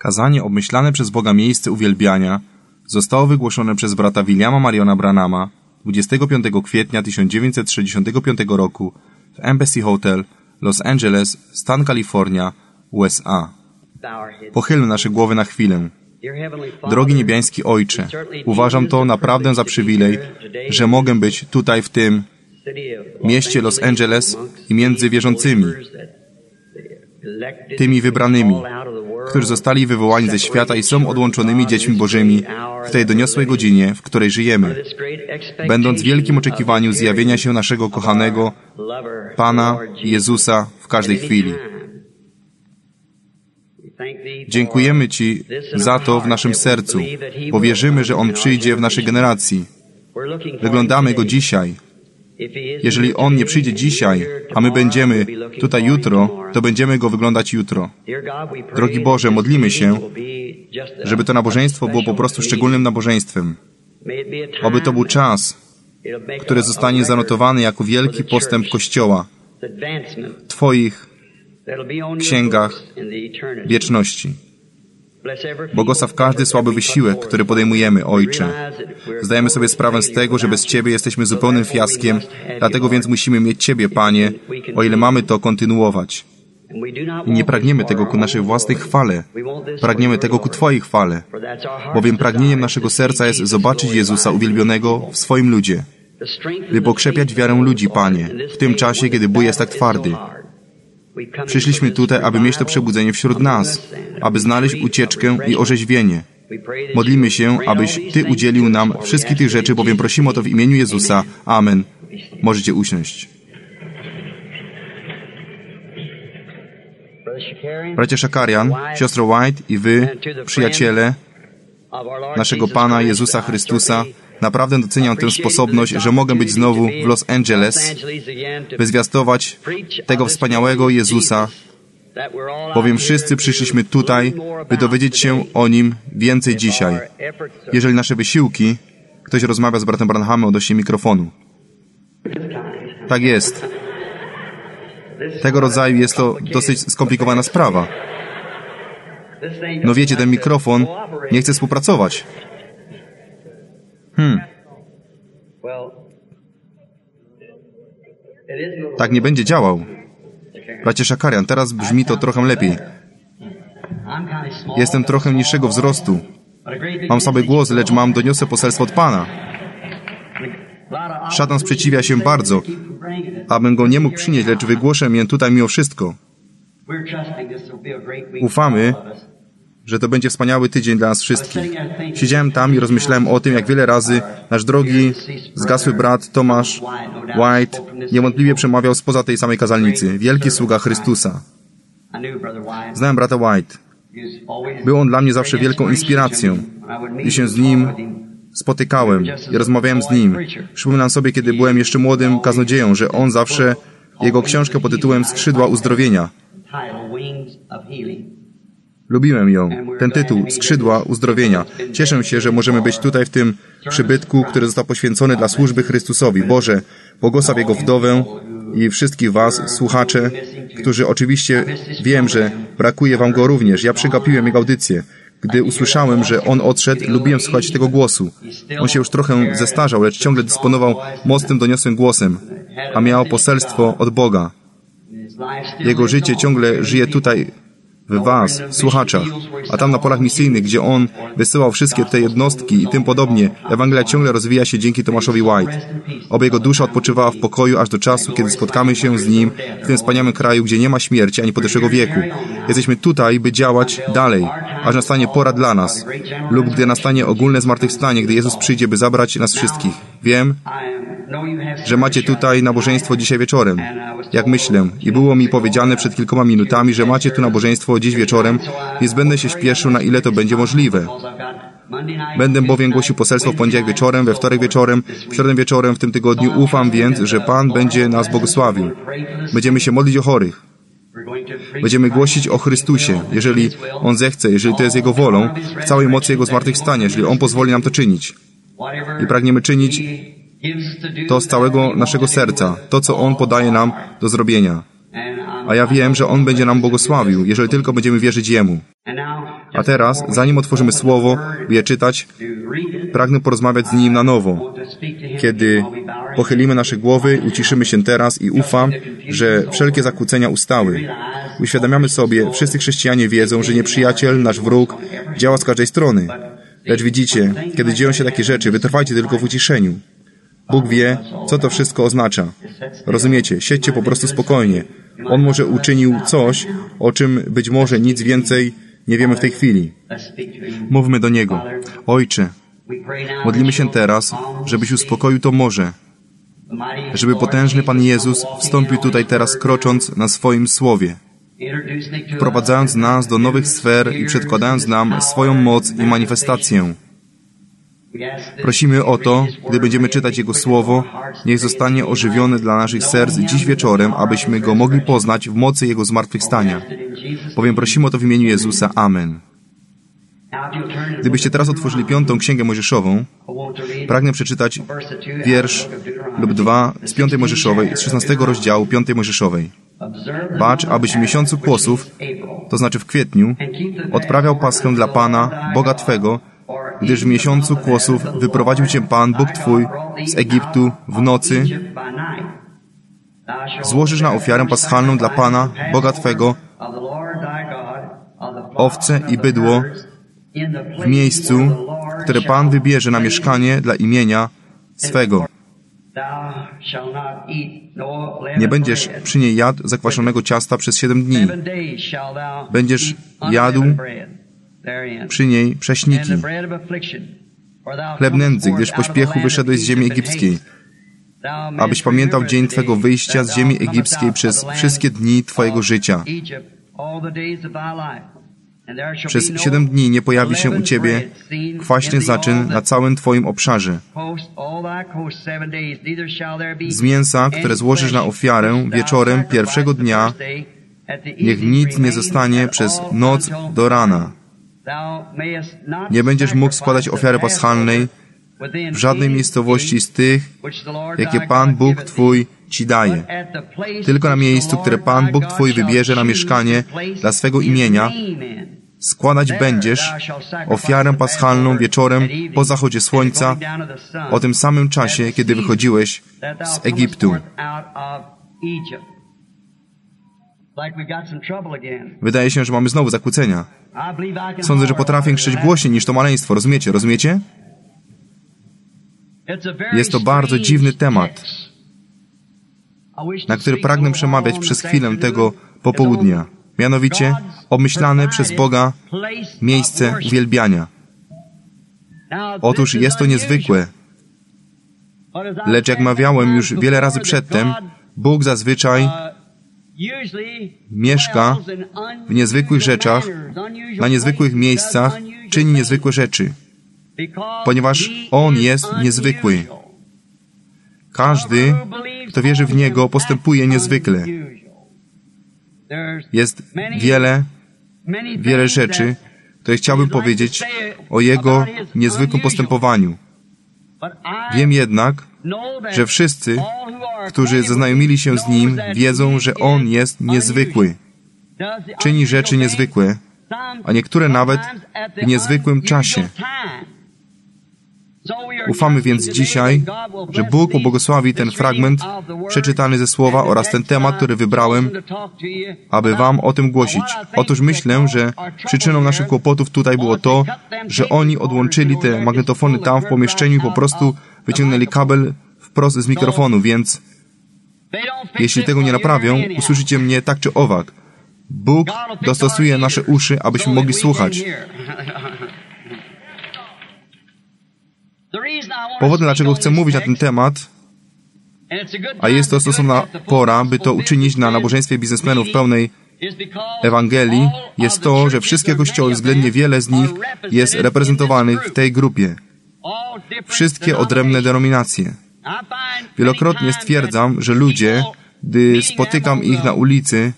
Kazanie obmyślane przez Boga miejsce uwielbiania zostało wygłoszone przez brata Williama Mariona Branhama 25 kwietnia 1965 roku w Embassy Hotel, Los Angeles, stan Kalifornia, USA. Pochylmy nasze głowy na chwilę. Drogi niebiański Ojcze, uważam to naprawdę za przywilej, że mogę być tutaj w tym mieście Los Angeles i między wierzącymi, tymi wybranymi, którzy zostali wywołani ze świata i są odłączonymi dziećmi Bożymi w tej doniosłej godzinie, w której żyjemy, będąc w wielkim oczekiwaniu zjawienia się naszego kochanego Pana Jezusa w każdej chwili. Dziękujemy Ci za to w naszym sercu, bo wierzymy, że On przyjdzie w naszej generacji. Wyglądamy Go dzisiaj. Jeżeli On nie przyjdzie dzisiaj, a my będziemy tutaj jutro, to będziemy Go wyglądać jutro. Drogi Boże, modlimy się, żeby to nabożeństwo było po prostu szczególnym nabożeństwem. Oby to był czas, który zostanie zanotowany jako wielki postęp Kościoła w Twoich księgach wieczności. Błogosław każdy słaby wysiłek, który podejmujemy, Ojcze. Zdajemy sobie sprawę z tego, że bez Ciebie jesteśmy zupełnym fiaskiem, dlatego więc musimy mieć Ciebie, Panie, o ile mamy to kontynuować. I nie pragniemy tego ku naszej własnej chwale. Pragniemy tego ku Twojej chwale. Bowiem pragnieniem naszego serca jest zobaczyć Jezusa uwielbionego w swoim ludzie. By pokrzepiać wiarę ludzi, Panie, w tym czasie, kiedy bój jest tak twardy. Przyszliśmy tutaj, aby mieć to przebudzenie wśród nas, aby znaleźć ucieczkę i orzeźwienie. Modlimy się, abyś Ty udzielił nam wszystkich tych rzeczy, bowiem prosimy o to w imieniu Jezusa. Amen. Możecie usiąść. Bracia Shakarian, siostro White i wy, przyjaciele naszego Pana Jezusa Chrystusa, naprawdę doceniam tę sposobność, że mogę być znowu w Los Angeles, by zwiastować tego wspaniałego Jezusa, bowiem wszyscy przyszliśmy tutaj, by dowiedzieć się o Nim więcej dzisiaj. Jeżeli nasze wysiłki... Ktoś rozmawia z bratem Branhamem odnośnie mikrofonu. Tak jest. Tego rodzaju jest to dosyć skomplikowana sprawa. No wiecie, ten mikrofon nie chce współpracować. Tak nie będzie działał. Bracie Shakarian, teraz brzmi to trochę lepiej. Jestem trochę niższego wzrostu. Mam słaby głos, lecz mam doniosłe poselstwo od Pana. Szatan sprzeciwia się bardzo, abym go nie mógł przynieść, lecz wygłoszę je tutaj mimo wszystko. Ufamy, że to będzie wspaniały tydzień dla nas wszystkich. Siedziałem tam i rozmyślałem o tym, jak wiele razy nasz drogi, zgasły brat Tomasz White niewątpliwie przemawiał spoza tej samej kazalnicy. Wielki sługa Chrystusa. Znałem brata White. Był on dla mnie zawsze wielką inspiracją. I się z nim spotykałem i rozmawiałem z nim. Przypominam sobie, kiedy byłem jeszcze młodym kaznodzieją, że on zawsze, jego książkę pod tytułem Skrzydła uzdrowienia. Lubiłem ją. Ten tytuł, Skrzydła uzdrowienia. Cieszę się, że możemy być tutaj w tym przybytku, który został poświęcony dla służby Chrystusowi. Boże, błogosław Jego wdowę i wszystkich was, słuchacze, którzy oczywiście wiem, że brakuje wam go również. Ja przegapiłem jego audycję. Gdy usłyszałem, że on odszedł, lubiłem słuchać tego głosu. On się już trochę zestarzał, lecz ciągle dysponował mocnym, doniosłym głosem, a miał poselstwo od Boga. Jego życie ciągle żyje tutaj w was, w słuchaczach, a tam na polach misyjnych, gdzie on wysyłał wszystkie te jednostki i tym podobnie, Ewangelia ciągle rozwija się dzięki Tomaszowi White. Oby jego dusza odpoczywała w pokoju aż do czasu, kiedy spotkamy się z nim w tym wspaniałym kraju, gdzie nie ma śmierci ani podeszłego wieku. Jesteśmy tutaj, by działać dalej, aż nastanie pora dla nas, lub gdy nastanie ogólne zmartwychwstanie, gdy Jezus przyjdzie, by zabrać nas wszystkich. Wiem, że macie tutaj nabożeństwo dzisiaj wieczorem, jak myślę, i było mi powiedziane przed kilkoma minutami, że macie tu nabożeństwo dziś wieczorem, więc będę się śpieszył, na ile to będzie możliwe. Będę bowiem głosił poselstwo w poniedziałek wieczorem, we wtorek wieczorem, w środę wieczorem w tym tygodniu. Ufam więc, że Pan będzie nas błogosławił. Będziemy się modlić o chorych. Będziemy głosić o Chrystusie, jeżeli On zechce, jeżeli to jest Jego wolą, w całej mocy Jego zmartwychwstania, jeżeli On pozwoli nam to czynić. I pragniemy czynić to z całego naszego serca, to, co On podaje nam do zrobienia. A ja wiem, że On będzie nam błogosławił, jeżeli tylko będziemy wierzyć Jemu. A teraz, zanim otworzymy Słowo, by je czytać, pragnę porozmawiać z Nim na nowo. Kiedy pochylimy nasze głowy, uciszymy się teraz i ufam, że wszelkie zakłócenia ustały. Uświadamiamy sobie, wszyscy chrześcijanie wiedzą, że nieprzyjaciel, nasz wróg, działa z każdej strony. Lecz widzicie, kiedy dzieją się takie rzeczy, wytrwajcie tylko w uciszeniu. Bóg wie, co to wszystko oznacza. Rozumiecie? Siedźcie po prostu spokojnie. On może uczynił coś, o czym być może nic więcej nie wiemy w tej chwili. Mówmy do Niego. Ojcze, modlimy się teraz, żebyś uspokoił to morze, żeby potężny Pan Jezus wstąpił tutaj teraz, krocząc na swoim Słowie, wprowadzając nas do nowych sfer i przedkładając nam swoją moc i manifestację. Prosimy o to, gdy będziemy czytać Jego Słowo, niech zostanie ożywione dla naszych serc dziś wieczorem, abyśmy Go mogli poznać w mocy Jego zmartwychwstania. Bowiem prosimy o to w imieniu Jezusa. Amen. Gdybyście teraz otworzyli 5. Księgę Mojżeszową, pragnę przeczytać wiersz lub 2 z 5. Mojżeszowej, z 16 rozdziału 5. Mojżeszowej. Bacz, abyś w miesiącu kłosów, to znaczy w kwietniu, odprawiał Paschę dla Pana, Boga Twego, gdyż w miesiącu kłosów wyprowadził Cię Pan, Bóg Twój, z Egiptu w nocy. Złożysz na ofiarę paschalną dla Pana, Boga Twego, owce i bydło w miejscu, które Pan wybierze na mieszkanie dla imienia swego. Nie będziesz przy niej jadł zakwaszonego ciasta przez 7 dni. Będziesz jadł przy niej prześniki, chleb nędzy, gdyż w pośpiechu wyszedłeś z ziemi egipskiej, abyś pamiętał dzień Twego wyjścia z ziemi egipskiej przez wszystkie dni Twojego życia. Przez 7 dni nie pojawi się u Ciebie kwaśny zaczyn na całym Twoim obszarze. Z mięsa, które złożysz na ofiarę wieczorem pierwszego dnia, niech nic nie zostanie przez noc do rana. Nie będziesz mógł składać ofiary paschalnej w żadnej miejscowości z tych, jakie Pan Bóg Twój Ci daje. Tylko na miejscu, które Pan Bóg Twój wybierze na mieszkanie dla swego imienia, składać będziesz ofiarę paschalną wieczorem po zachodzie słońca, o tym samym czasie, kiedy wychodziłeś z Egiptu. Wydaje się, że mamy znowu zakłócenia. Sądzę, że potrafię krzyczeć głośniej niż to maleństwo. Rozumiecie? Jest to bardzo dziwny temat, na który pragnę przemawiać przez chwilę tego popołudnia. Mianowicie obmyślane przez Boga miejsce uwielbiania. Otóż jest to niezwykłe. Lecz jak mawiałem już wiele razy przedtem, Bóg zazwyczaj mieszka w niezwykłych rzeczach, na niezwykłych miejscach, czyni niezwykłe rzeczy, ponieważ On jest niezwykły. Każdy, kto wierzy w Niego, postępuje niezwykle. Jest wiele rzeczy, które chciałbym powiedzieć o Jego niezwykłym postępowaniu. Wiem jednak, że wszyscy, którzy zaznajomili się z Nim, wiedzą, że On jest niezwykły. Czyni rzeczy niezwykłe, a niektóre nawet w niezwykłym czasie. Ufamy więc dzisiaj, że Bóg pobłogosławi ten fragment przeczytany ze Słowa oraz ten temat, który wybrałem, aby Wam o tym głosić. Otóż myślę, że przyczyną naszych kłopotów tutaj było to, że oni odłączyli te magnetofony tam w pomieszczeniu i po prostu wyciągnęli kabel wprost z mikrofonu, więc jeśli tego nie naprawią, usłyszycie mnie tak czy owak. Bóg dostosuje nasze uszy, abyśmy mogli słuchać. Powodem, dlaczego chcę mówić na ten temat, a jest to stosowna pora, by to uczynić na nabożeństwie biznesmenów pełnej Ewangelii, jest to, że wszystkie kościoły, względnie wiele z nich jest reprezentowanych w tej grupie. Wszystkie odrębne denominacje. Wielokrotnie stwierdzam, że ludzie, gdy spotykam ich na ulicy,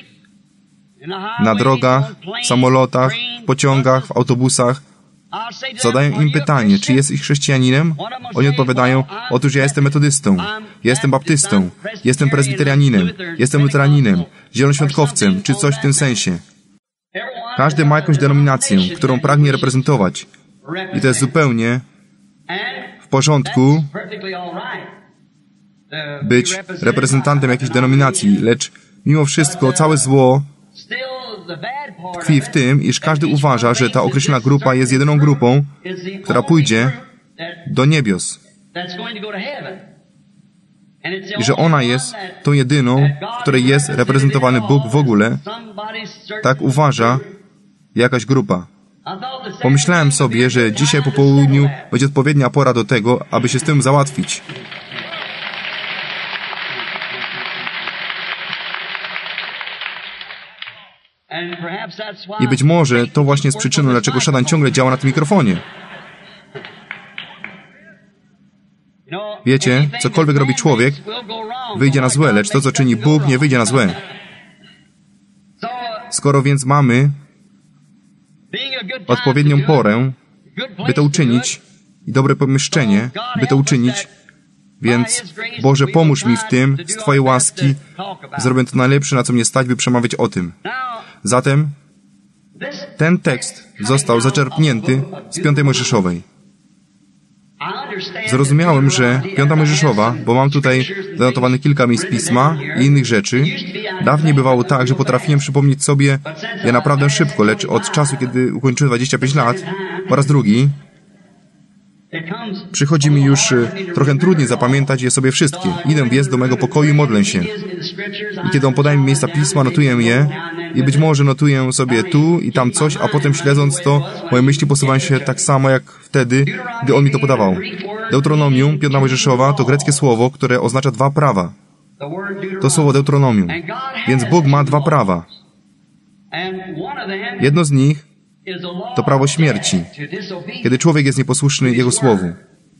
na drogach, w samolotach, w pociągach, w autobusach, zadają im pytanie, czy jest ich chrześcijaninem? Oni odpowiadają, otóż ja jestem metodystą, ja jestem baptystą, jestem prezbiterianinem, jestem luteraninem, zielonoświątkowcem, czy coś w tym sensie. Każdy ma jakąś denominację, którą pragnie reprezentować. I to jest zupełnie w porządku być reprezentantem jakiejś denominacji, lecz mimo wszystko całe zło tkwi w tym, iż każdy uważa, że ta określona grupa jest jedyną grupą, która pójdzie do niebios. I że ona jest tą jedyną, w której jest reprezentowany Bóg w ogóle. Tak uważa jakaś grupa. Pomyślałem sobie, że dzisiaj po południu będzie odpowiednia pora do tego, aby się z tym załatwić. I być może to właśnie jest przyczyną, dlaczego szatan ciągle działa na tym mikrofonie. Wiecie, cokolwiek robi człowiek, wyjdzie na złe, lecz to, co czyni Bóg, nie wyjdzie na złe. Skoro więc mamy odpowiednią porę, by to uczynić, i dobre pomieszczenie, by to uczynić, więc Boże, pomóż mi w tym, z Twojej łaski, zrobię to najlepsze, na co mnie stać, by przemawiać o tym. Zatem ten tekst został zaczerpnięty z 5 Mojżeszowej. Zrozumiałem, że 5 Mojżeszowa, bo mam tutaj zanotowane kilka miejsc Pisma i innych rzeczy, dawniej bywało tak, że potrafiłem przypomnieć sobie je naprawdę szybko, lecz od czasu, kiedy ukończyłem 25 lat, po raz drugi, przychodzi mi już trochę trudniej zapamiętać je sobie wszystkie. Idę więc do mego pokoju i modlę się. I kiedy on podaje mi miejsca Pisma, notuję je i być może notuję sobie tu i tam coś, a potem śledząc to, moje myśli posuwają się tak samo jak wtedy, gdy on mi to podawał. Deuteronomium, 5 Mojżeszowa, to greckie słowo, które oznacza 2 prawa. To słowo Deuteronomium. Więc Bóg ma 2 prawa. Jedno z nich to prawo śmierci, kiedy człowiek jest nieposłuszny Jego słowu.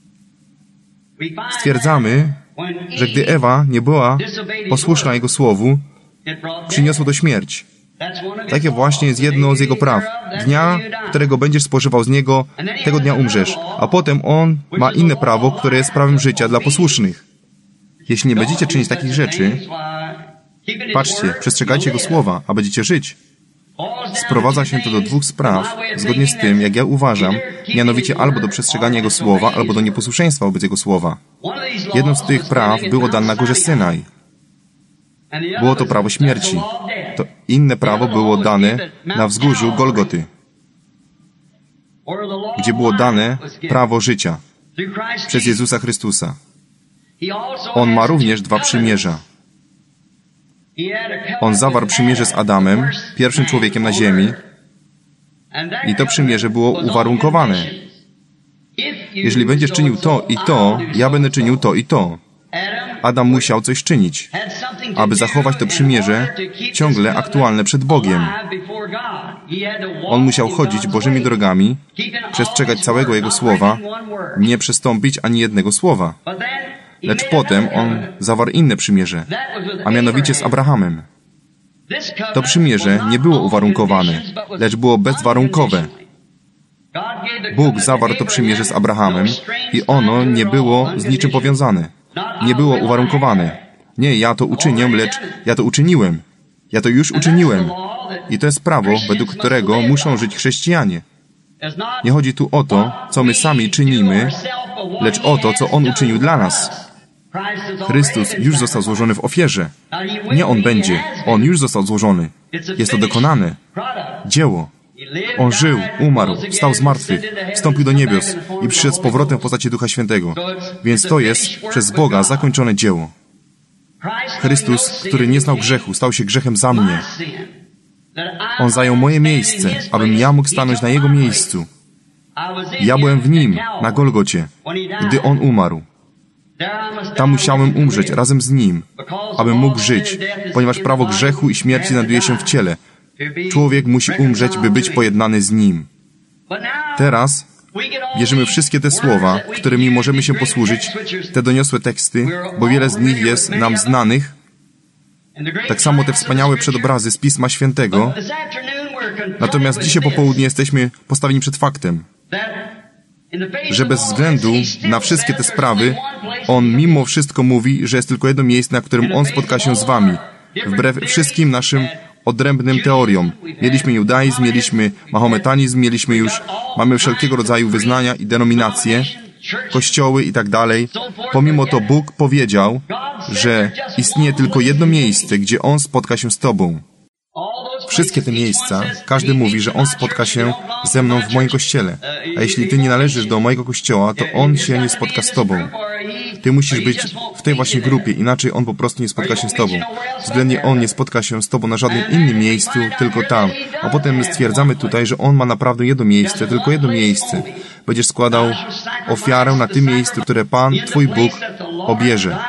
Stwierdzamy, że gdy Ewa nie była posłuszna Jego słowu, przyniosło to śmierć. Takie właśnie jest jedno z Jego praw. Dnia, którego będziesz spożywał z Niego, tego dnia umrzesz. A potem On ma inne prawo, które jest prawem życia dla posłusznych. Jeśli nie będziecie czynić takich rzeczy, patrzcie, przestrzegajcie Jego słowa, a będziecie żyć. Sprowadza się to do 2 spraw, zgodnie z tym, jak ja uważam, mianowicie albo do przestrzegania Jego słowa, albo do nieposłuszeństwa wobec Jego słowa. Jedno z tych praw było dane na górze Synaj. Było to prawo śmierci. To inne prawo było dane na wzgórzu Golgoty, gdzie było dane prawo życia przez Jezusa Chrystusa. On ma również 2 przymierza. On zawarł przymierze z Adamem, pierwszym człowiekiem na ziemi, i to przymierze było uwarunkowane. Jeżeli będziesz czynił to i to, ja będę czynił to i to. Adam musiał coś czynić, aby zachować to przymierze ciągle aktualne przed Bogiem. On musiał chodzić Bożymi drogami, przestrzegać całego Jego słowa, nie przestąpić ani jednego słowa. Lecz potem on zawarł inne przymierze, a mianowicie z Abrahamem. To przymierze nie było uwarunkowane, lecz było bezwarunkowe. Bóg zawarł to przymierze z Abrahamem i ono nie było z niczym powiązane. Nie było uwarunkowane. Nie, ja to uczynię, lecz ja to uczyniłem. Ja to już uczyniłem. I to jest prawo, według którego muszą żyć chrześcijanie. Nie chodzi tu o to, co my sami czynimy, lecz o to, co On uczynił dla nas. Chrystus już został złożony w ofierze. Nie On będzie. On już został złożony. Jest to dokonane. Dzieło. On żył, umarł, wstał z martwych, wstąpił do niebios i przyszedł z powrotem w postaci Ducha Świętego. Więc to jest przez Boga zakończone dzieło. Chrystus, który nie znał grzechu, stał się grzechem za mnie. On zajął moje miejsce, abym ja mógł stanąć na Jego miejscu. Ja byłem w Nim, na Golgocie, gdy On umarł. Tam musiałem umrzeć razem z Nim, abym mógł żyć, ponieważ prawo grzechu i śmierci znajduje się w ciele. Człowiek musi umrzeć, by być pojednany z Nim. Teraz bierzemy wszystkie te słowa, którymi możemy się posłużyć, te doniosłe teksty, bo wiele z nich jest nam znanych, tak samo te wspaniałe przedobrazy z Pisma Świętego. Natomiast dzisiaj po południu jesteśmy postawieni przed faktem, że bez względu na wszystkie te sprawy, On mimo wszystko mówi, że jest tylko jedno miejsce, na którym On spotka się z wami. Wbrew wszystkim naszym odrębnym teoriom. Mieliśmy judaizm, mieliśmy mahometanizm, mamy wszelkiego rodzaju wyznania i denominacje, kościoły i tak dalej. Pomimo to Bóg powiedział, że istnieje tylko jedno miejsce, gdzie On spotka się z Tobą. Wszystkie te miejsca, każdy mówi, że On spotka się ze mną w moim kościele. A jeśli Ty nie należysz do mojego kościoła, to On się nie spotka z Tobą. Ty musisz być w tej właśnie grupie, inaczej On po prostu nie spotka się z Tobą. Względnie On nie spotka się z Tobą na żadnym innym miejscu, tylko tam. A potem my stwierdzamy tutaj, że On ma naprawdę jedno miejsce, tylko jedno miejsce. Będziesz składał ofiarę na tym miejscu, które Pan, Twój Bóg, obierze.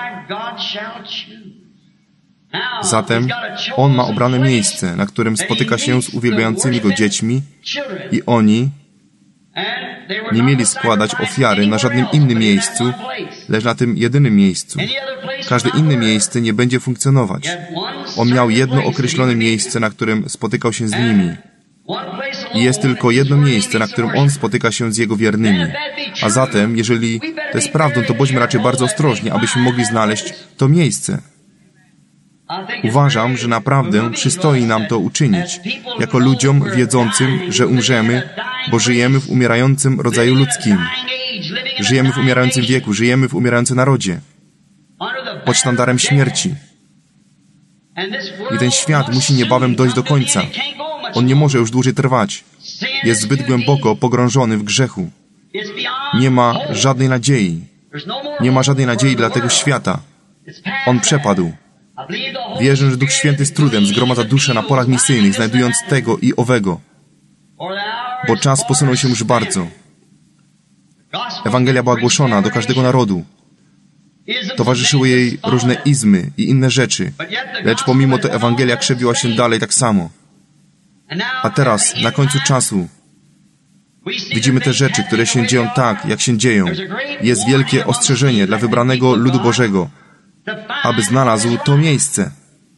Zatem On ma obrane miejsce, na którym spotyka się z uwielbiającymi Go dziećmi i oni nie mieli składać ofiary na żadnym innym miejscu, lecz na tym jedynym miejscu. Każde inne miejsce nie będzie funkcjonować. On miał jedno określone miejsce, na którym spotykał się z nimi. I jest tylko jedno miejsce, na którym On spotyka się z Jego wiernymi. A zatem, jeżeli to jest prawdą, to bądźmy raczej bardzo ostrożni, abyśmy mogli znaleźć to miejsce. Uważam, że naprawdę przystoi nam to uczynić, jako ludziom wiedzącym, że umrzemy, bo żyjemy w umierającym rodzaju ludzkim. Żyjemy w umierającym wieku, żyjemy w umierającym narodzie, pod sztandarem śmierci. I ten świat musi niebawem dojść do końca. On nie może już dłużej trwać. Jest zbyt głęboko pogrążony w grzechu. Nie ma żadnej nadziei. Nie ma żadnej nadziei dla tego świata. On przepadł. Wierzę, że Duch Święty z trudem zgromadza dusze na polach misyjnych, znajdując tego i owego. Bo czas posunął się już bardzo. Ewangelia była głoszona do każdego narodu. Towarzyszyły jej różne izmy i inne rzeczy, lecz pomimo to Ewangelia krzewiła się dalej tak samo. A teraz, na końcu czasu, widzimy te rzeczy, które się dzieją tak, jak się dzieją. Jest wielkie ostrzeżenie dla wybranego ludu Bożego, aby znalazł to miejsce.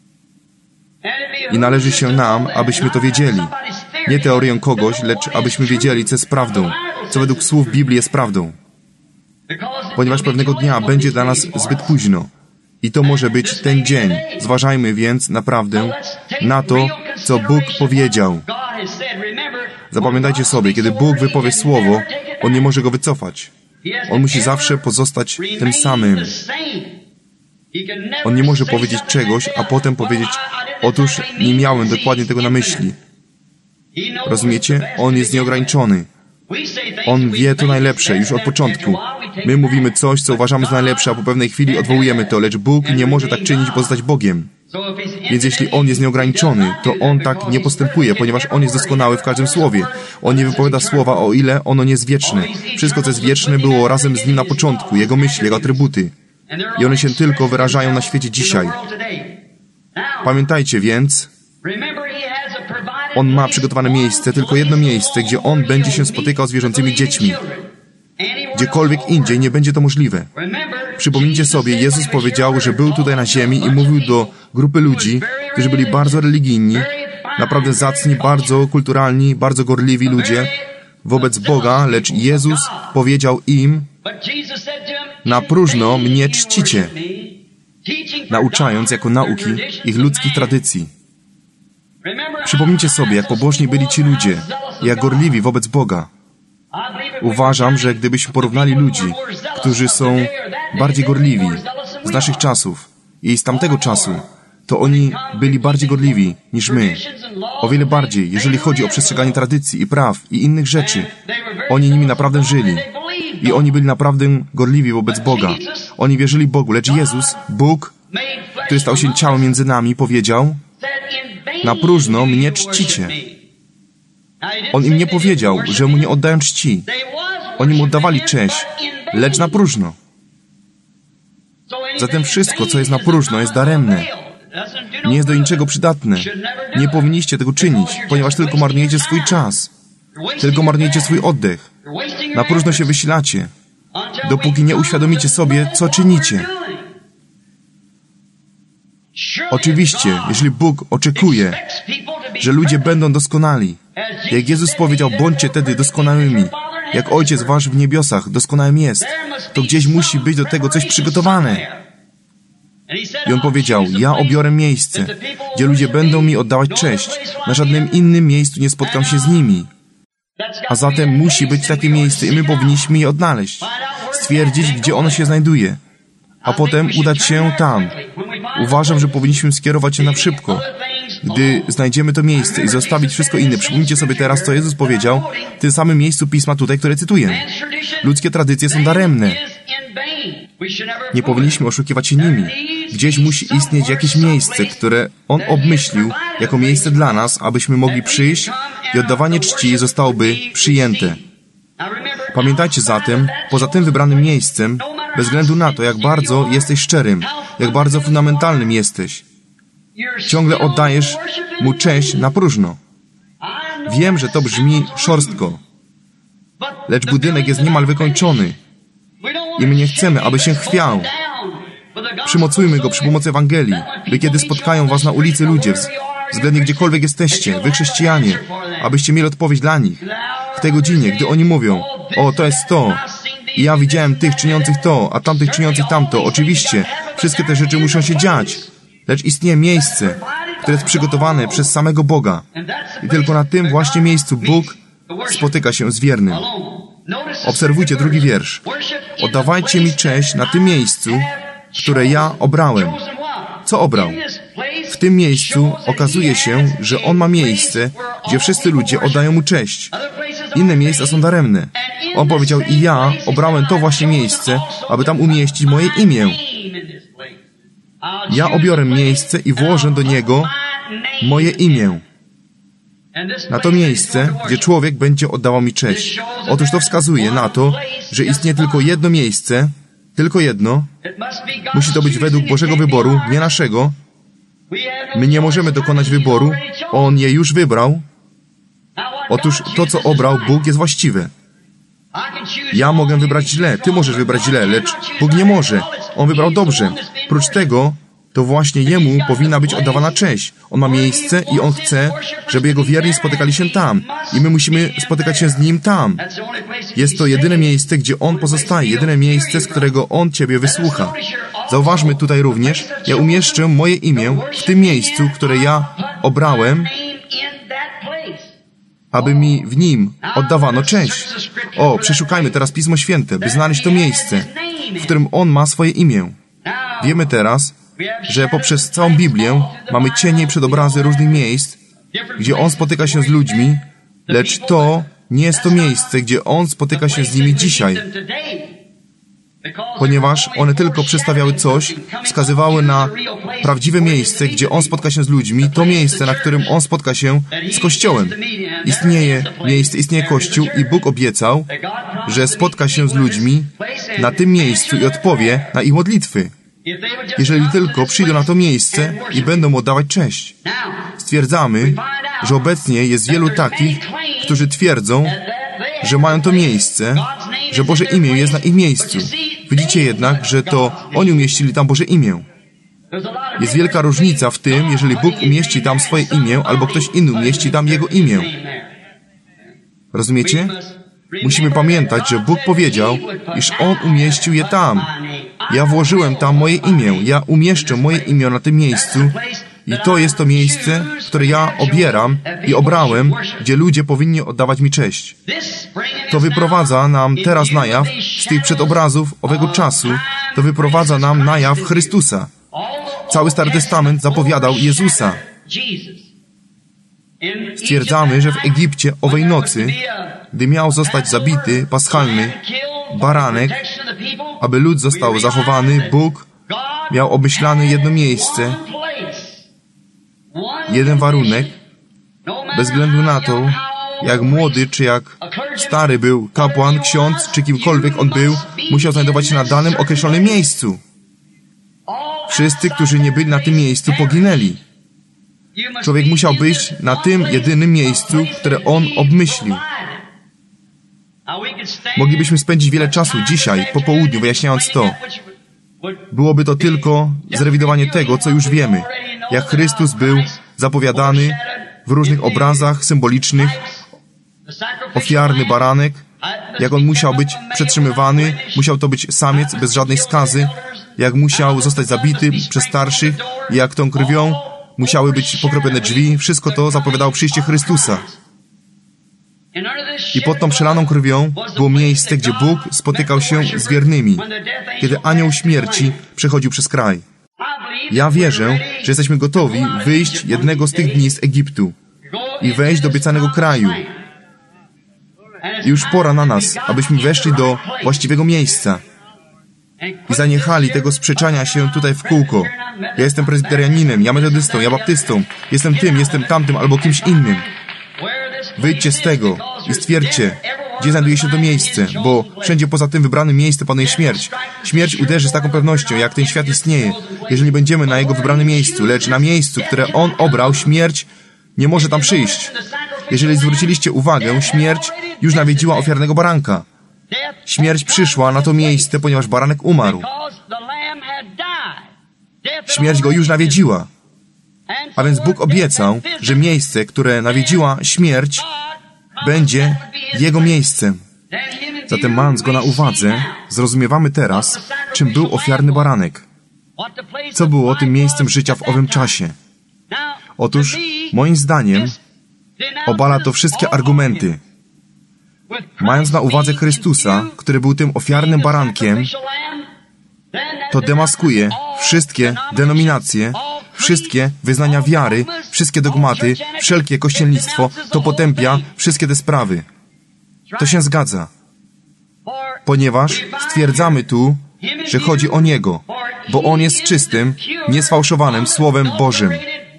I należy się nam, abyśmy to wiedzieli. Nie teorię kogoś, lecz abyśmy wiedzieli, co jest prawdą, co według słów Biblii jest prawdą. Ponieważ pewnego dnia będzie dla nas zbyt późno. I to może być ten dzień. Zważajmy więc naprawdę na to, co Bóg powiedział. Zapamiętajcie sobie, kiedy Bóg wypowie słowo, On nie może go wycofać. On musi zawsze pozostać tym samym. On nie może powiedzieć czegoś, a potem powiedzieć, otóż nie miałem dokładnie tego na myśli. Rozumiecie? On jest nieograniczony. On wie to najlepsze już od początku. My mówimy coś, co uważamy za najlepsze, a po pewnej chwili odwołujemy to, lecz Bóg nie może tak czynić i pozostać Bogiem. Więc jeśli On jest nieograniczony, to On tak nie postępuje, ponieważ On jest doskonały w każdym słowie. On nie wypowiada słowa, o ile ono nie jest wieczne. Wszystko, co jest wieczne, było razem z Nim na początku, Jego myśli, Jego atrybuty. I one się tylko wyrażają na świecie dzisiaj. Pamiętajcie więc, On ma przygotowane miejsce, tylko jedno miejsce, gdzie On będzie się spotykał z wierzącymi dziećmi. Gdziekolwiek indziej nie będzie to możliwe. Przypomnijcie sobie, Jezus powiedział, że był tutaj na ziemi i mówił do grupy ludzi, którzy byli bardzo religijni, naprawdę zacni, bardzo kulturalni, bardzo gorliwi ludzie wobec Boga, lecz Jezus powiedział im, na próżno mnie czcicie, nauczając jako nauki ich ludzkich tradycji. Przypomnijcie sobie, jak pobożni byli ci ludzie, jak gorliwi wobec Boga. Uważam, że gdybyśmy porównali ludzi, którzy są bardziej gorliwi z naszych czasów i z tamtego czasu, to oni byli bardziej gorliwi niż my. O wiele bardziej, jeżeli chodzi o przestrzeganie tradycji i praw i innych rzeczy. Oni nimi naprawdę żyli. I oni byli naprawdę gorliwi wobec Boga. Oni wierzyli Bogu, lecz Jezus, Bóg, który stał się ciałem między nami, powiedział, na próżno mnie czcicie. On im nie powiedział, że Mu nie oddają czci. Oni Mu oddawali cześć, lecz na próżno. Zatem wszystko, co jest na próżno, jest daremne. Nie jest do niczego przydatne. Nie powinniście tego czynić, ponieważ tylko marnujecie swój czas. Tylko marnujecie swój oddech. Na próżno się wysilacie, dopóki nie uświadomicie sobie, co czynicie. Oczywiście, jeżeli Bóg oczekuje, że ludzie będą doskonali, jak Jezus powiedział, bądźcie wtedy doskonałymi, jak Ojciec Wasz w niebiosach doskonałym jest, to gdzieś musi być do tego coś przygotowane. I On powiedział, ja obiorę miejsce, gdzie ludzie będą mi oddawać cześć. Na żadnym innym miejscu nie spotkam się z nimi. A zatem musi być takie miejsce i my powinniśmy je odnaleźć. Stwierdzić, gdzie ono się znajduje. A potem udać się tam. Uważam, że powinniśmy skierować się na szybko. Gdy znajdziemy to miejsce i zostawić wszystko inne. Przypomnijcie sobie teraz, co Jezus powiedział w tym samym miejscu Pisma tutaj, które cytuję. Ludzkie tradycje są daremne. Nie powinniśmy oszukiwać się nimi. Gdzieś musi istnieć jakieś miejsce, które On obmyślił jako miejsce dla nas, abyśmy mogli przyjść i oddawanie czci zostałoby przyjęte. Pamiętajcie zatem, poza tym wybranym miejscem, bez względu na to, jak bardzo jesteś szczerym, jak bardzo fundamentalnym jesteś, ciągle oddajesz Mu cześć na próżno. Wiem, że to brzmi szorstko, lecz budynek jest niemal wykończony i my nie chcemy, aby się chwiał. Przymocujmy go przy pomocy Ewangelii, by kiedy spotkają was na ulicy ludzie, względnie gdziekolwiek jesteście, wy chrześcijanie, abyście mieli odpowiedź dla nich. W tej godzinie, gdy oni mówią, o, to jest to, i ja widziałem tych czyniących to, a tamtych czyniących tamto. Oczywiście, wszystkie te rzeczy muszą się dziać, lecz istnieje miejsce, które jest przygotowane przez samego Boga. I tylko na tym właśnie miejscu Bóg spotyka się z wiernym. Obserwujcie drugi wiersz. Oddawajcie mi cześć na tym miejscu, które ja obrałem. Co obrał? W tym miejscu okazuje się, że On ma miejsce, gdzie wszyscy ludzie oddają Mu cześć. Inne miejsca są daremne. On powiedział, i ja obrałem to właśnie miejsce, aby tam umieścić moje imię. Ja obiorę miejsce i włożę do niego moje imię. Na to miejsce, gdzie człowiek będzie oddawał mi cześć. Otóż to wskazuje na to, że istnieje tylko jedno miejsce, tylko jedno. Musi to być według Bożego wyboru, nie naszego. My nie możemy dokonać wyboru. On je już wybrał. Otóż to, co obrał Bóg, jest właściwe. Ja mogę wybrać źle, ty możesz wybrać źle, lecz Bóg nie może. On wybrał dobrze. Prócz tego, to właśnie Jemu powinna być oddawana cześć. On ma miejsce i On chce, żeby Jego wierni spotykali się tam. I my musimy spotykać się z Nim tam. Jest to jedyne miejsce, gdzie On pozostaje. Jedyne miejsce, z którego On Ciebie wysłucha. Zauważmy tutaj również, ja umieszczę moje imię w tym miejscu, które ja obrałem, aby mi w nim oddawano cześć. O, przeszukajmy teraz Pismo Święte, by znaleźć to miejsce, w którym On ma swoje imię. Wiemy teraz, że poprzez całą Biblię mamy cienie i przedobrazy różnych miejsc, gdzie On spotyka się z ludźmi, lecz to nie jest to miejsce, gdzie On spotyka się z nimi dzisiaj. Ponieważ one tylko przedstawiały coś, wskazywały na prawdziwe miejsce, gdzie On spotka się z ludźmi, to miejsce, na którym On spotka się z Kościołem. Istnieje miejsce, istnieje Kościół i Bóg obiecał, że spotka się z ludźmi na tym miejscu i odpowie na ich modlitwy. Jeżeli tylko przyjdą na to miejsce i będą Mu oddawać cześć. Stwierdzamy, że obecnie jest wielu takich, którzy twierdzą, że mają to miejsce, że Boże imię jest na ich miejscu. Widzicie jednak, że to oni umieścili tam Boże imię. Jest wielka różnica w tym, jeżeli Bóg umieści tam swoje imię, albo ktoś inny umieści tam Jego imię. Rozumiecie? Musimy pamiętać, że Bóg powiedział, iż On umieścił je tam. Ja włożyłem tam moje imię. Ja umieszczę moje imię na tym miejscu i to jest to miejsce, które ja obieram i obrałem, gdzie ludzie powinni oddawać mi cześć. To wyprowadza nam teraz na jaw z tych przedobrazów owego czasu, to wyprowadza nam na jaw Chrystusa. Cały Stary Testament zapowiadał Jezusa. Stwierdzamy, że w Egipcie owej nocy, gdy miał zostać zabity paschalny baranek, aby lud został zachowany, Bóg miał obmyślane jedno miejsce, jeden warunek, bez względu na to, jak młody czy jak stary był kapłan, ksiądz czy kimkolwiek on był, musiał znajdować się na danym określonym miejscu. Wszyscy, którzy nie byli na tym miejscu, poginęli. Człowiek musiał być na tym jedynym miejscu, które on obmyślił. Moglibyśmy spędzić wiele czasu dzisiaj, po południu, wyjaśniając to. Byłoby to tylko zrewidowanie tego, co już wiemy. Jak Chrystus był zapowiadany w różnych obrazach symbolicznych, ofiarny baranek, jak on musiał być przetrzymywany, musiał to być samiec bez żadnej skazy, jak musiał zostać zabity przez starszych i jak tą krwią musiały być pokropione drzwi. Wszystko to zapowiadało przyjście Chrystusa. I pod tą przelaną krwią było miejsce, gdzie Bóg spotykał się z wiernymi, kiedy anioł śmierci przechodził przez kraj. Ja wierzę, że jesteśmy gotowi wyjść jednego z tych dni z Egiptu i wejść do obiecanego kraju. I już pora na nas, abyśmy weszli do właściwego miejsca i zaniechali tego sprzeczania się tutaj w kółko. Ja jestem prezbiterianinem, ja metodystą, ja baptystą, jestem tym, jestem tamtym albo kimś innym. Wyjdźcie z tego i stwierdźcie, gdzie znajduje się to miejsce, bo wszędzie poza tym wybranym miejscem panuje śmierć. Śmierć uderzy z taką pewnością, jak ten świat istnieje, jeżeli będziemy na jego wybranym miejscu, lecz na miejscu, które On obrał, śmierć nie może tam przyjść. Jeżeli zwróciliście uwagę, śmierć już nawiedziła ofiarnego baranka. Śmierć przyszła na to miejsce, ponieważ baranek umarł. Śmierć go już nawiedziła. A więc Bóg obiecał, że miejsce, które nawiedziła śmierć, będzie Jego miejscem. Zatem mając go na uwadze, zrozumiewamy teraz, czym był ofiarny baranek. Co było tym miejscem życia w owym czasie? Otóż, moim zdaniem, obala to wszystkie argumenty. Mając na uwadze Chrystusa, który był tym ofiarnym barankiem, to demaskuje wszystkie denominacje, wszystkie wyznania wiary, wszystkie dogmaty, wszelkie kościelnictwo, to potępia wszystkie te sprawy. To się zgadza. Ponieważ stwierdzamy tu, że chodzi o Niego, bo On jest czystym, niesfałszowanym Słowem Bożym.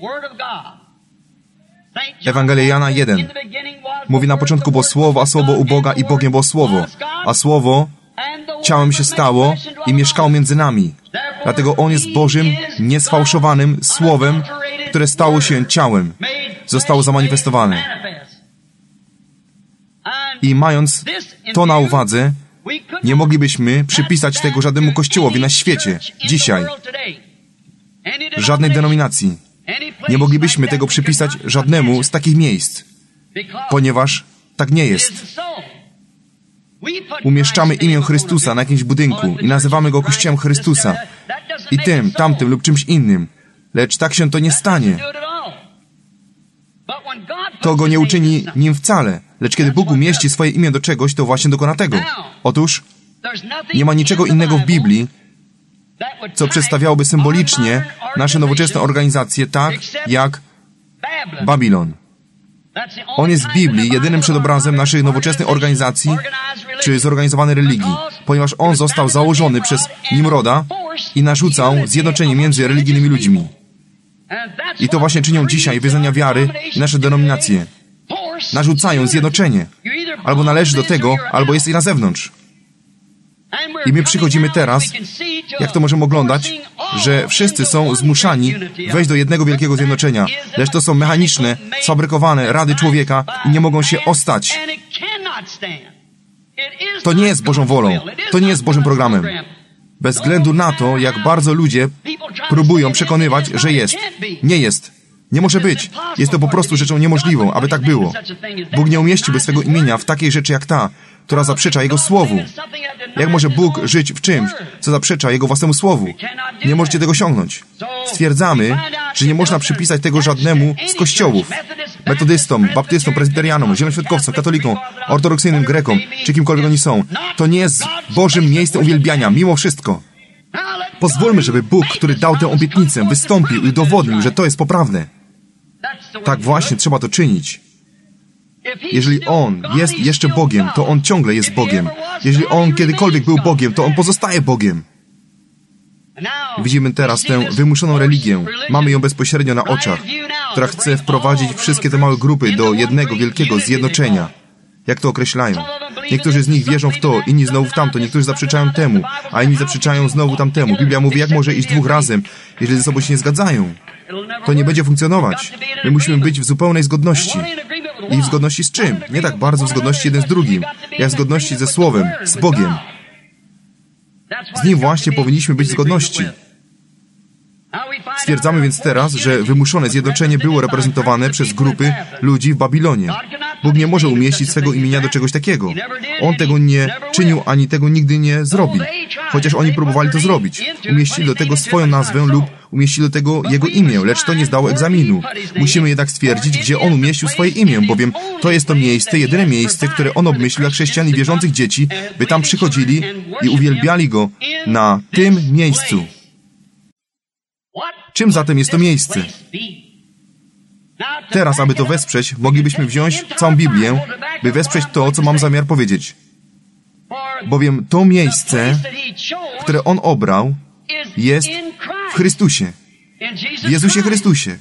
Ewangelia Jana 1 mówi na początku było Słowo, a Słowo u Boga i Bogiem było Słowo, a Słowo ciałem się stało i mieszkało między nami. Dlatego On jest Bożym, niesfałszowanym Słowem, które stało się ciałem, zostało zamanifestowane. I mając to na uwadze, nie moglibyśmy przypisać tego żadnemu kościołowi na świecie, dzisiaj. Żadnej denominacji. Nie moglibyśmy tego przypisać żadnemu z takich miejsc, ponieważ tak nie jest. Umieszczamy imię Chrystusa na jakimś budynku i nazywamy go Kościołem Chrystusa i tym, tamtym lub czymś innym, lecz tak się to nie stanie. To go nie uczyni nim wcale, lecz kiedy Bóg umieści swoje imię do czegoś, to właśnie dokona tego. Otóż nie ma niczego innego w Biblii, co przedstawiałoby symbolicznie nasze nowoczesne organizacje tak, jak Babilon. On jest w Biblii jedynym przedobrazem naszych nowoczesnych organizacji czy zorganizowanej religii, ponieważ on został założony przez Nimroda i narzucał zjednoczenie między religijnymi ludźmi. I to właśnie czynią dzisiaj wyznania wiary i nasze denominacje. Narzucają zjednoczenie. Albo należy do tego, albo jesteś na zewnątrz. I my przychodzimy teraz, jak to możemy oglądać, że wszyscy są zmuszani wejść do jednego wielkiego zjednoczenia, lecz to są mechaniczne, sfabrykowane rady człowieka i nie mogą się ostać. To nie jest Bożą wolą, to nie jest Bożym programem. Bez względu na to, jak bardzo ludzie próbują przekonywać, że jest. Nie jest. Nie może być. Jest to po prostu rzeczą niemożliwą, aby tak było. Bóg nie umieściłby swego imienia w takiej rzeczy jak ta, która zaprzecza Jego Słowu. Jak może Bóg żyć w czymś, co zaprzecza Jego własnemu Słowu? Nie możecie tego osiągnąć. Stwierdzamy, że nie można przypisać tego żadnemu z kościołów. Metodystom, baptystom, prezbiterianom, zielonoświątkowcom, katolikom, ortodoksyjnym Grekom, czy kimkolwiek oni są. To nie jest Bożym miejscem uwielbiania, mimo wszystko. Pozwólmy, żeby Bóg, który dał tę obietnicę, wystąpił i udowodnił, że to jest poprawne. Tak właśnie trzeba to czynić. Jeżeli On jest jeszcze Bogiem, to On ciągle jest Bogiem. Jeżeli On kiedykolwiek był Bogiem, to On pozostaje Bogiem. Widzimy teraz tę wymuszoną religię. Mamy ją bezpośrednio na oczach, która chce wprowadzić wszystkie te małe grupy do jednego wielkiego zjednoczenia. Jak to określają? Niektórzy z nich wierzą w to, inni znowu w tamto, niektórzy zaprzeczają temu, a inni zaprzeczają znowu tamtemu. Biblia mówi, jak może iść dwóch razem, jeżeli ze sobą się nie zgadzają. To nie będzie funkcjonować. My musimy być w zupełnej zgodności. I w zgodności z czym? Nie tak bardzo w zgodności jeden z drugim, jak w zgodności ze Słowem, z Bogiem. Z Nim właśnie powinniśmy być w zgodności. Stwierdzamy więc teraz, że wymuszone zjednoczenie było reprezentowane przez grupy ludzi w Babilonie. Bóg nie może umieścić swego imienia do czegoś takiego. On tego nie czynił, ani tego nigdy nie zrobi. Chociaż oni próbowali to zrobić. Umieścili do tego swoją nazwę lub umieścili do tego Jego imię, lecz to nie zdało egzaminu. Musimy jednak stwierdzić, gdzie On umieścił swoje imię, bowiem to jest to miejsce, jedyne miejsce, które On obmyślił dla chrześcijan i wierzących dzieci, by tam przychodzili i uwielbiali Go na tym miejscu. Czym zatem jest to miejsce? Teraz, aby to wesprzeć, moglibyśmy wziąć całą Biblię, by wesprzeć to, co mam zamiar powiedzieć. Bowiem to miejsce, które On obrał, jest w Chrystusie. W Jezusie Chrystusie.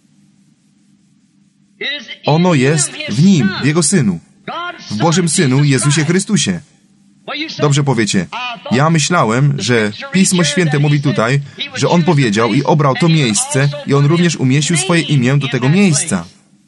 Ono jest w Nim, w Jego Synu. W Bożym Synu, Jezusie Chrystusie. Dobrze powiecie. Ja myślałem, że Pismo Święte mówi tutaj, że On powiedział i obrał to miejsce i On również umieścił swoje imię do tego miejsca.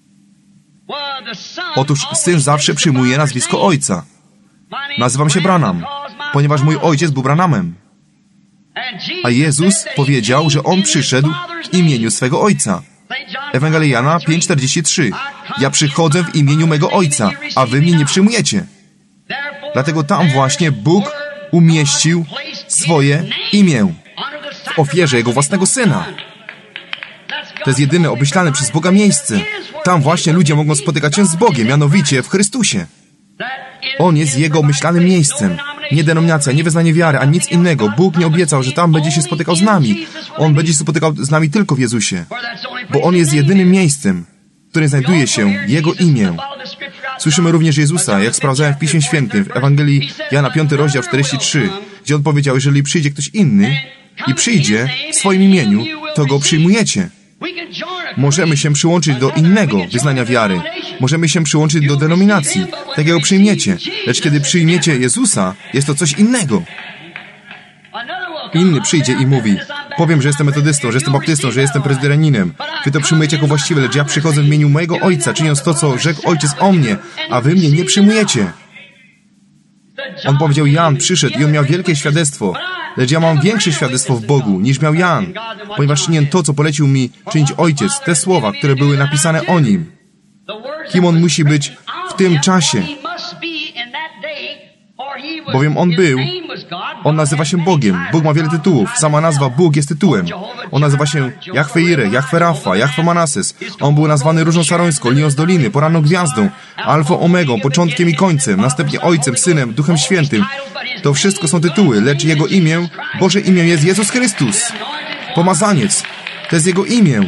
Otóż Syn zawsze przyjmuje nazwisko Ojca. Nazywam się Branham, ponieważ mój ojciec był Branhamem. A Jezus powiedział, że On przyszedł w imieniu swego Ojca. Ewangelia Jana 5:43. Ja przychodzę w imieniu mego Ojca, a wy mnie nie przyjmujecie. Dlatego tam właśnie Bóg umieścił swoje imię w ofierze Jego własnego Syna. To jest jedyne obmyślane przez Boga miejsce. Tam właśnie ludzie mogą spotykać się z Bogiem, mianowicie w Chrystusie. On jest Jego obmyślanym miejscem. Nie denominacja, nie wyznanie wiary, ani nic innego. Bóg nie obiecał, że tam będzie się spotykał z nami. On będzie się spotykał z nami tylko w Jezusie. Bo On jest jedynym miejscem, w którym znajduje się Jego imię. Słyszymy również Jezusa, jak sprawdzałem w Piśmie Świętym, w Ewangelii Jana 5 rozdział 43, gdzie On powiedział, jeżeli przyjdzie ktoś inny i przyjdzie w swoim imieniu, to Go przyjmujecie. Możemy się przyłączyć do innego wyznania wiary. Możemy się przyłączyć do denominacji. Takiego przyjmiecie. Lecz kiedy przyjmiecie Jezusa, jest to coś innego. Inny przyjdzie i mówi, powiem, że jestem metodystą, że jestem baptystą, że jestem prezbiteraninem. Wy to przyjmujecie jako właściwe, lecz ja przychodzę w imieniu mojego Ojca, czyniąc to, co rzekł Ojciec o mnie, a wy mnie nie przyjmujecie. On powiedział, Jan przyszedł i on miał wielkie świadectwo, lecz ja mam większe świadectwo w Bogu, niż miał Jan, ponieważ czynię to, co polecił mi czynić Ojciec, te słowa, które były napisane o Nim. Kim On musi być w tym czasie? Bowiem On nazywa się Bogiem. Bóg ma wiele tytułów. Sama nazwa Bóg jest tytułem. On nazywa się Jahwe Jireh, Jahwe Rafa, Jahwe Manasses. On był nazwany Różą Sarońską, Linią z Doliny, Poranną Gwiazdą, Alfą, Omegą, początkiem i końcem, następnie Ojcem, Synem, Duchem Świętym. To wszystko są tytuły, lecz Jego imię, Boże imię jest Jezus Chrystus. Pomazaniec. To jest Jego imię.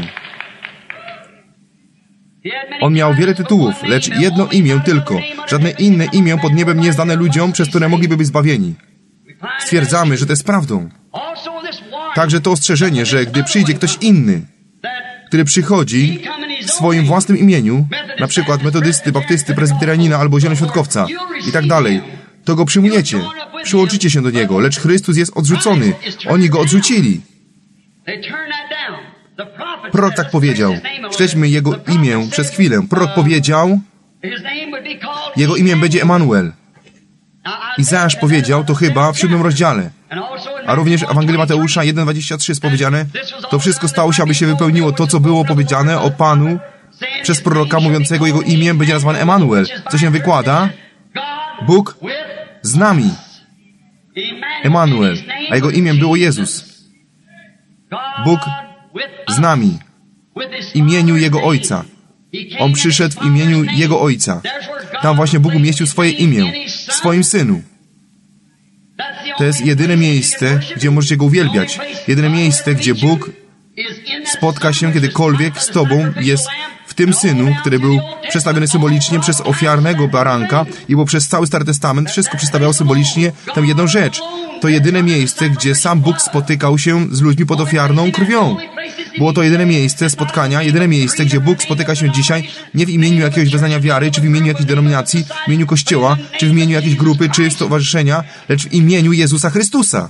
On miał wiele tytułów, lecz jedno imię tylko. Żadne inne imię pod niebem nie jest dane ludziom, przez które mogliby być zbawieni. Stwierdzamy, że to jest prawdą. Także to ostrzeżenie, że gdy przyjdzie ktoś inny, który przychodzi w swoim własnym imieniu, na przykład metodysty, baptysty, prezbiteranina albo zielonoświątkowca i tak dalej, to go przyjmujecie, przyłączycie się do niego, lecz Chrystus jest odrzucony. Oni go odrzucili. Prorok tak powiedział. Śledźmy jego imię przez chwilę. Prorok powiedział, jego imię będzie Emanuel. Izajasz powiedział to chyba w 7 rozdziale. A również w Ewangelii Mateusza 1:23 jest powiedziane, to wszystko stało się, aby się wypełniło to, co było powiedziane o Panu przez proroka mówiącego jego imię będzie nazwany Emanuel. Co się wykłada? Bóg z nami. Emanuel. A jego imię było Jezus. Bóg z nami. W imieniu Jego Ojca. On przyszedł w imieniu Jego Ojca. Tam właśnie Bóg umieścił swoje imię w swoim Synu. To jest jedyne miejsce, gdzie możecie Go uwielbiać. Jedyne miejsce, gdzie Bóg spotka się kiedykolwiek z Tobą, jest w tym Synu, który był przedstawiony symbolicznie przez ofiarnego baranka i bo przez cały Stary Testament wszystko przedstawiało symbolicznie tę jedną rzecz. To jedyne miejsce, gdzie sam Bóg spotykał się z ludźmi pod ofiarną krwią. Było to jedyne miejsce spotkania, jedyne miejsce, gdzie Bóg spotyka się dzisiaj nie w imieniu jakiegoś wyznania wiary, czy w imieniu jakiejś denominacji, w imieniu Kościoła, czy w imieniu jakiejś grupy, czy stowarzyszenia, lecz w imieniu Jezusa Chrystusa.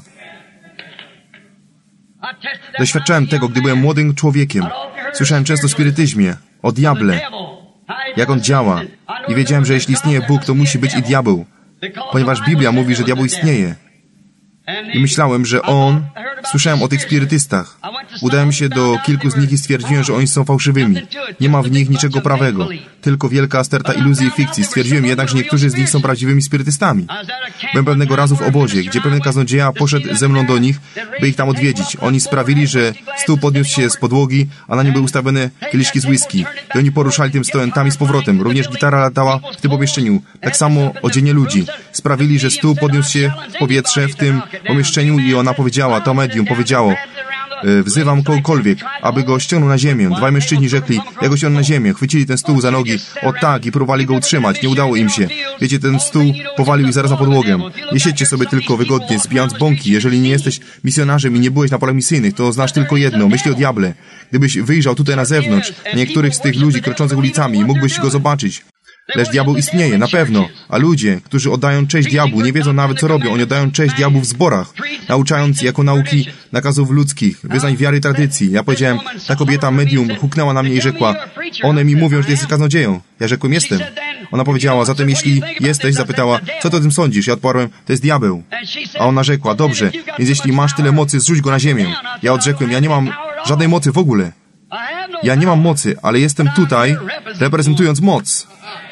Doświadczałem tego, gdy byłem młodym człowiekiem. Słyszałem często o spirytyzmie, o diable, jak on działa. I wiedziałem, że jeśli istnieje Bóg, to musi być i diabeł, ponieważ Biblia mówi, że diabeł istnieje. I myślałem, że on Słyszałem o tych spirytystach. Udałem się do kilku z nich i stwierdziłem, że oni są fałszywymi. Nie ma w nich niczego prawego. Tylko wielka sterta iluzji i fikcji. Stwierdziłem jednak, że niektórzy z nich są prawdziwymi spirytystami. Byłem pewnego razu w obozie, gdzie pewien kaznodzieja poszedł ze mną do nich, by ich tam odwiedzić. Oni sprawili, że stół podniósł się z podłogi, a na nim były ustawione kieliszki z whisky. I oni poruszali tym stołem tam i z powrotem. Również gitara latała w tym pomieszczeniu. Tak samo odzienie ludzi. Sprawili, że stół podniósł się w powietrze w tym pomieszczeniu i ona powiedziała, to medium powiedziało: wzywam kogokolwiek, aby go ściągnął na ziemię. Dwaj mężczyźni rzekli: ja go ściągnę na ziemię. Chwycili ten stół za nogi, o tak, i próbowali go utrzymać. Nie udało im się. Wiecie, ten stół powalił ich zaraz na podłogę. Nie siedźcie sobie tylko wygodnie, zbijając bąki. Jeżeli nie jesteś misjonarzem i nie byłeś na polach misyjnych, to znasz tylko jedno: myśli o diable. Gdybyś wyjrzał tutaj na zewnątrz, niektórych z tych ludzi kroczących ulicami, mógłbyś go zobaczyć. Lecz diabeł istnieje, na pewno. A ludzie, którzy oddają cześć diabłu, nie wiedzą nawet, co robią. Oni oddają cześć diabłu w zborach, nauczając jako nauki nakazów ludzkich, wyznań wiary i tradycji. Ja powiedziałem, ta kobieta medium huknęła na mnie i rzekła: one mi mówią, że ty jesteś kaznodzieją. Ja rzekłem: jestem. Ona powiedziała: zatem jeśli jesteś, zapytała: co ty o tym sądzisz? Ja odparłem: to jest diabeł. A ona rzekła: dobrze, więc jeśli masz tyle mocy, zrzuć go na ziemię. Ja odrzekłem: ja nie mam żadnej mocy w ogóle. Ja nie mam mocy, ale jestem tutaj, reprezentując moc.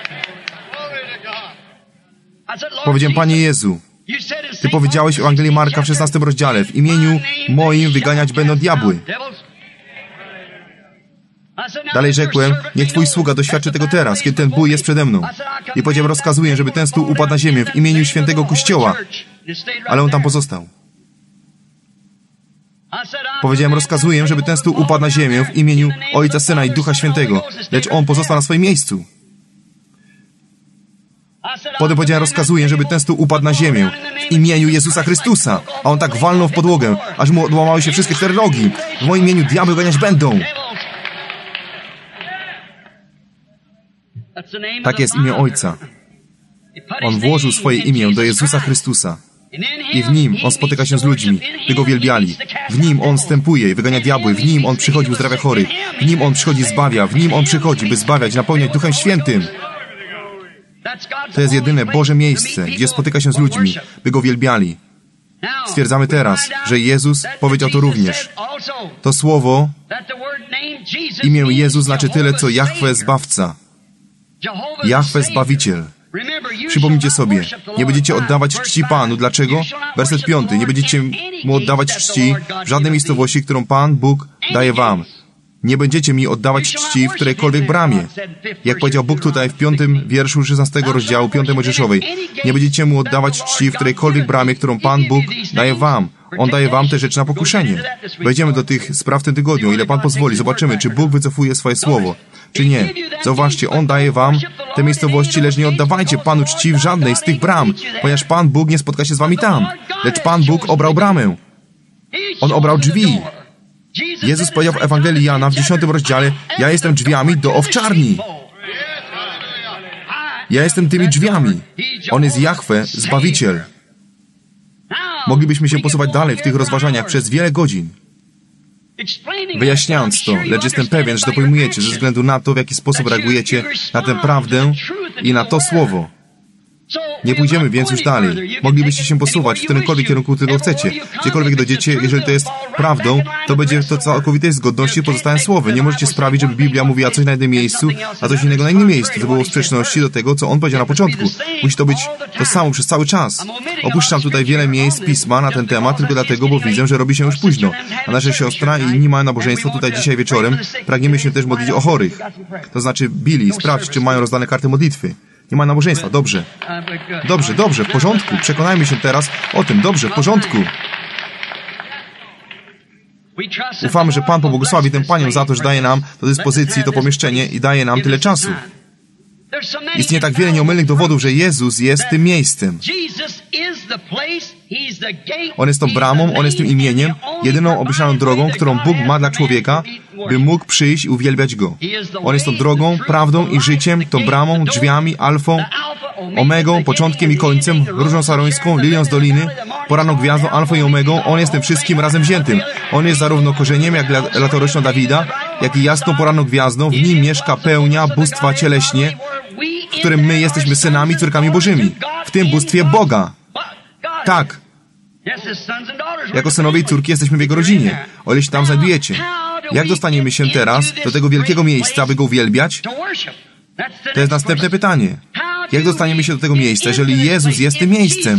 Powiedziałem: Panie Jezu, Ty powiedziałeś w Ewangelii Marka w 16 rozdziale: w imieniu moim wyganiać będą diabły. Dalej rzekłem: niech Twój sługa doświadczy tego teraz, kiedy ten bój jest przede mną. I powiedziałem: rozkazuję, żeby ten stół upadł na ziemię w imieniu świętego Kościoła. Ale on tam pozostał. Powiedziałem: rozkazuję, żeby ten stół upadł na ziemię w imieniu Ojca, Syna i Ducha Świętego. Lecz on pozostał na swoim miejscu. Potem powiedziałem: rozkazuję, żeby ten stół upadł na ziemię w imieniu Jezusa Chrystusa. A on tak walnął w podłogę, aż mu odłamały się wszystkie 4 nogi. W moim imieniu diabły ganiać będą. Tak jest imię Ojca. On włożył swoje imię do Jezusa Chrystusa. I w Nim On spotyka się z ludźmi, by Go wielbiali. W Nim On wstępuje i wygania diabły. W Nim On przychodzi, uzdrawia chorych. W Nim On przychodzi, zbawia. W Nim On przychodzi, by zbawiać, napełniać Duchem Świętym. To jest jedyne Boże miejsce, gdzie spotyka się z ludźmi, by Go wielbiali. Stwierdzamy teraz, że Jezus powiedział to również. To słowo, imię Jezus znaczy tyle, co Jahwe Zbawca. Jahwe Zbawiciel. Przypomnijcie sobie, nie będziecie oddawać czci Panu. Dlaczego? Werset 5. Nie będziecie Mu oddawać czci w żadnej miejscowości, którą Pan Bóg daje wam. Nie będziecie mi oddawać czci w którejkolwiek bramie. Jak powiedział Bóg tutaj w 5. wierszu 16 rozdziału 5 Mojżeszowej. Nie będziecie Mu oddawać czci w którejkolwiek bramie, którą Pan Bóg daje wam. On daje wam te rzeczy na pokuszenie. Wejdziemy do tych spraw w tym tygodniu, o ile Pan pozwoli. Zobaczymy, czy Bóg wycofuje swoje słowo, czy nie. Zauważcie, On daje wam te miejscowości, lecz nie oddawajcie Panu czci w żadnej z tych bram, ponieważ Pan Bóg nie spotka się z wami tam. Lecz Pan Bóg obrał bramę. On obrał drzwi. Jezus powiedział w Ewangelii Jana w 10 rozdziale: ja jestem drzwiami do owczarni. Ja jestem tymi drzwiami. On jest Jahwe, Zbawiciel. Moglibyśmy się posuwać dalej w tych rozważaniach przez wiele godzin, wyjaśniając to, lecz jestem pewien, że to pojmujecie ze względu na to, w jaki sposób reagujecie na tę prawdę i na to słowo. Nie pójdziemy więc już dalej. Moglibyście się posuwać w którymkolwiek kierunku, którego chcecie. Gdziekolwiek dojdziecie, jeżeli to jest prawdą, to będzie to całkowitej zgodności pozostałe słowy. Nie możecie sprawić, żeby Biblia mówiła coś na jednym miejscu, a coś innego na innym miejscu. To było w sprzeczności do tego, co On powiedział na początku. Musi to być to samo przez cały czas. Opuszczam tutaj wiele miejsc Pisma na ten temat, tylko dlatego, bo widzę, że robi się już późno. A nasza siostra i inni mają nabożeństwo tutaj dzisiaj wieczorem. Pragniemy się też modlić o chorych. To znaczy, Billy, sprawdź, czy mają rozdane karty modlitwy. Nie ma nabożeństwa. Dobrze. Dobrze, w porządku. Przekonajmy się teraz o tym. Dobrze, w porządku. Ufamy, że Pan pobłogosławi tę panią za to, że daje nam do dyspozycji to pomieszczenie i daje nam tyle czasu. Istnieje tak wiele nieomylnych dowodów, że Jezus jest tym miejscem. On jest tą bramą, On jest tym imieniem, jedyną obmyślaną drogą, którą Bóg ma dla człowieka, by mógł przyjść i uwielbiać Go. On jest tą drogą, prawdą i życiem, tą bramą, drzwiami, alfą, omegą, początkiem i końcem, różą sarońską, lilią z doliny, poranną gwiazdą, alfą i omegą. On jest tym wszystkim razem wziętym. On jest zarówno korzeniem, jak latoroślą Dawida, jak i jasną poranną gwiazdą. W Nim mieszka pełnia bóstwa cieleśnie, w którym my jesteśmy synami, córkami Bożymi. W tym bóstwie Boga. Tak. Jako synowie i córki jesteśmy w Jego rodzinie, o ile się tam znajdujecie. Jak dostaniemy się teraz do tego wielkiego miejsca, aby Go uwielbiać? To jest następne pytanie. Jak dostaniemy się do tego miejsca, jeżeli Jezus jest tym miejscem?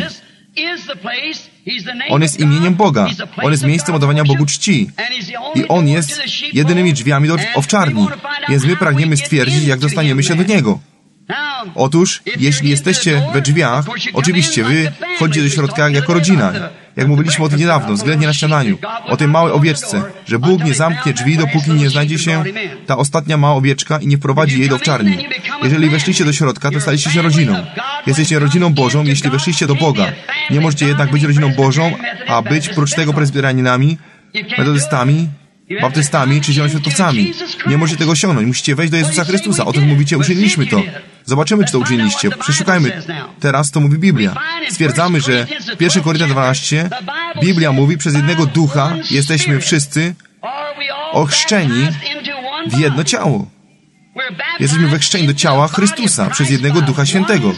On jest imieniem Boga. On jest miejscem oddawania Bogu czci. I On jest jedynymi drzwiami do owczarni. Więc my pragniemy stwierdzić, jak dostaniemy się do Niego. Otóż, jeśli jesteście we drzwiach, oczywiście wy wchodzicie do środka jako rodzina. Jak mówiliśmy o tym niedawno, względnie na śniadaniu, o tej małej owieczce, że Bóg nie zamknie drzwi, dopóki nie znajdzie się ta ostatnia mała owieczka i nie wprowadzi jej do owczarni. Jeżeli weszliście do środka, to staliście się rodziną. Jesteście rodziną Bożą, jeśli weszliście do Boga. Nie możecie jednak być rodziną Bożą, a być prócz tego prezbiteranianami, metodystami, baptystami czy zielonoświątkowcami. Nie możecie tego osiągnąć. Musicie wejść do Jezusa Chrystusa. O tym mówicie, uczyniliśmy to. Zobaczymy, czy to uczyniliście. Przeszukajmy. Teraz to mówi Biblia. Stwierdzamy, że w 1 Koryntian 12 Biblia mówi, przez jednego ducha jesteśmy wszyscy ochrzczeni w jedno ciało. Jesteśmy wechrzczeni do ciała Chrystusa przez jednego Ducha Świętego.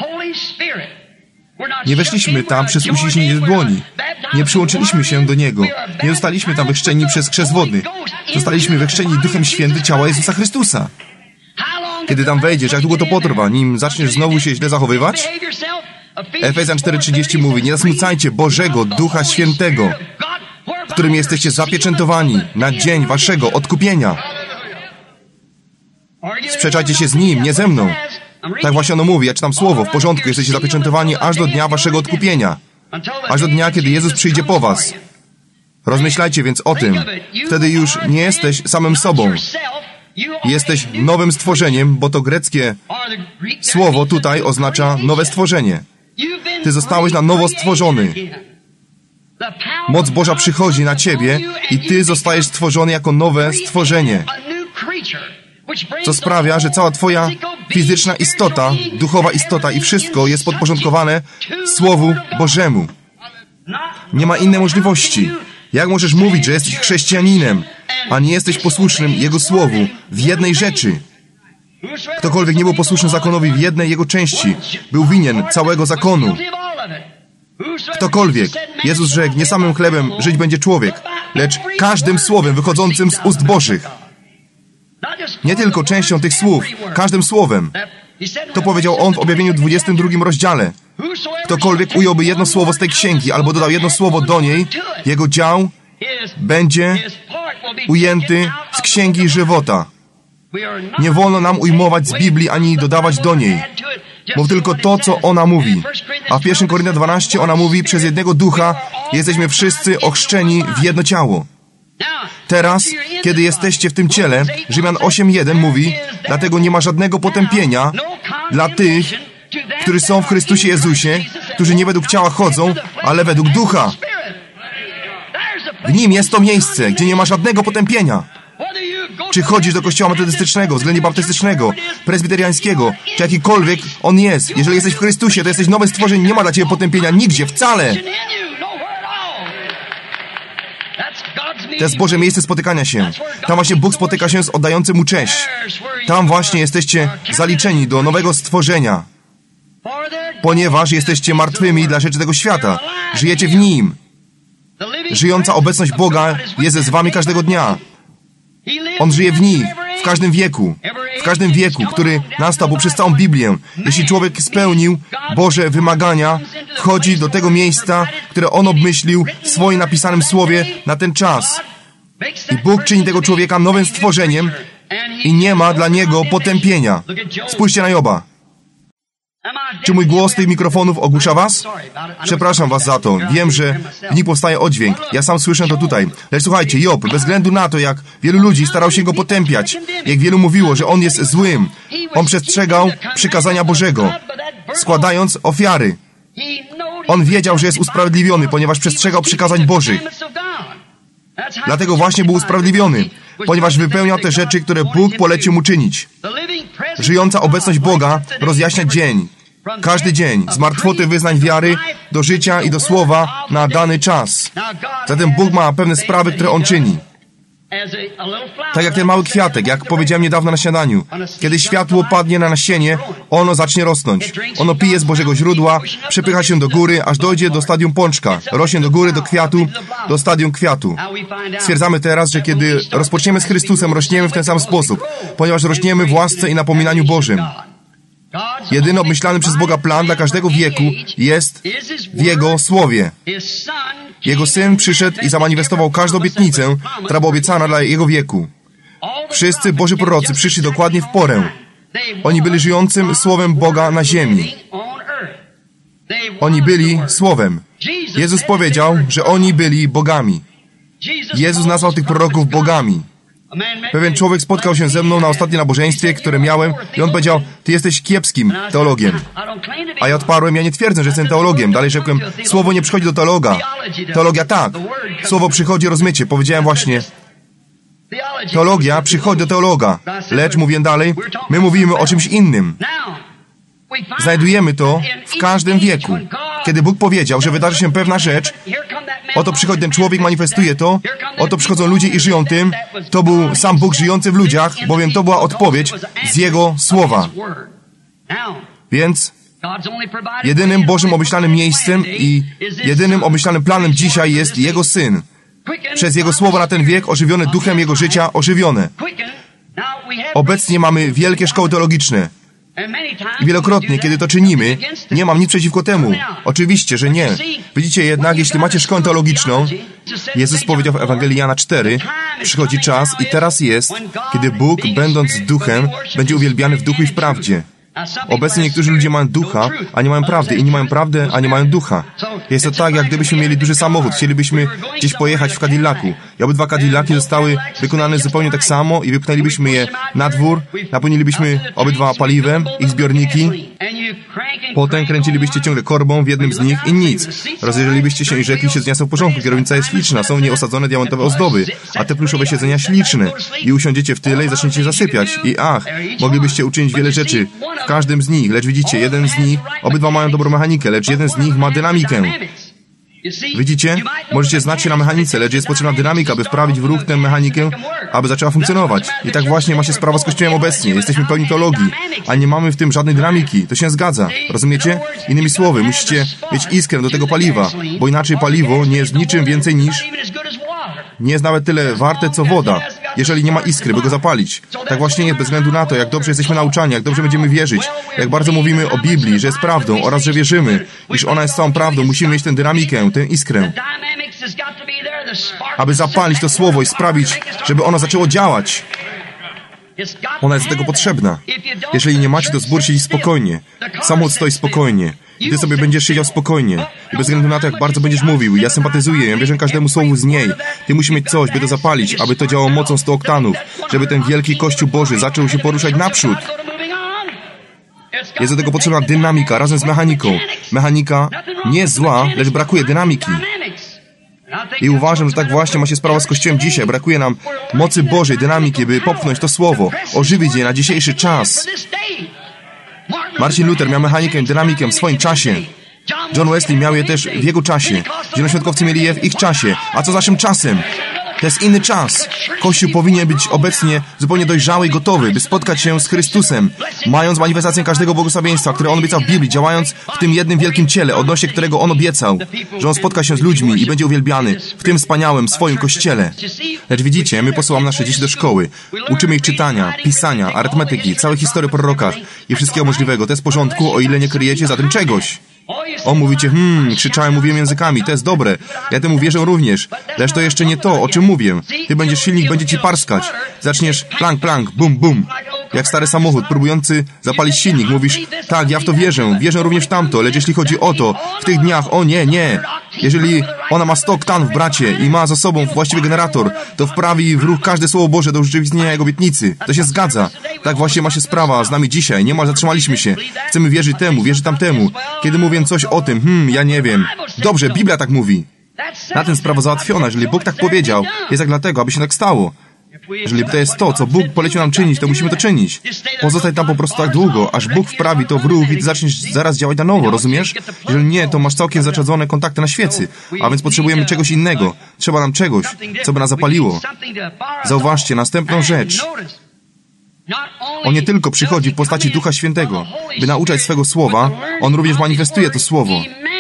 Nie weszliśmy tam przez uściśnięcie dłoni. Nie przyłączyliśmy się do Niego. Nie zostaliśmy tam wechrzczeni przez chrzest wodny. Zostaliśmy wechrzczeni Duchem Świętym ciała Jezusa Chrystusa. Kiedy tam wejdziesz, jak długo to potrwa, nim zaczniesz znowu się źle zachowywać? Efezjan 4:30 mówi, nie zasmucajcie Bożego Ducha Świętego, którym jesteście zapieczętowani na dzień waszego odkupienia. Sprzeczajcie się z Nim, nie ze mną. Tak właśnie ono mówi, ja czytam słowo, w porządku, jesteście zapieczętowani aż do dnia waszego odkupienia. Aż do dnia, kiedy Jezus przyjdzie po was. Rozmyślajcie więc o tym. Wtedy już nie jesteś samym sobą. Jesteś nowym stworzeniem, bo to greckie słowo tutaj oznacza nowe stworzenie. Ty zostałeś na nowo stworzony. Moc Boża przychodzi na ciebie i ty zostajesz stworzony jako nowe stworzenie. Co sprawia, że cała twoja fizyczna istota, duchowa istota i wszystko jest podporządkowane Słowu Bożemu. Nie ma innej możliwości. Jak możesz mówić, że jesteś chrześcijaninem, a nie jesteś posłusznym Jego Słowu w jednej rzeczy? Ktokolwiek nie był posłuszny zakonowi w jednej jego części, był winien całego zakonu. Ktokolwiek. Jezus rzekł, nie samym chlebem żyć będzie człowiek, lecz każdym słowem wychodzącym z ust Bożych. Nie tylko częścią tych słów, każdym słowem. To powiedział On w Objawieniu 22 rozdziale. Ktokolwiek ująłby jedno słowo z tej księgi, albo dodał jedno słowo do niej, jego dział będzie ujęty z księgi żywota. Nie wolno nam ujmować z Biblii, ani dodawać do niej. Mów tylko to, co ona mówi. A w 1 Koryntian 12 ona mówi, przez jednego ducha jesteśmy wszyscy ochrzczeni w jedno ciało. Teraz, kiedy jesteście w tym ciele, Rzymian 8:1 mówi, dlatego nie ma żadnego potępienia dla tych, którzy są w Chrystusie Jezusie, którzy nie według ciała chodzą, ale według ducha. W Nim jest to miejsce, gdzie nie ma żadnego potępienia. Czy chodzisz do kościoła metodystycznego, względnie baptystycznego, prezbiteriańskiego, czy jakikolwiek on jest. Jeżeli jesteś w Chrystusie, to jesteś nowe stworzenie, nie ma dla ciebie potępienia nigdzie, wcale. To jest Boże miejsce spotykania się. Tam właśnie Bóg spotyka się z oddającym Mu cześć. Tam właśnie jesteście zaliczeni do nowego stworzenia. Ponieważ jesteście martwymi dla rzeczy tego świata. Żyjecie w Nim. Żyjąca obecność Boga jest z wami każdego dnia. On żyje w nich, w każdym wieku, który nastał poprzez całą Biblię. Jeśli człowiek spełnił Boże wymagania, wchodzi do tego miejsca, które On obmyślił w swoim napisanym słowie na ten czas. I Bóg czyni tego człowieka nowym stworzeniem i nie ma dla niego potępienia. Spójrzcie na Joba. Czy mój głos z tych mikrofonów ogłusza was? Przepraszam was za to. Wiem, że w nich powstaje oddźwięk. Ja sam słyszę to tutaj. Lecz słuchajcie, Job, bez względu na to, jak wielu ludzi starał się go potępiać, jak wielu mówiło, że on jest złym, on przestrzegał przykazania Bożego, składając ofiary. On wiedział, że jest usprawiedliwiony, ponieważ przestrzegał przykazań Bożych. Dlatego właśnie był usprawiedliwiony, ponieważ wypełniał te rzeczy, które Bóg polecił mu czynić. Żyjąca obecność Boga rozjaśnia dzień. Każdy dzień, z martwoty wyznań wiary, do życia i do słowa na dany czas. Zatem Bóg ma pewne sprawy, które On czyni. Tak jak ten mały kwiatek, jak powiedziałem niedawno na śniadaniu. Kiedy światło padnie na nasienie, ono zacznie rosnąć. Ono pije z Bożego źródła, przepycha się do góry, aż dojdzie do stadium pączka. Rośnie do góry, do kwiatu, do stadium kwiatu. Stwierdzamy teraz, że kiedy rozpoczniemy z Chrystusem, rośniemy w ten sam sposób, ponieważ rośniemy w łasce i napominaniu Bożym. Jedyny obmyślany przez Boga plan dla każdego wieku jest w Jego Słowie. Jego Syn przyszedł i zamanifestował każdą obietnicę, która była obiecana dla Jego wieku. Wszyscy Boży prorocy przyszli dokładnie w porę. Oni byli żyjącym Słowem Boga na ziemi. Oni byli Słowem. Jezus powiedział, że oni byli bogami. Jezus nazwał tych proroków bogami. Pewien człowiek spotkał się ze mną na ostatnim nabożeństwie, które miałem, i on powiedział: ty jesteś kiepskim teologiem. A ja odparłem: ja nie twierdzę, że jestem teologiem. Dalej rzekłem: słowo nie przychodzi do teologa. Teologia tak. Słowo przychodzi rozmycie. Powiedziałem właśnie: teologia przychodzi do teologa. Lecz, mówię dalej, my mówimy o czymś innym. Znajdujemy to w każdym wieku. Kiedy Bóg powiedział, że wydarzy się pewna rzecz, oto przychodzi ten człowiek, manifestuje to, oto przychodzą ludzie i żyją tym. To był sam Bóg żyjący w ludziach, bowiem to była odpowiedź z Jego Słowa. Więc jedynym Bożym obmyślanym miejscem i jedynym obmyślanym planem dzisiaj jest Jego Syn. Przez Jego Słowo na ten wiek, ożywione duchem Jego życia, ożywione. Obecnie mamy wielkie szkoły teologiczne. I wielokrotnie, kiedy to czynimy, nie mam nic przeciwko temu. Oczywiście, że nie. Widzicie jednak, jeśli macie szkołę teologiczną, Jezus powiedział w Ewangelii Jana 4, przychodzi czas i teraz jest, kiedy Bóg, będąc duchem, będzie uwielbiany w duchu i w prawdzie. Obecnie niektórzy ludzie mają ducha, a nie mają prawdy. Inni mają prawdę, a nie mają ducha. Jest to tak, jak gdybyśmy mieli duży samochód. Chcielibyśmy gdzieś pojechać w Cadillacu. I obydwa Cadillaki zostały wykonane zupełnie tak samo i wypchnęlibyśmy je na dwór, napełnilibyśmy obydwa paliwem, ich zbiorniki. Potem kręcilibyście ciągle korbą w jednym z nich i nic. Rozejrzelibyście się i rzekli: siedzenia są w porządku, kierownica jest śliczna, są w niej osadzone diamentowe ozdoby, a te pluszowe siedzenia śliczne. I usiądziecie w tyle i zaczniecie zasypiać. I moglibyście uczynić wiele rzeczy w każdym z nich, lecz widzicie, jeden z nich, obydwa mają dobrą mechanikę, lecz jeden z nich ma dynamikę. Widzicie? Możecie znać się na mechanice, lecz jest potrzebna dynamika, aby wprawić w ruch tę mechanikę, aby zaczęła funkcjonować. I tak właśnie ma się sprawa z Kościołem obecnie. Jesteśmy pełni teologii, a nie mamy w tym żadnej dynamiki. To się zgadza. Rozumiecie? Innymi słowy, musicie mieć iskrę do tego paliwa, bo inaczej paliwo nie jest niczym więcej niż... nie jest nawet tyle warte, co woda, jeżeli nie ma iskry, by go zapalić. Tak właśnie jest, bez względu na to, jak dobrze jesteśmy nauczani, jak dobrze będziemy wierzyć, jak bardzo mówimy o Biblii, że jest prawdą, oraz że wierzymy, iż ona jest całą prawdą. Musimy mieć tę dynamikę, tę iskrę, aby zapalić to słowo i sprawić, żeby ono zaczęło działać. Ona jest do tego potrzebna. Jeżeli nie macie, to zbór siedzi spokojnie. Samochód stoi spokojnie. I ty sobie będziesz siedział spokojnie. I bez względu na to, jak bardzo będziesz mówił, ja sympatyzuję, ja wierzę każdemu słowu z niej. Ty musisz mieć coś, by to zapalić, aby to działało mocą 100 oktanów, żeby ten wielki Kościół Boży zaczął się poruszać naprzód. Jest do tego potrzebna dynamika razem z mechaniką. Mechanika nie jest zła, lecz brakuje dynamiki. I uważam, że tak właśnie ma się sprawa z Kościołem dzisiaj. Brakuje nam mocy Bożej, dynamiki, by popchnąć to słowo, ożywić je na dzisiejszy czas. Martin Luther miał mechanikę, dynamikę w swoim czasie. John Wesley miał je też w jego czasie. Zielonoświątkowcy mieli je w ich czasie. A co z naszym czasem? To jest inny czas. Kościół powinien być obecnie zupełnie dojrzały i gotowy, by spotkać się z Chrystusem, mając manifestację każdego błogosławieństwa, które On obiecał w Biblii, działając w tym jednym wielkim ciele, odnośnie którego On obiecał, że On spotka się z ludźmi i będzie uwielbiany w tym wspaniałym swoim Kościele. Lecz widzicie, my posyłamy nasze dzieci do szkoły. Uczymy ich czytania, pisania, arytmetyki, całej historii o prorokach i wszystkiego możliwego. To jest w porządku, o ile nie kryjecie za tym czegoś. O, mówicie, krzyczałem, mówiłem językami, to jest dobre. Ja temu wierzę również. Lecz to jeszcze nie to, o czym mówię. Ty będziesz silnik, będzie ci parskać. Zaczniesz plank, plank, bum, bum. Jak stary samochód, próbujący zapalić silnik. Mówisz, tak, ja w to wierzę. Wierzę również w tamto. Lecz jeśli chodzi o to, w tych dniach, o nie, nie. Jeżeli ona ma 100 oktanów, bracie, i ma za sobą właściwy generator, to wprawi w ruch każde Słowo Boże do urzeczywistnienia Jego obietnicy. To się zgadza. Tak właśnie ma się sprawa z nami dzisiaj. Niemal zatrzymaliśmy się. Chcemy wierzyć temu, wierzyć tamtemu. Kiedy mówię coś o tym, ja nie wiem. Dobrze, Biblia tak mówi. Na tym sprawa załatwiona. Jeżeli Bóg tak powiedział, jest tak dlatego, aby się tak stało. Jeżeli to jest to, co Bóg polecił nam czynić, to musimy to czynić. Pozostać tam po prostu tak długo, aż Bóg wprawi to w ruch i ty zaczniesz zaraz działać na nowo, rozumiesz? Jeżeli nie, to masz całkiem zaczadzone kontakty na świecy, a więc potrzebujemy czegoś innego. Trzeba nam czegoś, co by nas zapaliło. Zauważcie, następną rzecz. On nie tylko przychodzi w postaci Ducha Świętego, by nauczać swego Słowa, On również manifestuje to Słowo.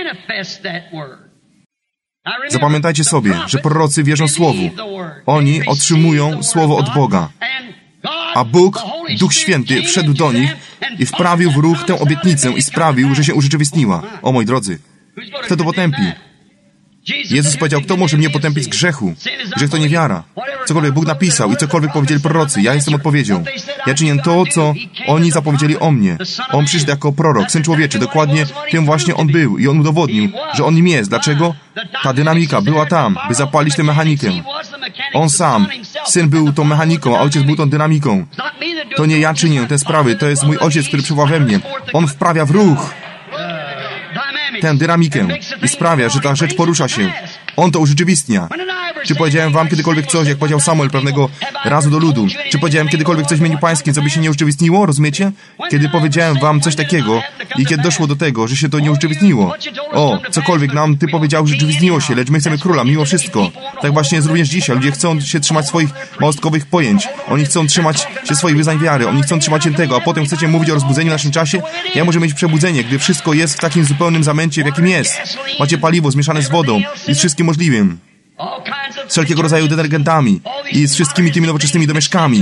Zapamiętajcie sobie, że prorocy wierzą Słowu. Oni otrzymują Słowo od Boga. A Bóg, Duch Święty, wszedł do nich i wprawił w ruch tę obietnicę i sprawił, że się urzeczywistniła. O moi drodzy, kto to potępi? Jezus powiedział, kto może mnie potępić z grzechu? Grzech to niewiara. Cokolwiek Bóg napisał i cokolwiek powiedzieli prorocy, ja jestem odpowiedzią. Ja czynię to, co oni zapowiedzieli o mnie. On przyszedł jako prorok, Syn Człowieczy. Dokładnie tym właśnie On był i On udowodnił, że On nim jest. Dlaczego? Ta dynamika była tam, by zapalić tę mechanikę. On sam, Syn był tą mechaniką, a Ojciec był tą dynamiką. To nie ja czynię te sprawy, to jest mój Ojciec, który przybywa we mnie. On wprawia w ruch tę dynamikę i sprawia, że ta rzecz porusza się. On to urzeczywistnia. Czy powiedziałem wam kiedykolwiek coś, jak powiedział Samuel pewnego razu do ludu? Czy powiedziałem kiedykolwiek coś w imieniu pańskim, co by się nie urzeczywistniło? Rozumiecie? Kiedy powiedziałem wam coś takiego i kiedy doszło do tego, że się to nie urzeczywistniło. O, cokolwiek nam ty powiedział, urzeczywistniło się, lecz my chcemy króla, mimo wszystko. Tak właśnie jest również dzisiaj. Ludzie chcą się trzymać swoich małostkowych pojęć. Oni chcą trzymać się swoich wyznań wiary. Oni chcą trzymać się tego, a potem chcecie mówić o rozbudzeniu w naszym czasie? Ja może mieć przebudzenie, gdy wszystko jest w takim zupełnym zamęcie, w jakim jest. Macie paliwo zmieszane z wodą i z wszystkim możliwym. Z wszelkiego rodzaju detergentami i z wszystkimi tymi nowoczesnymi domieszkami.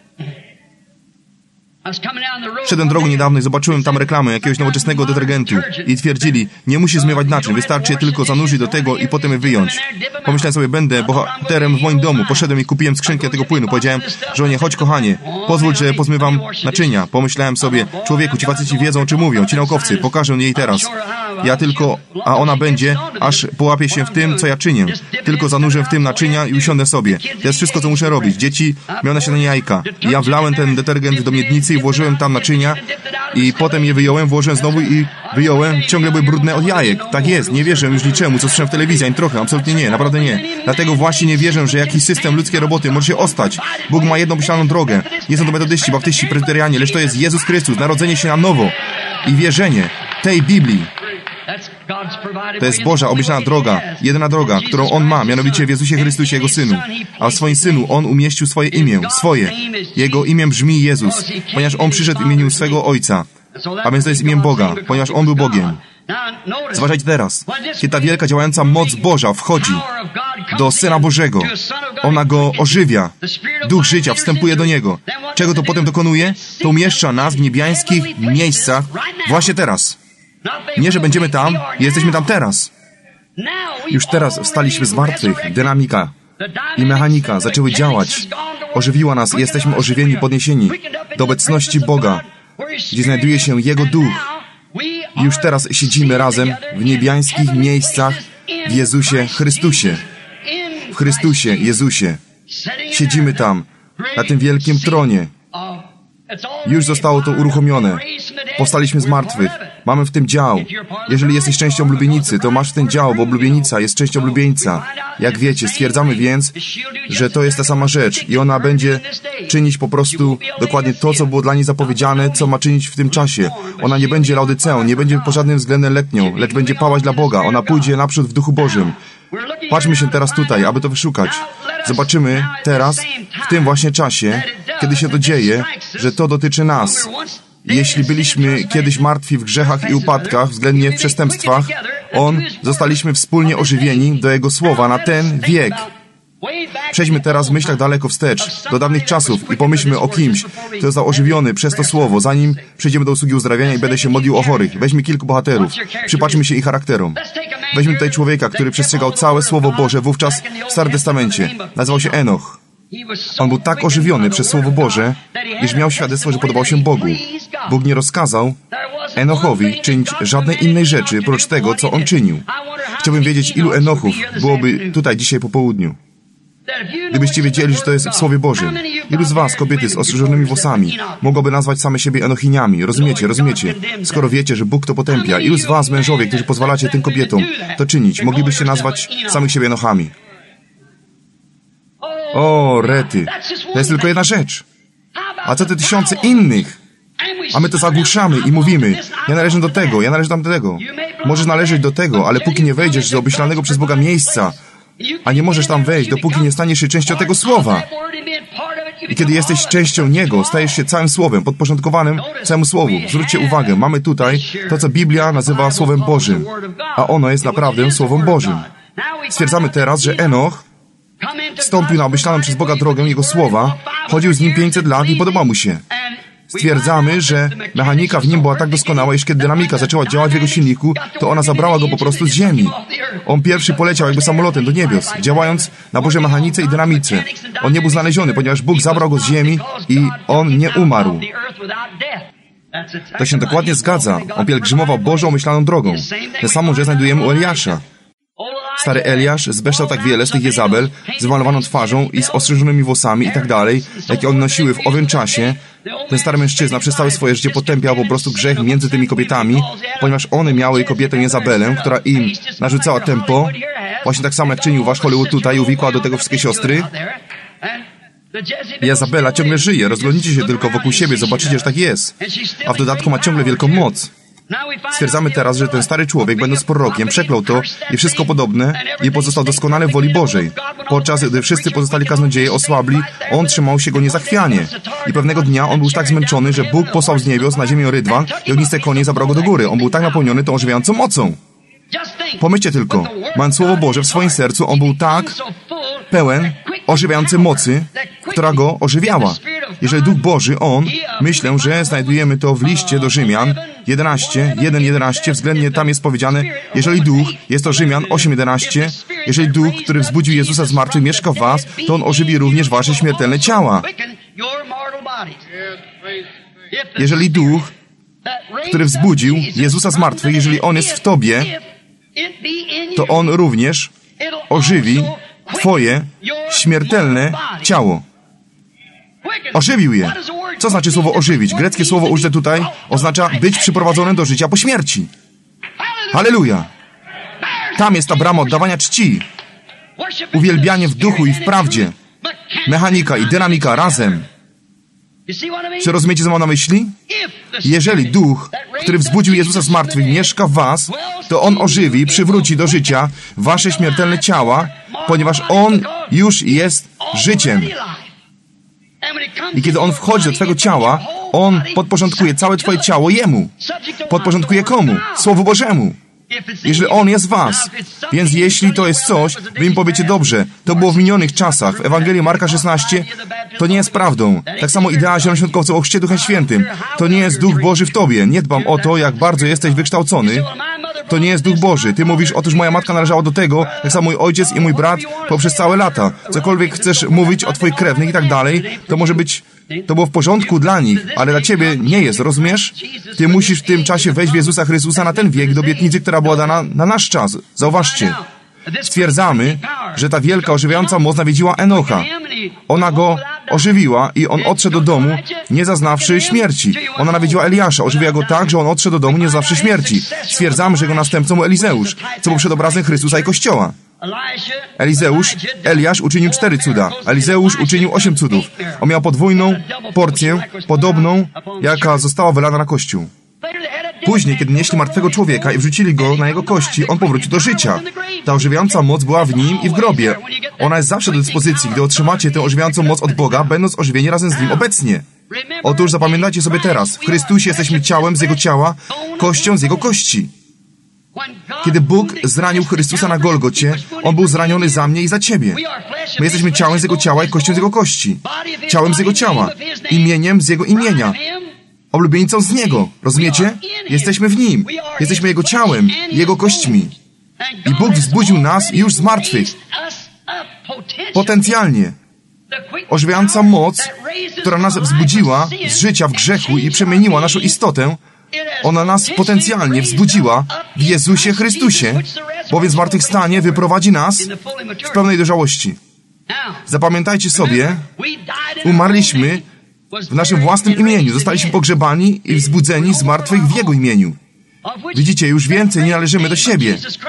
Szedłem drogą niedawno i zobaczyłem tam reklamę jakiegoś nowoczesnego detergentu i twierdzili, nie musisz zmywać naczyń, wystarczy je tylko zanurzyć do tego i potem je wyjąć. Pomyślałem sobie, będę bohaterem w moim domu. Poszedłem i kupiłem skrzynkę tego płynu. Powiedziałem żonie, chodź kochanie, pozwól, że pozmywam naczynia. Pomyślałem sobie, człowieku, ci faceci wiedzą, o czym mówią, ci naukowcy, pokażę jej teraz. Ja tylko, a ona będzie, aż połapie się w tym, co ja czynię. Tylko zanurzę w tym naczynia i usiądę sobie. To jest wszystko, co muszę robić. Dzieci miały na śniadanie jajka. I ja wlałem ten detergent do miednicy i włożyłem tam naczynia i potem je wyjąłem, włożyłem znowu i wyjąłem. Ciągle były brudne od jajek. Tak jest, nie wierzę już niczemu, co słyszałem w telewizji, ani trochę, absolutnie nie, naprawdę nie. Dlatego właśnie nie wierzę, że jakiś system ludzkiej roboty może się ostać. Bóg ma jedną myślaną drogę. Nie są to metodyści, baptyści, prezbiterianie, lecz to jest Jezus Chrystus, narodzenie się na nowo i wierzenie tej Biblii. To jest Boża obmyślana droga, jedyna droga, którą On ma, mianowicie w Jezusie Chrystusie, Jego Synu. A w swoim Synu On umieścił swoje imię, swoje. Jego imię brzmi Jezus, ponieważ On przyszedł w imieniu swego Ojca. A więc to jest imię Boga, ponieważ On był Bogiem. Zważajcie teraz, kiedy ta wielka działająca moc Boża wchodzi do Syna Bożego, ona Go ożywia, Duch życia wstępuje do Niego. Czego to potem dokonuje? To umieszcza nas w niebiańskich miejscach właśnie teraz. Nie, że będziemy tam, jesteśmy tam teraz. Już teraz wstaliśmy z martwych, dynamika i mechanika zaczęły działać. Ożywiła nas i jesteśmy ożywieni, podniesieni do obecności Boga, gdzie znajduje się Jego Duch. I już teraz siedzimy razem w niebiańskich miejscach w Jezusie Chrystusie. W Chrystusie, Jezusie. Siedzimy tam, na tym wielkim tronie. Już zostało to uruchomione. Powstaliśmy z martwych. Mamy w tym dział. Jeżeli jesteś częścią oblubienicy, to masz w tym dział, bo oblubienica jest częścią oblubieńca. Jak wiecie, stwierdzamy więc, że to jest ta sama rzecz i ona będzie czynić po prostu dokładnie to, co było dla niej zapowiedziane, co ma czynić w tym czasie. Ona nie będzie Laodyceą, nie będzie pod żadnym względem letnią, lecz będzie pałać dla Boga. Ona pójdzie naprzód w Duchu Bożym. Patrzmy się teraz tutaj, aby to wyszukać. Zobaczymy teraz, w tym właśnie czasie, kiedy się to dzieje, że to dotyczy nas. Jeśli byliśmy kiedyś martwi w grzechach i upadkach, względnie w przestępstwach, zostaliśmy wspólnie ożywieni do Jego Słowa na ten wiek. Przejdźmy teraz w myślach daleko wstecz, do dawnych czasów i pomyślmy o kimś, kto został ożywiony przez to Słowo, zanim przejdziemy do usługi uzdrawiania i będę się modlił o chorych. Weźmy kilku bohaterów, przypatrzmy się ich charakterom. Weźmy tutaj człowieka, który przestrzegał całe Słowo Boże wówczas w Starym Testamencie. Nazywał się Enoch. On był tak ożywiony przez Słowo Boże, iż miał świadectwo, że podobał się Bogu. Bóg nie rozkazał Enochowi czynić żadnej innej rzeczy, prócz tego, co on czynił. Chciałbym wiedzieć, ilu Enochów byłoby tutaj dzisiaj po południu. Gdybyście wiedzieli, że to jest w Słowie Bożym. Ilu z was, kobiety z ostrzyżonymi włosami, mogłoby nazwać same siebie Enochiniami? Rozumiecie? Skoro wiecie, że Bóg to potępia. Ilu z was, mężowie, którzy pozwalacie tym kobietom to czynić, moglibyście nazwać samych siebie Enochami? O, rety. To jest tylko jedna rzecz. A co te tysiące innych? A my to zagłuszamy i mówimy, ja należę do tego, ja należę do tego. Możesz należeć do tego, ale póki nie wejdziesz do obmyślanego przez Boga miejsca, a nie możesz tam wejść, dopóki nie staniesz się częścią tego Słowa. I kiedy jesteś częścią Niego, stajesz się całym Słowem, podporządkowanym całemu Słowu. Zwróćcie uwagę, mamy tutaj to, co Biblia nazywa Słowem Bożym, a ono jest naprawdę Słowem Bożym. Stwierdzamy teraz, że Enoch wstąpił na obmyślaną przez Boga drogę Jego Słowa, chodził z nim 500 lat i podobał mu się. Stwierdzamy, że mechanika w nim była tak doskonała, iż kiedy dynamika zaczęła działać w jego silniku, to ona zabrała go po prostu z ziemi. On pierwszy poleciał jakby samolotem do niebios, działając na Bożej mechanice i dynamice. On nie był znaleziony, ponieważ Bóg zabrał go z ziemi i on nie umarł. To się dokładnie zgadza. On pielgrzymował Bożą omyślaną drogą. Tę samą rzecz znajdujemy u Eliasza. Stary Eliasz zbeształ tak wiele z tych Jezabel, z wymalowaną twarzą i z ostrzyżonymi włosami i tak dalej, jakie one nosiły w owym czasie. Ten stary mężczyzna przez całe swoje życie potępiał po prostu grzech między tymi kobietami, ponieważ one miały kobietę Jezabelę, która im narzucała tempo, właśnie tak samo jak czynił wasz Hollywood tutaj, uwikła do tego wszystkie siostry. Jezabela ciągle żyje, rozglądnijcie się tylko wokół siebie, zobaczycie, że tak jest. A w dodatku ma ciągle wielką moc. Stwierdzamy teraz, że ten stary człowiek, będąc prorokiem, przeklął to i wszystko podobne i pozostał doskonale w woli Bożej. Podczas gdy wszyscy pozostali kaznodzieje osłabli, on trzymał się go niezachwianie. I pewnego dnia on był już tak zmęczony, że Bóg posłał z niebios na ziemię rydwan i ogniste konie zabrał go do góry. On był tak napełniony tą ożywiającą mocą. Pomyślcie tylko, mając Słowo Boże w swoim sercu, on był tak pełen ożywiającej mocy, która go ożywiała. Jeżeli Duch Boży, On, myślę, że znajdujemy to w liście do Rzymian 11, względnie tam jest powiedziane, jeżeli Duch, jest to Rzymian 8:11, jeżeli Duch, który wzbudził Jezusa z martwych, mieszka w was, to On ożywi również wasze śmiertelne ciała. Jeżeli Duch, który wzbudził Jezusa z martwych, jeżeli On jest w tobie, to On również ożywi twoje śmiertelne ciało. Ożywił je. Co znaczy słowo ożywić? Greckie słowo użyte tutaj oznacza być przyprowadzonym do życia po śmierci. Halleluja! Tam jest ta brama oddawania czci. Uwielbianie w duchu i w prawdzie. Mechanika i dynamika razem. Czy rozumiecie, co mam na myśli? Jeżeli Duch, który wzbudził Jezusa z martwych, mieszka w was, to On ożywi i przywróci do życia wasze śmiertelne ciała, ponieważ On już jest życiem. I kiedy On wchodzi do twojego ciała, On podporządkuje całe twoje ciało Jemu. Podporządkuje komu? Słowu Bożemu. Jeżeli On jest w was. Więc jeśli to jest coś, wy im powiecie, dobrze, to było w minionych czasach. W Ewangelii Marka 16 to nie jest prawdą. Tak samo idea zielonoświątkowców o chrzcie Duchem Świętym. To nie jest Duch Boży w tobie. Nie dbam o to, jak bardzo jesteś wykształcony. To nie jest Duch Boży. Ty mówisz, otóż moja matka należała do tego, jak sam mój ojciec i mój brat poprzez całe lata. Cokolwiek chcesz mówić o twoich krewnych i tak dalej, to może być, to było w porządku dla nich, ale dla ciebie nie jest, rozumiesz? Ty musisz w tym czasie wejść w Jezusa Chrystusa na ten wiek do obietnicy, która była dana na nasz czas. Zauważcie. Stwierdzamy, że ta wielka ożywiająca moc nawiedziła Enocha. Ona go ożywiła i on odszedł do domu, nie zaznawszy śmierci. Ona nawiedziła Eliasza, ożywiła go tak, że on odszedł do domu, nie zaznawszy śmierci. Stwierdzamy, że jego następcą był Elizeusz, co był przedobrazem Chrystusa i Kościoła. Eliasz uczynił 4 cuda. Elizeusz uczynił 8 cudów. On miał podwójną porcję, podobną, jaka została wylana na Kościół. Później, kiedy nieśli martwego człowieka i wrzucili go na jego kości, on powrócił do życia. Ta ożywiająca moc była w nim i w grobie. Ona jest zawsze do dyspozycji, gdy otrzymacie tę ożywiającą moc od Boga, będąc ożywieni razem z Nim obecnie. Otóż zapamiętajcie sobie teraz, w Chrystusie jesteśmy ciałem z Jego ciała, kością z Jego kości. Kiedy Bóg zranił Chrystusa na Golgocie, On był zraniony za mnie i za ciebie. My jesteśmy ciałem z Jego ciała i kością z Jego kości. Ciałem z Jego ciała, imieniem z Jego imienia. Oblubienicą z Niego. Rozumiecie? Jesteśmy w Nim. Jesteśmy Jego ciałem i Jego kośćmi. I Bóg wzbudził nas już z martwych. Potencjalnie. Ożywiająca moc, która nas wzbudziła z życia w grzechu i przemieniła naszą istotę, ona nas potencjalnie wzbudziła w Jezusie Chrystusie, bowiem zmartwychwstanie wyprowadzi nas w pełnej dojrzałości. Zapamiętajcie sobie, umarliśmy w naszym własnym imieniu, zostaliśmy pogrzebani i wzbudzeni z martwych w Jego imieniu. Widzicie, już więcej nie należymy do siebie.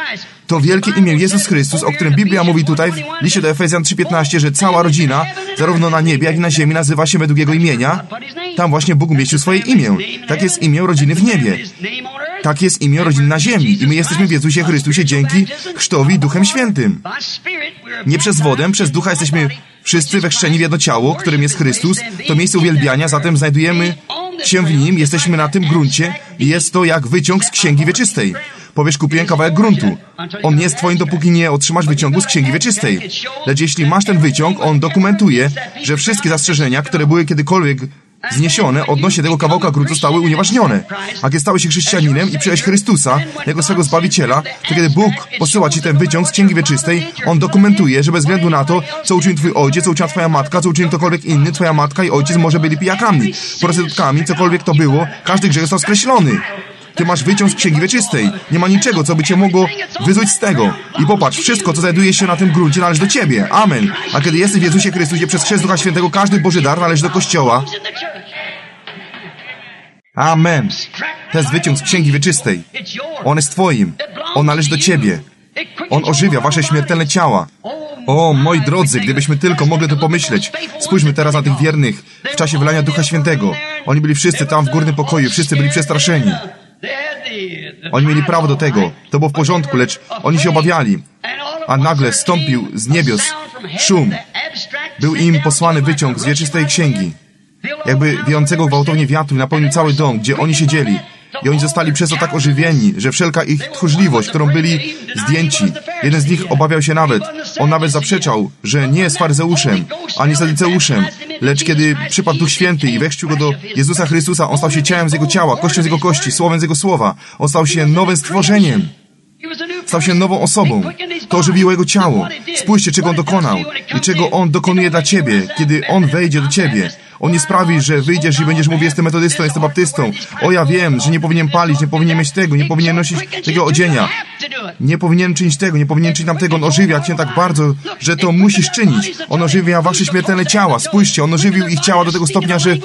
To wielkie imię Jezus Chrystus, o którym Biblia mówi tutaj w liście do Efezjan 3:15, że cała rodzina, zarówno na niebie, jak i na ziemi, nazywa się według Jego imienia. Tam właśnie Bóg umieścił swoje imię. Tak jest imię rodziny w niebie. Tak jest imię rodziny na ziemi. I my jesteśmy w Jezusie Chrystusie dzięki chrztowi Duchem Świętym. Nie przez wodę, przez Ducha jesteśmy wszyscy wechrzczeni w jedno ciało, którym jest Chrystus. To miejsce uwielbiania, zatem znajdujemy się w Nim, jesteśmy na tym gruncie i jest to jak wyciąg z Księgi Wieczystej. Powiesz, kupiłem kawałek gruntu. On nie jest twoim, dopóki nie otrzymasz wyciągu z Księgi Wieczystej. Lecz jeśli masz ten wyciąg, on dokumentuje, że wszystkie zastrzeżenia, które były kiedykolwiek zniesione odnośnie tego kawałka gruntu, zostały unieważnione. A kiedy stałeś się chrześcijaninem i przyjąłeś Chrystusa jako swego Zbawiciela, to kiedy Bóg posyła ci ten wyciąg z Księgi Wieczystej, on dokumentuje, że bez względu na to, co uczynił twój ojciec, co uczyniła twoja matka, co uczynił ktokolwiek inny, twoja matka i ojciec może byli pijakami, prostytutkami, cokolwiek to było, każdy grzech został skreślony. Ty masz wyciąg z Księgi Wieczystej. Nie ma niczego, co by cię mogło wyzuć z tego. I popatrz, wszystko, co znajduje się na tym gruncie, należy do ciebie. Amen. A kiedy jesteś w Jezusie Chrystusie przez chrzest Ducha Świętego, każdy Boży dar należy do Kościoła. Amen. To jest wyciąg z Księgi Wieczystej. On jest twoim. On należy do ciebie. On ożywia wasze śmiertelne ciała. O, moi drodzy, gdybyśmy tylko mogli to pomyśleć. Spójrzmy teraz na tych wiernych w czasie wylania Ducha Świętego. Oni byli wszyscy tam w górnym pokoju, wszyscy byli przestraszeni. Oni mieli prawo do tego. To było w porządku, lecz oni się obawiali. A nagle zstąpił z niebios szum. Był im posłany wyciąg z wieczystej księgi. Jakby wiejącego gwałtownie wiatru napełnił cały dom, gdzie oni siedzieli. I oni zostali przez to tak ożywieni, że wszelka ich tchórzliwość, którą byli zdjęci, jeden z nich obawiał się nawet. On nawet zaprzeczał, że nie jest faryzeuszem, ani saduceuszem. Lecz kiedy przypadł Duch Święty i wechrzcił go do Jezusa Chrystusa, on stał się ciałem z Jego ciała, kością z Jego kości, słowem z Jego słowa. On stał się nowym stworzeniem. Stał się nową osobą. To ożywiło Jego ciało. Spójrzcie, czego On dokonał i czego On dokonuje dla ciebie, kiedy On wejdzie do ciebie. On nie sprawi, że wyjdziesz i będziesz mówił, jestem metodystą, jestem baptystą. O, ja wiem, że nie powinien palić, nie powinien mieć tego, nie powinien nosić tego odzienia. Nie powinien czynić tego, nie powinien czynić tamtego. On ożywia cię tak bardzo, że to musisz czynić. On ożywia wasze śmiertelne ciała. Spójrzcie, On ożywił ich ciała do tego stopnia, że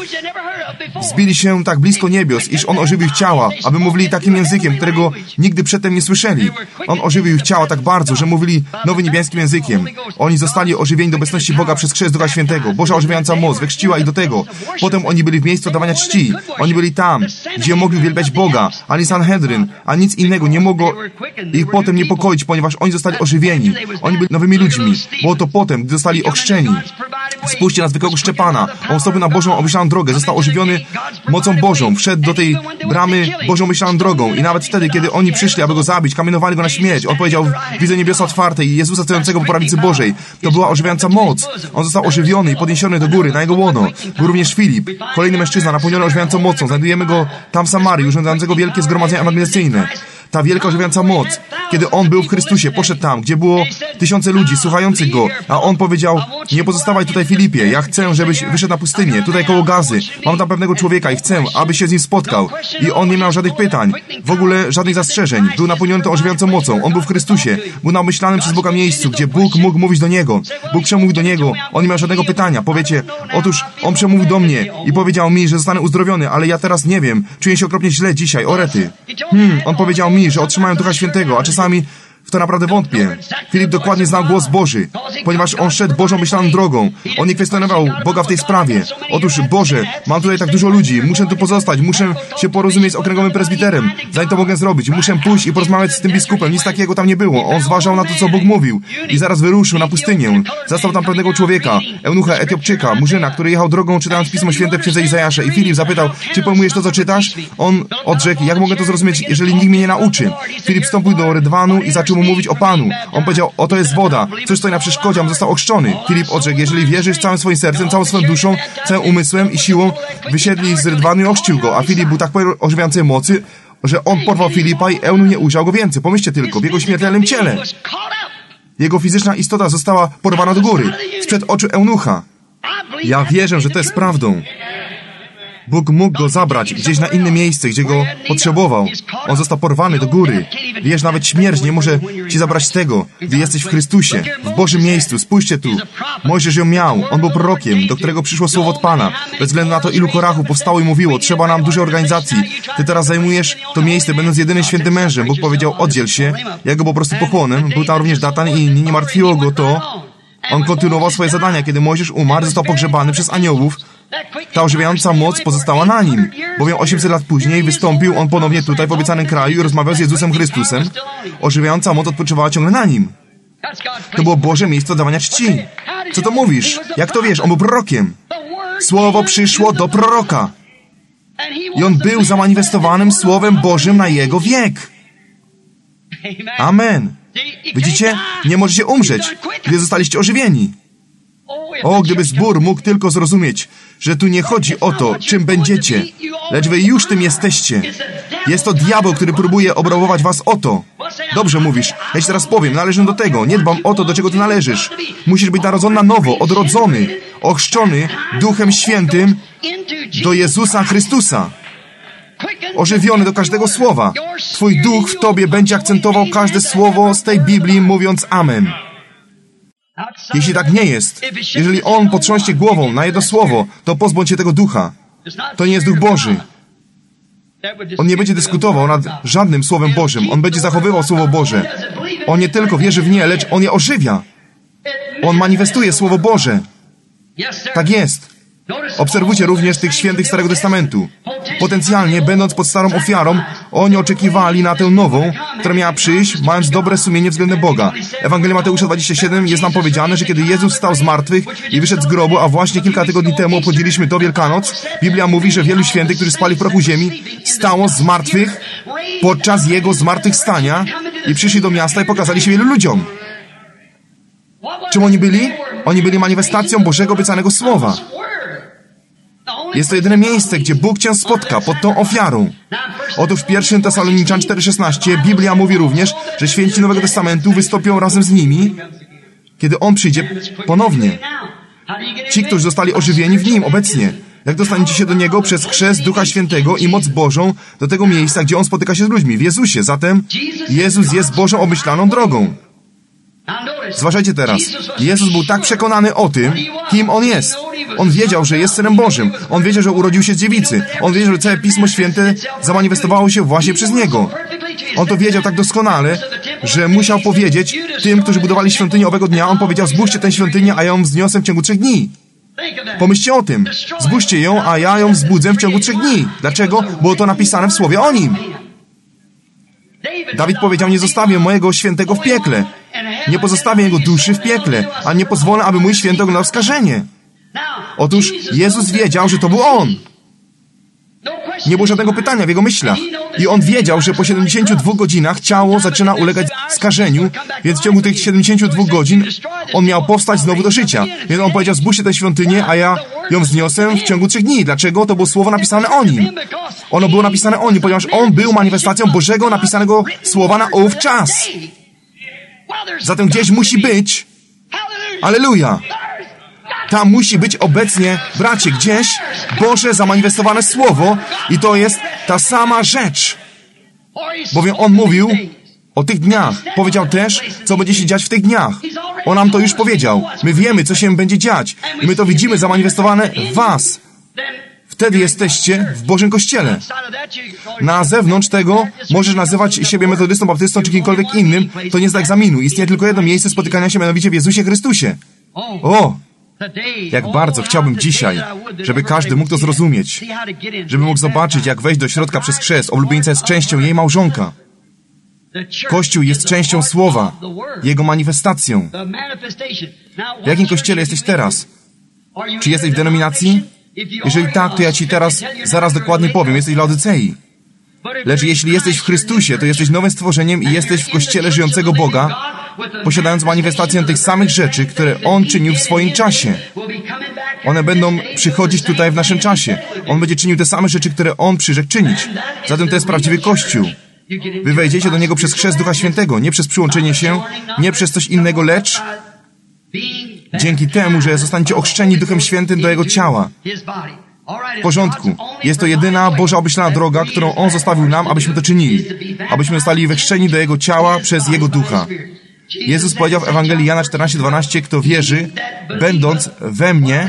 zbili się tak blisko niebios, iż On ożywił ich ciała, aby mówili takim językiem, którego nigdy przedtem nie słyszeli. On ożywił ich ciała tak bardzo, że mówili nowym niebiańskim językiem. Oni zostali ożywieni do obecności Boga przez chrzest Ducha Świętego. Boża ożywiająca moc wechrzciła ich do tego. Potem oni byli w miejscu oddawania czci. Oni byli tam, gdzie mogli uwielbiać Boga. Ani Sanhedryn, ani nic innego nie mogło ich potem niepokoić, ponieważ oni zostali ożywieni. Oni byli nowymi ludźmi. Było to potem, gdy zostali ochrzczeni. Spójrzcie na zwykłego Szczepana. On wstąpił na Bożą omyślaną drogę. Został ożywiony mocą Bożą. Wszedł do tej bramy Bożą omyślaną drogą. I nawet wtedy, kiedy oni przyszli, aby go zabić, kamienowali go na śmierć. On powiedział, widzę niebiosa otwarte i Jezusa stojącego po prawicy Bożej. To była ożywiająca moc. On został ożywiony i podniesiony do góry, na jego łono. Był również Filip, kolejny mężczyzna napełniony ożywiającą mocą. Znajdujemy go tam w Samarii, urządzającego wielkie zgromadzenia ewangelizacyjne. Ta wielka ożywiająca moc, kiedy On był w Chrystusie, poszedł tam, gdzie było tysiące ludzi słuchających Go, a On powiedział, nie pozostawaj tutaj, Filipie, ja chcę, żebyś wyszedł na pustynię, tutaj koło Gazy, mam tam pewnego człowieka i chcę, abyś się z nim spotkał. I on nie miał żadnych pytań, w ogóle żadnych zastrzeżeń, był napełniony tą ożywiającą mocą, on był w Chrystusie, był na omyślanym przez Boga miejscu, gdzie Bóg mógł mówić do niego, Bóg przemówił do niego, on nie miał żadnego pytania, powiecie, otóż On przemówił do mnie i powiedział mi, że zostanę uzdrowiony, ale ja teraz nie wiem, czuję się okropnie źle dzisiaj, o rety. On powiedział mi, że otrzymałem Ducha Świętego, a czasami w to naprawdę wątpię. Filip dokładnie znał głos Boży, ponieważ on szedł Bożą myślaną drogą. On nie kwestionował Boga w tej sprawie. Otóż, Boże, mam tutaj tak dużo ludzi, muszę tu pozostać, muszę się porozumieć z okręgowym prezbiterem. Zanim to mogę zrobić, muszę pójść i porozmawiać z tym biskupem. Nic takiego tam nie było. On zważał na to, co Bóg mówił. I zaraz wyruszył na pustynię. Zastał tam pewnego człowieka, eunucha Etiopczyka, murzyna, który jechał drogą, czytając Pismo Święte w księdze Izajasza. I Filip zapytał, czy pojmujesz to, co czytasz? On odrzekł, jak mogę to zrozumieć, jeżeli nikt mnie nie nauczy? Filip wstąpił do rydwanu i zaczął mu mówić o Panu. On powiedział, oto jest woda, cóż stoi na przeszkodzie, on został ochrzczony. Filip odrzekł, jeżeli wierzysz całym swoim sercem, całą swoją duszą, całym umysłem i siłą, wysiedli z rydwanu i ochrzcił go. A Filip był tak pełen ożywiającej mocy, że on porwał Filipa i eunuch nie ujrzał go więcej. Pomyślcie tylko, w jego śmiertelnym ciele. Jego fizyczna istota została porwana do góry, sprzed oczu eunucha. Ja wierzę, że to jest prawdą. Bóg mógł go zabrać gdzieś na inne miejsce, gdzie go potrzebował. On został porwany do góry. Wiesz, nawet śmierć nie może ci zabrać tego, gdy jesteś w Chrystusie, w Bożym miejscu. Spójrzcie tu. Mojżesz ją miał. On był prorokiem, do którego przyszło słowo od Pana. Bez względu na to, ilu korachów powstało i mówiło, trzeba nam dużej organizacji. Ty teraz zajmujesz to miejsce, będąc jedynym świętym mężem. Bóg powiedział, oddziel się. Ja go po prostu pochłonę. Był tam również Datan i inni. Nie martwiło go to. On kontynuował swoje zadania. Kiedy Mojżesz umarł, został pogrzebany przez aniołów. Ta ożywiająca moc pozostała na nim, bowiem 800 lat później wystąpił on ponownie tutaj w obiecanym kraju i rozmawiał z Jezusem Chrystusem. Ożywiająca moc odpoczywała ciągle na nim. To było Boże miejsce oddawania czci. Co to mówisz? Jak to wiesz? On był prorokiem. Słowo przyszło do proroka. I on był zamanifestowanym Słowem Bożym na jego wiek. Amen. Widzicie? Nie możecie umrzeć, gdy zostaliście ożywieni. O, gdyby zbór mógł tylko zrozumieć, że tu nie chodzi o to, czym będziecie, lecz wy już tym jesteście. Jest to diabeł, który próbuje obrabować was o to. Dobrze mówisz. Ja ci teraz powiem, należę do tego. Nie dbam o to, do czego ty należysz. Musisz być narodzony na nowo, odrodzony, ochrzczony Duchem Świętym do Jezusa Chrystusa. Ożywiony do każdego słowa. Twój duch w tobie będzie akcentował każde słowo z tej Biblii, mówiąc amen. Jeśli tak nie jest, jeżeli on potrząśnie głową na jedno słowo, to pozbądź się tego ducha. To nie jest Duch Boży. On nie będzie dyskutował nad żadnym Słowem Bożym. On będzie zachowywał Słowo Boże. On nie tylko wierzy w nie, lecz on je ożywia. On manifestuje Słowo Boże. Tak jest. Obserwujcie również tych świętych Starego Testamentu. Potencjalnie, będąc pod starą ofiarą, oni oczekiwali na tę nową, która miała przyjść, mając dobre sumienie względem Boga. Ewangelia Mateusza 27 jest nam powiedziane, że kiedy Jezus wstał z martwych i wyszedł z grobu, a właśnie kilka tygodni temu obchodziliśmy to Wielkanoc, Biblia mówi, że wielu świętych, którzy spali w prochu ziemi, stało z martwych podczas Jego zmartwychwstania i przyszli do miasta i pokazali się wielu ludziom. Czym oni byli? Oni byli manifestacją Bożego obiecanego Słowa. Jest to jedyne miejsce, gdzie Bóg cię spotka pod tą ofiarą. Otóż w 1 Tesaloniczan 4,16 Biblia mówi również, że święci Nowego Testamentu wystąpią razem z nimi, kiedy On przyjdzie ponownie. Ci, którzy zostali ożywieni w Nim obecnie. Jak dostaniecie się do Niego przez chrzest Ducha Świętego i moc Bożą do tego miejsca, gdzie On spotyka się z ludźmi, w Jezusie. Zatem Jezus jest Bożą obmyślaną drogą. Zważajcie teraz. Jezus był tak przekonany o tym, kim On jest. On wiedział, że jest Synem Bożym. On wiedział, że urodził się z dziewicy. On wiedział, że całe Pismo Święte zamanifestowało się właśnie przez Niego. On to wiedział tak doskonale, że musiał powiedzieć tym, którzy budowali świątynię owego dnia, On powiedział, zbóżcie tę świątynię, a ja ją wzniosę w ciągu 3 dni. Pomyślcie o tym. Zbóżcie ją, a ja ją wzbudzę w ciągu 3 dni. Dlaczego? Było to napisane w Słowie o Nim. Dawid powiedział, nie zostawię mojego świętego w piekle. Nie pozostawię jego duszy w piekle, a nie pozwolę, aby mój święty oglądał skażenie. Otóż Jezus wiedział, że to był On. Nie było żadnego pytania w jego myślach. I On wiedział, że po 72 godzinach ciało zaczyna ulegać skażeniu, więc w ciągu tych 72 godzin On miał powstać znowu do życia. Więc On powiedział, zbóżcie tę świątynię, a ja ją wzniosę w ciągu 3 dni. Dlaczego? To było słowo napisane o Nim. Ono było napisane o Nim, ponieważ On był manifestacją Bożego napisanego słowa na ów czas. Zatem gdzieś musi być, alleluja, tam musi być obecnie, bracie, gdzieś Boże zamanifestowane Słowo i to jest ta sama rzecz. Bowiem On mówił o tych dniach. Powiedział też, co będzie się dziać w tych dniach. On nam to już powiedział. My wiemy, co się będzie dziać i my to widzimy zamanifestowane w was. Wtedy jesteście w Bożym Kościele. Na zewnątrz tego możesz nazywać siebie metodystą, baptystą czy kimkolwiek innym. To nie jest egzaminu. Istnieje tylko jedno miejsce spotykania się, mianowicie w Jezusie Chrystusie. O! Jak bardzo chciałbym dzisiaj, żeby każdy mógł to zrozumieć. Żeby mógł zobaczyć, jak wejść do środka przez chrzest. Oblubienica jest częścią jej małżonka. Kościół jest częścią Słowa, Jego manifestacją. W jakim kościele jesteś teraz? Czy jesteś w denominacji? Jeżeli tak, to ja ci teraz zaraz dokładnie powiem. Jesteś w Laodycei. Lecz jeśli jesteś w Chrystusie, to jesteś nowym stworzeniem i jesteś w Kościele żyjącego Boga, posiadając manifestację tych samych rzeczy, które On czynił w swoim czasie. One będą przychodzić tutaj w naszym czasie. On będzie czynił te same rzeczy, które On przyrzekł czynić. Zatem to jest prawdziwy Kościół. Wy wejdziecie do Niego przez chrzest Ducha Świętego, nie przez przyłączenie się, nie przez coś innego, lecz dzięki temu, że zostaniecie ochrzczeni Duchem Świętym do Jego ciała. W porządku. Jest to jedyna Boża obmyślana droga, którą On zostawił nam, abyśmy to czynili. Abyśmy zostali wechrzczeni do Jego ciała przez Jego Ducha. Jezus powiedział w Ewangelii Jana 14:12, kto wierzy, będąc we mnie,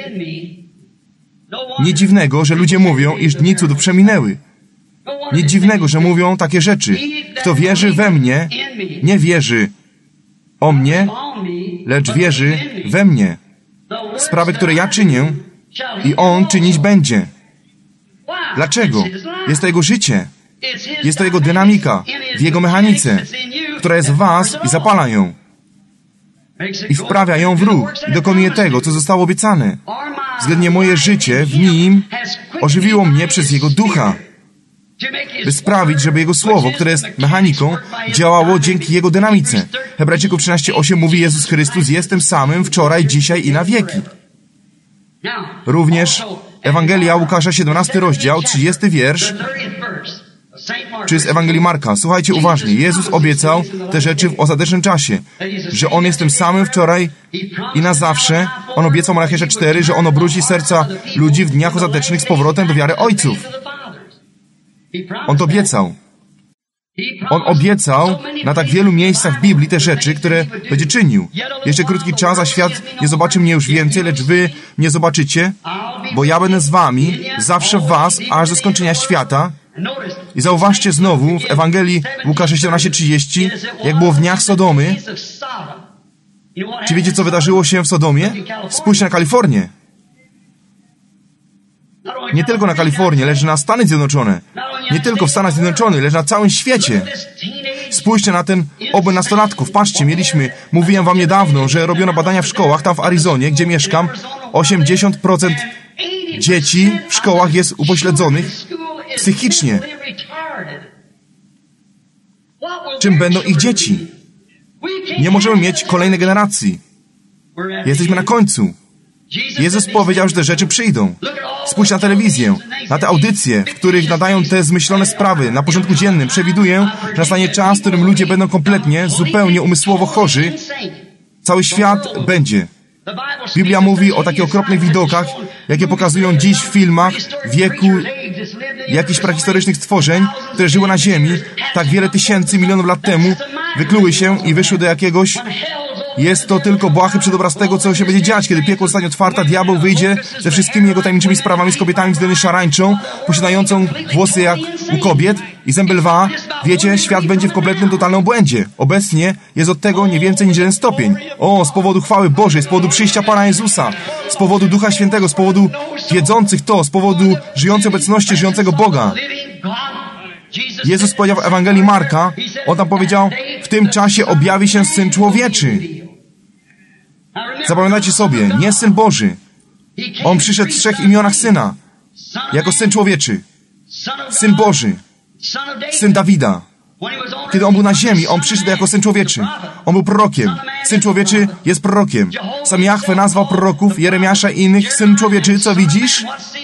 nie dziwnego, że ludzie mówią, iż dni cudów przeminęły. Nie dziwnego, że mówią takie rzeczy. Kto wierzy we mnie, nie wierzy o mnie, lecz wierzy we mnie. Sprawy, które ja czynię, i On czynić będzie. Dlaczego? Jest to Jego życie. Jest to Jego dynamika, w Jego mechanice, która jest w was i zapala ją. I wprawia ją w ruch i dokonuje tego, co zostało obiecane. Względnie moje życie w Nim ożywiło mnie przez Jego Ducha, by sprawić, żeby Jego Słowo, które jest mechaniką, działało dzięki Jego dynamice. Hebrajczyków 13:8 mówi: Jezus Chrystus jest tym samym wczoraj, dzisiaj i na wieki. Również Ewangelia Łukasza, 17 rozdział, 30 wiersz, czy z Ewangelii Marka. Słuchajcie uważnie. Jezus obiecał te rzeczy w ostatecznym czasie, że On jest tym samym wczoraj i na zawsze. On obiecał Malachiasza 4, że On obróci serca ludzi w dniach ostatecznych z powrotem do wiary ojców. On to obiecał. On obiecał na tak wielu miejscach w Biblii te rzeczy, które będzie czynił. Jeszcze krótki czas, a świat nie zobaczy mnie już więcej, lecz wy mnie zobaczycie, bo ja będę z wami, zawsze w was, aż do skończenia świata. I zauważcie znowu w Ewangelii Łukasza 17:30, jak było w dniach Sodomy. Czy wiecie, co wydarzyło się w Sodomie? Spójrzcie na Kalifornię. Nie tylko na Kalifornię, lecz na Stany Zjednoczone. Nie tylko w Stanach Zjednoczonych, lecz na całym świecie. Spójrzcie na ten obój nastolatków. Patrzcie, mówiłem wam niedawno, że robiono badania w szkołach, tam w Arizonie, gdzie mieszkam. 80% dzieci w szkołach jest upośledzonych psychicznie. Czym będą ich dzieci? Nie możemy mieć kolejnej generacji. Jesteśmy na końcu. Jezus powiedział, że te rzeczy przyjdą. Spójrz na telewizję, na te audycje, w których nadają te zmyślone sprawy na porządku dziennym. Przewiduję, że nastanie czas, w którym ludzie będą kompletnie, zupełnie umysłowo chorzy. Cały świat będzie. Biblia mówi o takich okropnych widokach, jakie pokazują dziś w filmach wieku jakichś prehistorycznych stworzeń, które żyły na ziemi tak wiele tysięcy, milionów lat temu, wykluły się i wyszły do jakiegoś... Jest to tylko błahy przedobraz tego, co się będzie dziać, kiedy piekło zostanie otwarta, diabeł wyjdzie ze wszystkimi jego tajemniczymi sprawami, z kobietami względnie szarańczą, posiadającą włosy jak u kobiet i zęby lwa. Wiecie, świat będzie w kompletnym, totalnym błędzie. Obecnie jest od tego nie więcej niż 1 stopień. O, z powodu chwały Bożej, z powodu przyjścia Pana Jezusa, z powodu Ducha Świętego, z powodu wiedzących to, z powodu żyjącej obecności, żyjącego Boga. Jezus powiedział w Ewangelii Marka, On tam powiedział, w tym czasie objawi się Syn Człowieczy. Zapamiętajcie sobie, nie Syn Boży. On przyszedł w 3 imionach Syna, jako Syn Człowieczy, Syn Boży, Syn Dawida. Kiedy On był na ziemi, On przyszedł jako Syn Człowieczy. On był prorokiem. Syn Człowieczy jest prorokiem. Sam Jahwe nazwał proroków, Jeremiasza i innych Syn Człowieczy. Co widzisz?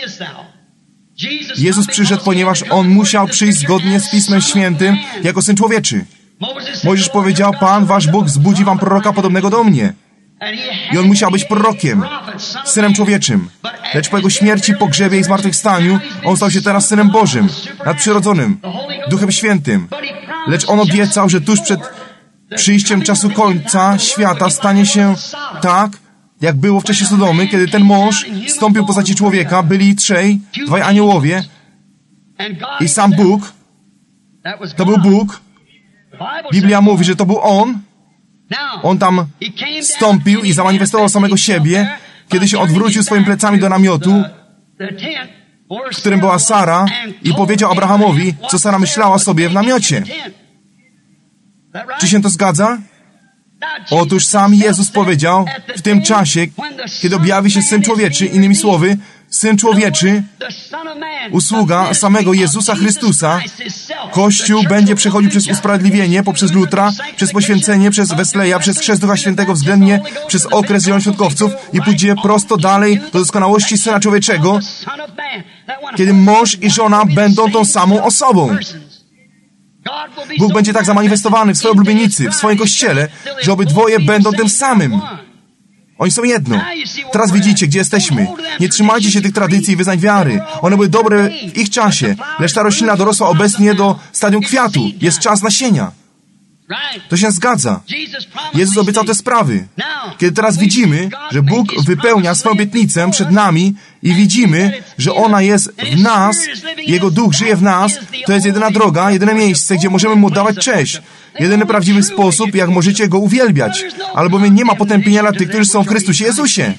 Jezus przyszedł, ponieważ On musiał przyjść zgodnie z Pismem Świętym jako Syn Człowieczy. Mojżesz powiedział, Pan, wasz Bóg wzbudzi wam proroka podobnego do mnie. I On musiał być prorokiem, Synem Człowieczym. Lecz po Jego śmierci, pogrzebie i zmartwychwstaniu, On stał się teraz Synem Bożym, nadprzyrodzonym, Duchem Świętym. Lecz On obiecał, że tuż przed przyjściem czasu końca świata stanie się tak, jak było w czasie Sodomy, kiedy ten mąż wstąpił w postaci człowieka, byli 2 aniołowie i sam Bóg, to był Bóg. Biblia mówi, że to był On. On tam wstąpił i zamanifestował samego siebie, kiedy się odwrócił swoimi plecami do namiotu, w którym była Sara, i powiedział Abrahamowi, co Sara myślała sobie w namiocie. Czy się to zgadza? Otóż sam Jezus powiedział, w tym czasie, kiedy objawi się Syn Człowieczy, innymi słowy, Syn Człowieczy, usługa samego Jezusa Chrystusa, Kościół będzie przechodził przez usprawiedliwienie, poprzez Lutra, przez poświęcenie, przez Wesleya, przez chrzest Ducha Świętego, względnie przez okres zielonoświątkowców i pójdzie prosto dalej do doskonałości Syna Człowieczego, kiedy mąż i żona będą tą samą osobą. Bóg będzie tak zamanifestowany w swojej oblubienicy, w swoim Kościele, że obydwoje będą tym samym. Oni są jedno. Teraz widzicie, gdzie jesteśmy. Nie trzymajcie się tych tradycji i wyznań wiary. One były dobre w ich czasie, lecz ta roślina dorosła obecnie do stadium kwiatu. Jest czas nasienia. To się zgadza. Jezus obiecał te sprawy. Kiedy teraz widzimy, że Bóg wypełnia swoją obietnicę przed nami i widzimy, że ona jest w nas, Jego Duch żyje w nas, to jest jedyna droga, jedyne miejsce, gdzie możemy Mu oddawać cześć. Jedyny prawdziwy sposób, jak możecie Go uwielbiać. Albowiem nie ma potępienia dla tych, którzy są w Chrystusie Jezusie.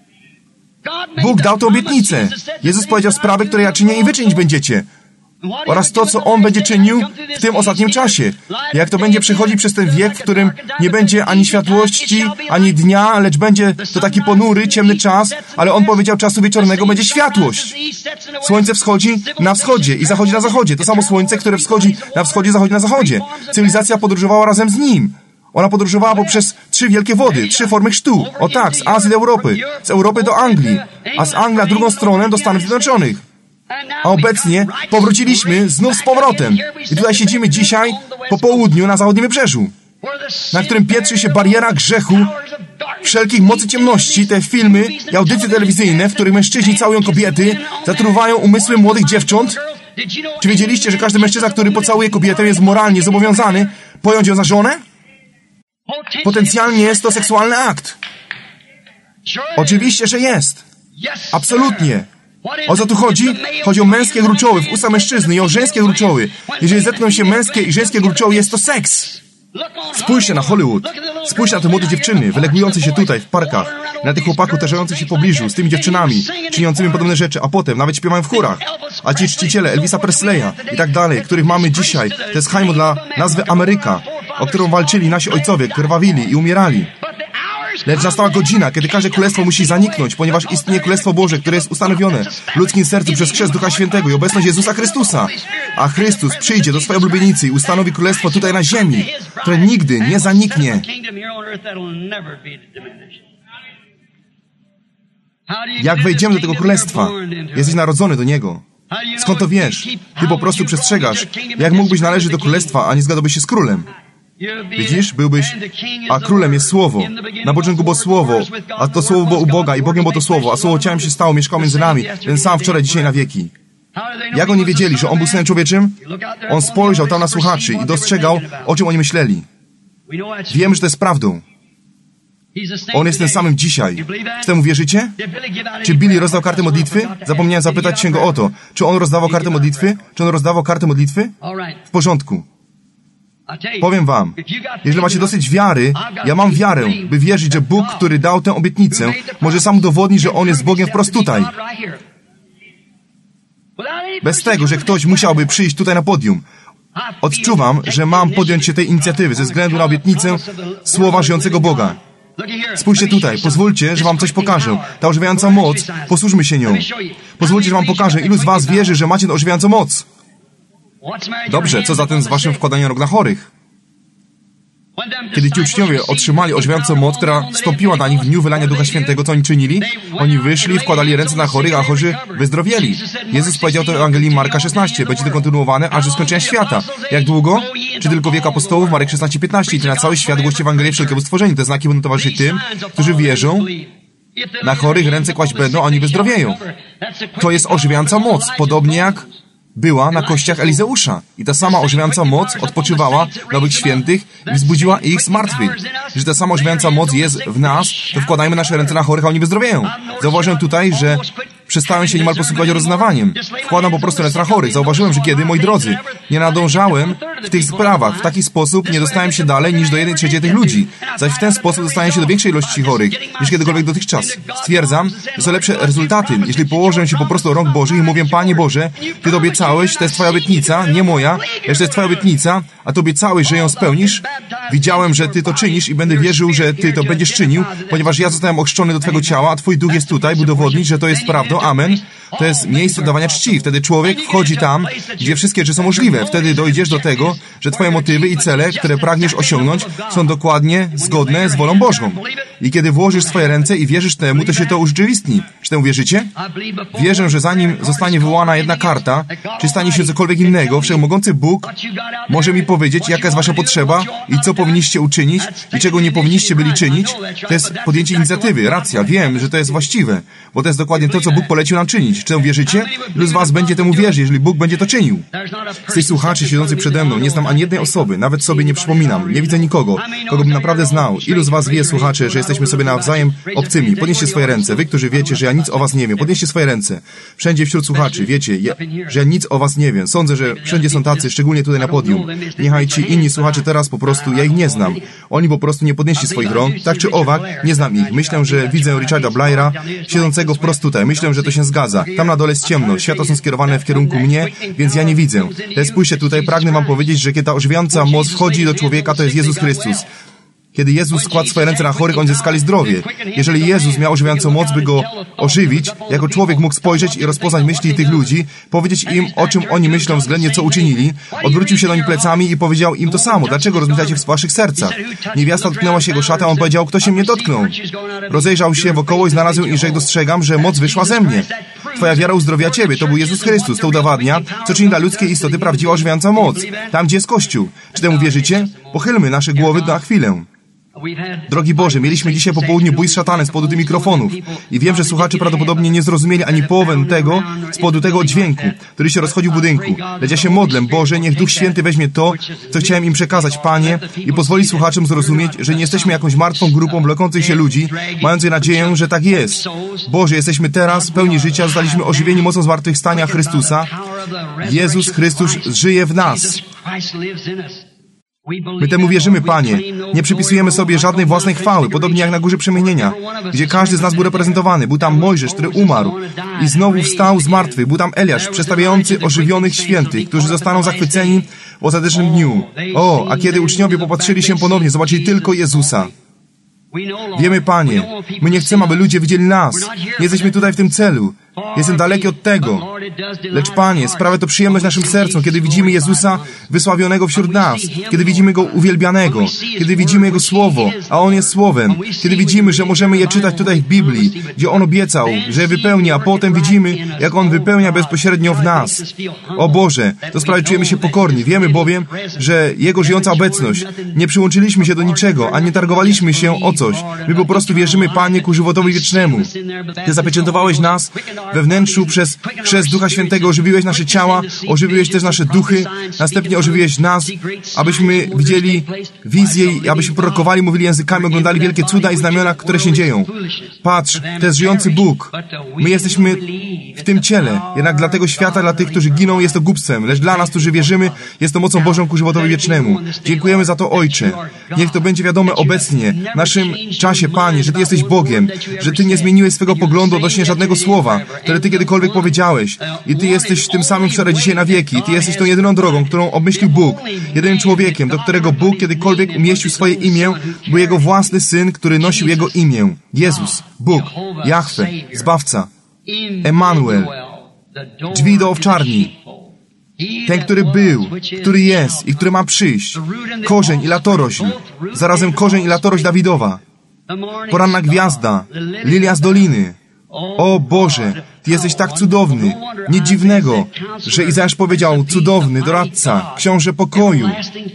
Bóg dał tę obietnicę. Jezus powiedział sprawy, które ja czynię i wy czynić będziecie. Oraz to, co On będzie czynił w tym ostatnim czasie. Jak to będzie przechodzić przez ten wiek, w którym nie będzie ani światłości, ani dnia, lecz będzie to taki ponury, ciemny czas, ale On powiedział, czasu wieczornego będzie światłość. Słońce wschodzi na wschodzie i zachodzi na zachodzie. To samo słońce, które wschodzi na wschodzie, zachodzi na zachodzie. Cywilizacja podróżowała razem z Nim. Ona podróżowała poprzez 3 wielkie wody, 3 formy chrztu. O tak, z Azji do Europy, z Europy do Anglii, a z Anglii na drugą stronę do Stanów Zjednoczonych. A obecnie powróciliśmy znów z powrotem. I tutaj siedzimy dzisiaj po południu na zachodnim wybrzeżu, na którym piętrzy się bariera grzechu, wszelkich mocy ciemności, te filmy i audycje telewizyjne, w których mężczyźni całują kobiety, zatruwają umysły młodych dziewcząt. Czy wiedzieliście, że każdy mężczyzna, który pocałuje kobietę, jest moralnie zobowiązany pojąć ją za żonę? Potencjalnie jest to seksualny akt. Oczywiście, że jest. Absolutnie. O co tu chodzi? Chodzi o męskie gruczoły w usta mężczyzny i o żeńskie gruczoły. Jeżeli zetkną się męskie i żeńskie gruczoły, jest to seks. Spójrzcie na Hollywood. Spójrzcie na te młode dziewczyny, wylegujące się tutaj, w parkach. Na tych chłopaków tarzających się w pobliżu, z tymi dziewczynami, czyniącymi podobne rzeczy, a potem nawet śpiewają w chórach. A ci czciciele Elvisa Presleya i tak dalej, których mamy dzisiaj, to jest hajmo dla nazwy Ameryka, o którą walczyli nasi ojcowie, krwawili i umierali. Lecz nastała godzina, kiedy każde królestwo musi zaniknąć, ponieważ istnieje Królestwo Boże, które jest ustanowione w ludzkim sercu przez chrzest Ducha Świętego i obecność Jezusa Chrystusa. A Chrystus przyjdzie do swojej oblubienicy i ustanowi królestwo tutaj na ziemi, które nigdy nie zaniknie. Jak wejdziemy do tego królestwa? Jesteś narodzony do niego. Skąd to wiesz? Ty po prostu przestrzegasz. Jak mógłbyś należeć do królestwa, a nie zgadłbyś się z królem? Widzisz, byłbyś, a królem jest Słowo. Na początku było Słowo, a to Słowo było u Boga i Bogiem było to Słowo, a Słowo ciałem się stało, mieszkał między nami, ten sam wczoraj, dzisiaj na wieki. Jak oni wiedzieli, że On był Synem Człowieczym? On spojrzał tam na słuchaczy i dostrzegał, o czym oni myśleli. Wiem, że to jest prawdą. On jest ten samym dzisiaj. Czy temu wierzycie? Czy Billy rozdał kartę modlitwy? Zapomniałem zapytać się go o to. Czy on rozdawał kartę modlitwy? Czy on rozdawał kartę modlitwy? W porządku. Powiem wam, jeżeli macie dosyć wiary, ja mam wiarę, by wierzyć, że Bóg, który dał tę obietnicę, może sam udowodnić, że On jest Bogiem wprost tutaj. Bez tego, że ktoś musiałby przyjść tutaj na podium. Odczuwam, że mam podjąć się tej inicjatywy ze względu na obietnicę Słowa żyjącego Boga. Spójrzcie tutaj, pozwólcie, że wam coś pokażę. Ta ożywiająca moc, posłużmy się nią. Pozwólcie, że wam pokażę, ilu z was wierzy, że macie tę ożywiającą moc. Dobrze, co zatem z waszym wkładaniem rąk na chorych? Kiedy ci uczniowie otrzymali ożywiającą moc, która wstąpiła na nich w dniu wylania Ducha Świętego, co oni czynili? Oni wyszli, wkładali ręce na chorych, a chorzy wyzdrowieli. Jezus powiedział to w Ewangelii Marka 16. Będzie to kontynuowane aż do skończenia świata. Jak długo? Czy tylko wiek apostołów? Marek 16:15. I ty na cały świat głoście Ewangelię wszelkiemu stworzeniu. Te znaki będą towarzyszyć tym, którzy wierzą. Na chorych ręce kłaść będą, a oni wyzdrowieją. To jest ożywiająca moc, podobnie jak była na kościach Elizeusza. I ta sama ożywiająca moc odpoczywała na owych świętych i wzbudziła ich z martwych. Że ta sama ożywiająca moc jest w nas, to wkładajmy nasze ręce na chorych, a oni wyzdrowieją. Zauważyłem tutaj, że przestałem się niemal posługiwać rozeznawaniem. Wkładam po prostu ręce na chorych. Zauważyłem, że kiedy, moi drodzy, nie nadążałem w tych sprawach, w taki sposób nie dostałem się dalej niż do 1/3 tych ludzi. Zaś w ten sposób dostałem się do większej ilości chorych niż kiedykolwiek dotychczas. Stwierdzam, że są lepsze rezultaty, jeśli położę się po prostu do rąk Bożych i mówię, Panie Boże, Ty to obiecałeś, to jest Twoja obietnica, nie moja, lecz to jest Twoja obietnica, a Ty obiecałeś, że ją spełnisz. Widziałem, że Ty to czynisz i będę wierzył, że Ty to będziesz czynił, ponieważ ja zostałem ochrzczony do Twojego ciała, a Twój duch jest tutaj, by udowodnić, że to jest prawdą. Amen. To jest miejsce dawania czci. Wtedy człowiek wchodzi tam, gdzie wszystkie rzeczy są możliwe. Wtedy dojdziesz do tego, że Twoje motywy i cele, które pragniesz osiągnąć, są dokładnie zgodne z wolą Bożą. I kiedy włożysz swoje ręce i wierzysz temu, to się to urzeczywistni. Czy temu wierzycie? Wierzę, że zanim zostanie wywołana jedna karta, czy stanie się cokolwiek innego, Wszechmogący Bóg może mi powiedzieć, jaka jest wasza potrzeba i co powinniście uczynić i czego nie powinniście byli czynić, to jest podjęcie inicjatywy. Racja, wiem, że to jest właściwe, bo to jest dokładnie to, co Bóg polecił nam czynić. Czy temu wierzycie? Ilu z was będzie temu wierzyć, jeżeli Bóg będzie to czynił? Z tych słuchaczy siedzących przede mną nie znam ani jednej osoby, nawet sobie nie przypominam, nie widzę nikogo, kogo bym naprawdę znał. Ilu z was wie, słuchacze, że jesteśmy sobie nawzajem obcymi? Podnieście swoje ręce. Wy, którzy wiecie, że ja nic o was nie wiem, podnieście swoje ręce. Wszędzie wśród słuchaczy, wiecie, że ja nic o was nie wiem. Sądzę, że wszędzie są tacy, szczególnie tutaj na podium. Niechaj ci inni słuchacze teraz po prostu, ja ich nie znam. Oni po prostu nie podnieśli swoich rąk, tak czy owak, nie znam ich. Myślę, że widzę Richarda Blaira, siedzącego wprost tutaj. Myślę, że to się zgadza. Tam na dole jest ciemno, światła są skierowane w kierunku mnie, więc ja nie widzę. Teraz spójrzcie tutaj, pragnę wam powiedzieć, że kiedy ta ożywiająca moc wchodzi do człowieka, to jest Jezus Chrystus. Kiedy Jezus składł swoje ręce na chorych, oni zyskali zdrowie. Jeżeli Jezus miał ożywiającą moc, by go ożywić, jako człowiek mógł spojrzeć i rozpoznać myśli tych ludzi, powiedzieć im, o czym oni myślą względnie co uczynili, odwrócił się do nich plecami i powiedział im to samo. Dlaczego rozmyślacie w waszych sercach? Niewiasta dotknęła się jego szaty, a on powiedział, kto się mnie dotknął? Rozejrzał się wokoło i znalazł i rzekł, dostrzegam, że moc wyszła ze mnie. Twoja wiara uzdrowia ciebie. To był Jezus Chrystus. To udowadnia, co czyni dla ludzkiej istoty prawdziwa ożywiająca moc. Tam, gdzie jest Kościół. Czy temu wierzycie? Pochylmy nasze głowy na chwilę. Drogi Boże, mieliśmy dzisiaj po południu bój z szatanem z powodu tych mikrofonów i wiem, że słuchacze prawdopodobnie nie zrozumieli ani połowę tego z powodu tego dźwięku, który się rozchodził w budynku. Lecz ja się modlę, Boże, niech Duch Święty weźmie to, co chciałem im przekazać, Panie, i pozwoli słuchaczom zrozumieć, że nie jesteśmy jakąś martwą grupą wlokących się ludzi, mających nadzieję, że tak jest. Boże, jesteśmy teraz pełni życia, zostaliśmy ożywieni mocą zmartwychwstania Chrystusa. Jezus Chrystus żyje w nas. My temu wierzymy, Panie. Nie przypisujemy sobie żadnej własnej chwały, podobnie jak na Górze Przemienienia, gdzie każdy z nas był reprezentowany. Był tam Mojżesz, który umarł i znowu wstał z martwych. Był tam Eliasz, przedstawiający ożywionych świętych, którzy zostaną zachwyceni w ostatecznym dniu. O, a kiedy uczniowie popatrzyli się ponownie, zobaczyli tylko Jezusa. Wiemy, Panie, my nie chcemy, aby ludzie widzieli nas. Nie jesteśmy tutaj w tym celu. Jestem daleki od tego. Lecz, Panie, sprawia to przyjemność naszym sercom, kiedy widzimy Jezusa wysławionego wśród nas, kiedy widzimy Go uwielbianego, kiedy widzimy Jego Słowo, a On jest Słowem, kiedy widzimy, że możemy je czytać tutaj w Biblii, gdzie On obiecał, że je wypełni, a potem widzimy, jak On wypełnia bezpośrednio w nas. O Boże, to sprawia, że czujemy się pokorni. Wiemy bowiem, że Jego żyjąca obecność, nie przyłączyliśmy się do niczego, a nie targowaliśmy się o coś. My po prostu wierzymy, Panie, ku żywotowi wiecznemu. Ty zapieczętowałeś nas we wnętrzu przez chrzest Ducha Świętego, ożywiłeś nasze ciała, ożywiłeś też nasze duchy, następnie ożywiłeś nas, abyśmy widzieli wizję i abyśmy prorokowali, mówili językami, oglądali wielkie cuda i znamiona, które się dzieją. Patrz, to jest żyjący Bóg. My jesteśmy w tym ciele, jednak dla tego świata, dla tych, którzy giną, jest to głupstwem, lecz dla nas, którzy wierzymy, jest to mocą Bożą ku żywotowi wiecznemu. Dziękujemy za to, Ojcze. Niech to będzie wiadome obecnie, w naszym czasie, Panie, że Ty jesteś Bogiem, że Ty nie zmieniłeś swego poglądu odnośnie żadnego słowa, które Ty kiedykolwiek powiedziałeś. I Ty jesteś tym samym wczoraj, dzisiaj na wieki. Ty jesteś tą jedyną drogą, którą obmyślił Bóg. Jedynym człowiekiem, do którego Bóg kiedykolwiek umieścił swoje imię, był Jego własny Syn, który nosił Jego imię. Jezus, Bóg, Jahwe, Zbawca, Emanuel, drzwi do owczarni. Ten, który był, który jest i który ma przyjść. Korzeń i latorośl. Zarazem korzeń i latorośl Dawidowa. Poranna gwiazda. Lilia z doliny. O Boże, Ty jesteś tak cudowny. Nic dziwnego, że Izajasz powiedział, cudowny doradca, książę pokoju,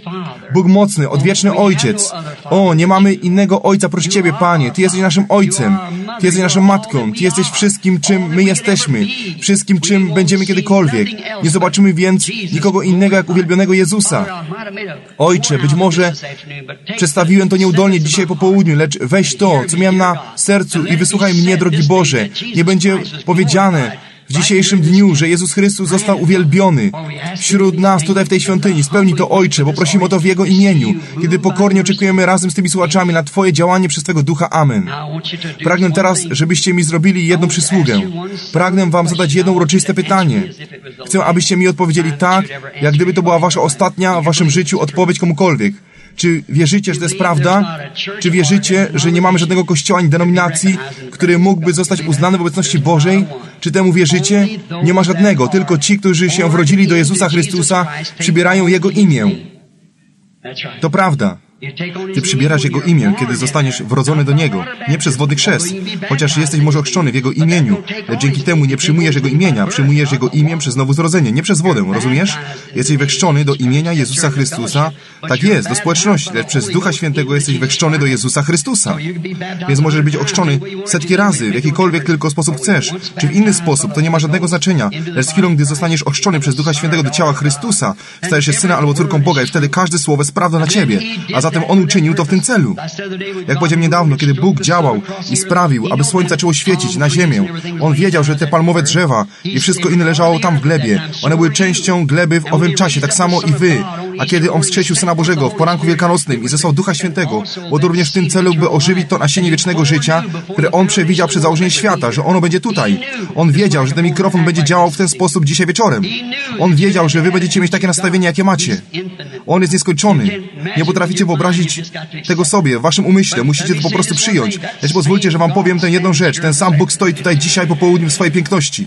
Bóg mocny, odwieczny Ojciec. O, nie mamy innego Ojca prócz Ciebie, Panie. Ty jesteś naszym Ojcem. Ty jesteś naszą Matką. Ty jesteś wszystkim, czym my jesteśmy. Wszystkim, czym będziemy kiedykolwiek. Nie zobaczymy więc nikogo innego jak uwielbionego Jezusa. Ojcze, być może przedstawiłem to nieudolnie dzisiaj po południu, lecz weź to, co miałem na sercu i wysłuchaj mnie, drogi Boże. Nie będzie powiedziane w dzisiejszym dniu, że Jezus Chrystus został uwielbiony wśród nas, tutaj w tej świątyni. Spełnij to, Ojcze, bo prosimy o to w Jego imieniu, kiedy pokornie oczekujemy razem z tymi słuchaczami na Twoje działanie przez Twego Ducha. Amen. Pragnę teraz, żebyście mi zrobili jedną przysługę. Pragnę Wam zadać jedno uroczyste pytanie. Chcę, abyście mi odpowiedzieli tak, jak gdyby to była Wasza ostatnia w Waszym życiu odpowiedź komukolwiek. Czy wierzycie, że to jest prawda? Czy wierzycie, że nie mamy żadnego kościoła ani denominacji, który mógłby zostać uznany w obecności Bożej? Czy temu wierzycie? Nie ma żadnego, tylko ci, którzy się wrodzili do Jezusa Chrystusa, przybierają Jego imię. To prawda. Ty przybierasz Jego imię, kiedy zostaniesz wrodzony do Niego, nie przez wodny chrzest, chociaż jesteś może ochrzczony w Jego imieniu, lecz dzięki temu nie przyjmujesz Jego imienia, przyjmujesz Jego imię przez znowu-zrodzenie, nie przez wodę, rozumiesz? Jesteś wechrzczony do imienia Jezusa Chrystusa, tak jest, do społeczności, lecz przez Ducha Świętego jesteś wechrzczony do Jezusa Chrystusa. Więc możesz być ochrzczony setki razy, w jakikolwiek tylko sposób chcesz, czy w inny sposób, to nie ma żadnego znaczenia, lecz z chwilą, gdy zostaniesz ochrzczony przez Ducha Świętego do ciała Chrystusa, stajesz się synem albo córką Boga i wtedy każde słowo jest prawdą na ciebie, a zatem On uczynił to w tym celu. Jak powiedziałem niedawno, kiedy Bóg działał i sprawił, aby słońce zaczęło świecić na ziemię, On wiedział, że te palmowe drzewa i wszystko inne leżało tam w glebie. One były częścią gleby w owym czasie, tak samo i wy. A kiedy On wskrzesił Syna Bożego w poranku wielkanocnym i zesłał Ducha Świętego, bo to również w tym celu, by ożywić to nasienie wiecznego życia, które On przewidział przed założeniem świata, że ono będzie tutaj. On wiedział, że ten mikrofon będzie działał w ten sposób dzisiaj wieczorem. On wiedział, że wy będziecie mieć takie nastawienie, jakie macie. On jest nieskończony. Nie potraficie wyobrazić tego sobie, w waszym umyśle. Musicie to po prostu przyjąć. Lecz pozwólcie, że wam powiem tę jedną rzecz. Ten sam Bóg stoi tutaj dzisiaj po południu w swojej piękności.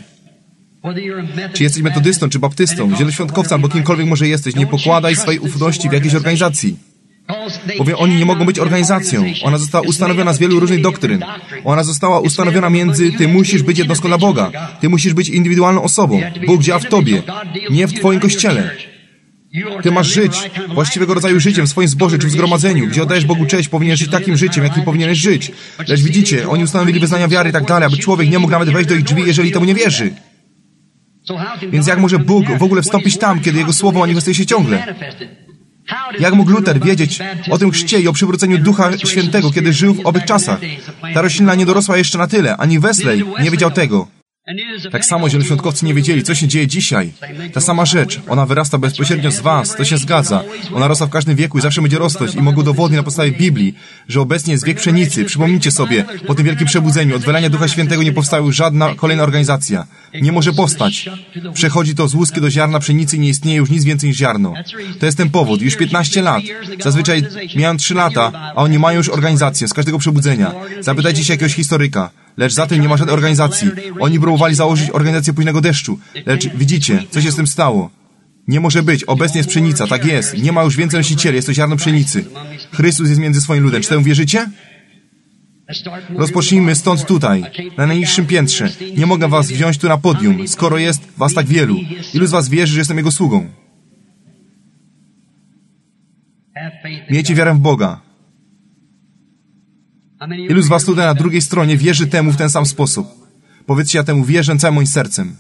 Czy jesteś metodystą, czy baptystą, zieloświątkowcem, albo kimkolwiek może jesteś, nie pokładaj swojej ufności w jakiejś organizacji. Bowiem oni nie mogą być organizacją. Ona została ustanowiona z wielu różnych doktryn. Ona została ustanowiona między ty musisz być jednostką dla Boga. Ty musisz być indywidualną osobą. Bóg działa w tobie, nie w twoim kościele. Ty masz żyć właściwego rodzaju życiem w swoim zborze czy w zgromadzeniu, gdzie oddajesz Bogu cześć, powinieneś żyć takim życiem, jakim powinieneś żyć. Lecz widzicie, oni ustanowili wyznania wiary i tak dalej, aby człowiek nie mógł nawet wejść do ich drzwi, jeżeli temu nie wierzy. Więc jak może Bóg w ogóle wstąpić tam, kiedy Jego słowo manifestuje się ciągle? Jak mógł Luter wiedzieć o tym chrzcie i o przywróceniu Ducha Świętego, kiedy żył w owych czasach? Ta roślina nie dorosła jeszcze na tyle, ani Wesley nie wiedział tego. Tak samo zielonoświątkowcy nie wiedzieli, co się dzieje dzisiaj. Ta sama rzecz, ona wyrasta bezpośrednio z was, to się zgadza. Ona rosła w każdym wieku i zawsze będzie rosnąć i mogę udowodnić na podstawie Biblii, że obecnie jest wiek pszenicy. Przypomnijcie sobie, po tym wielkim przebudzeniu, od wylania Ducha Świętego nie powstała już żadna kolejna organizacja. Nie może powstać. Przechodzi to z łuski do ziarna pszenicy i nie istnieje już nic więcej niż ziarno. To jest ten powód. Już 15 lat. Zazwyczaj miałem 3 lata, a oni mają już organizację z każdego przebudzenia. Zapytajcie się jakiegoś historyka. Lecz za tym nie ma żadnej organizacji. Oni próbowali założyć organizację późnego deszczu. Lecz widzicie, co się z tym stało. Nie może być. Obecnie jest pszenica. Tak jest. Nie ma już więcej nosicieli. Jest to ziarno pszenicy. Chrystus jest między swoim ludem. Czy temu wierzycie? Rozpocznijmy stąd tutaj, na najniższym piętrze. Nie mogę was wziąć tu na podium, skoro jest was tak wielu. Ilu z was wierzy, że jestem Jego sługą? Miejcie wiarę w Boga. Ilu z was tutaj na drugiej stronie wierzy temu w ten sam sposób? Powiedzcie, ja temu wierzę całym moim sercem.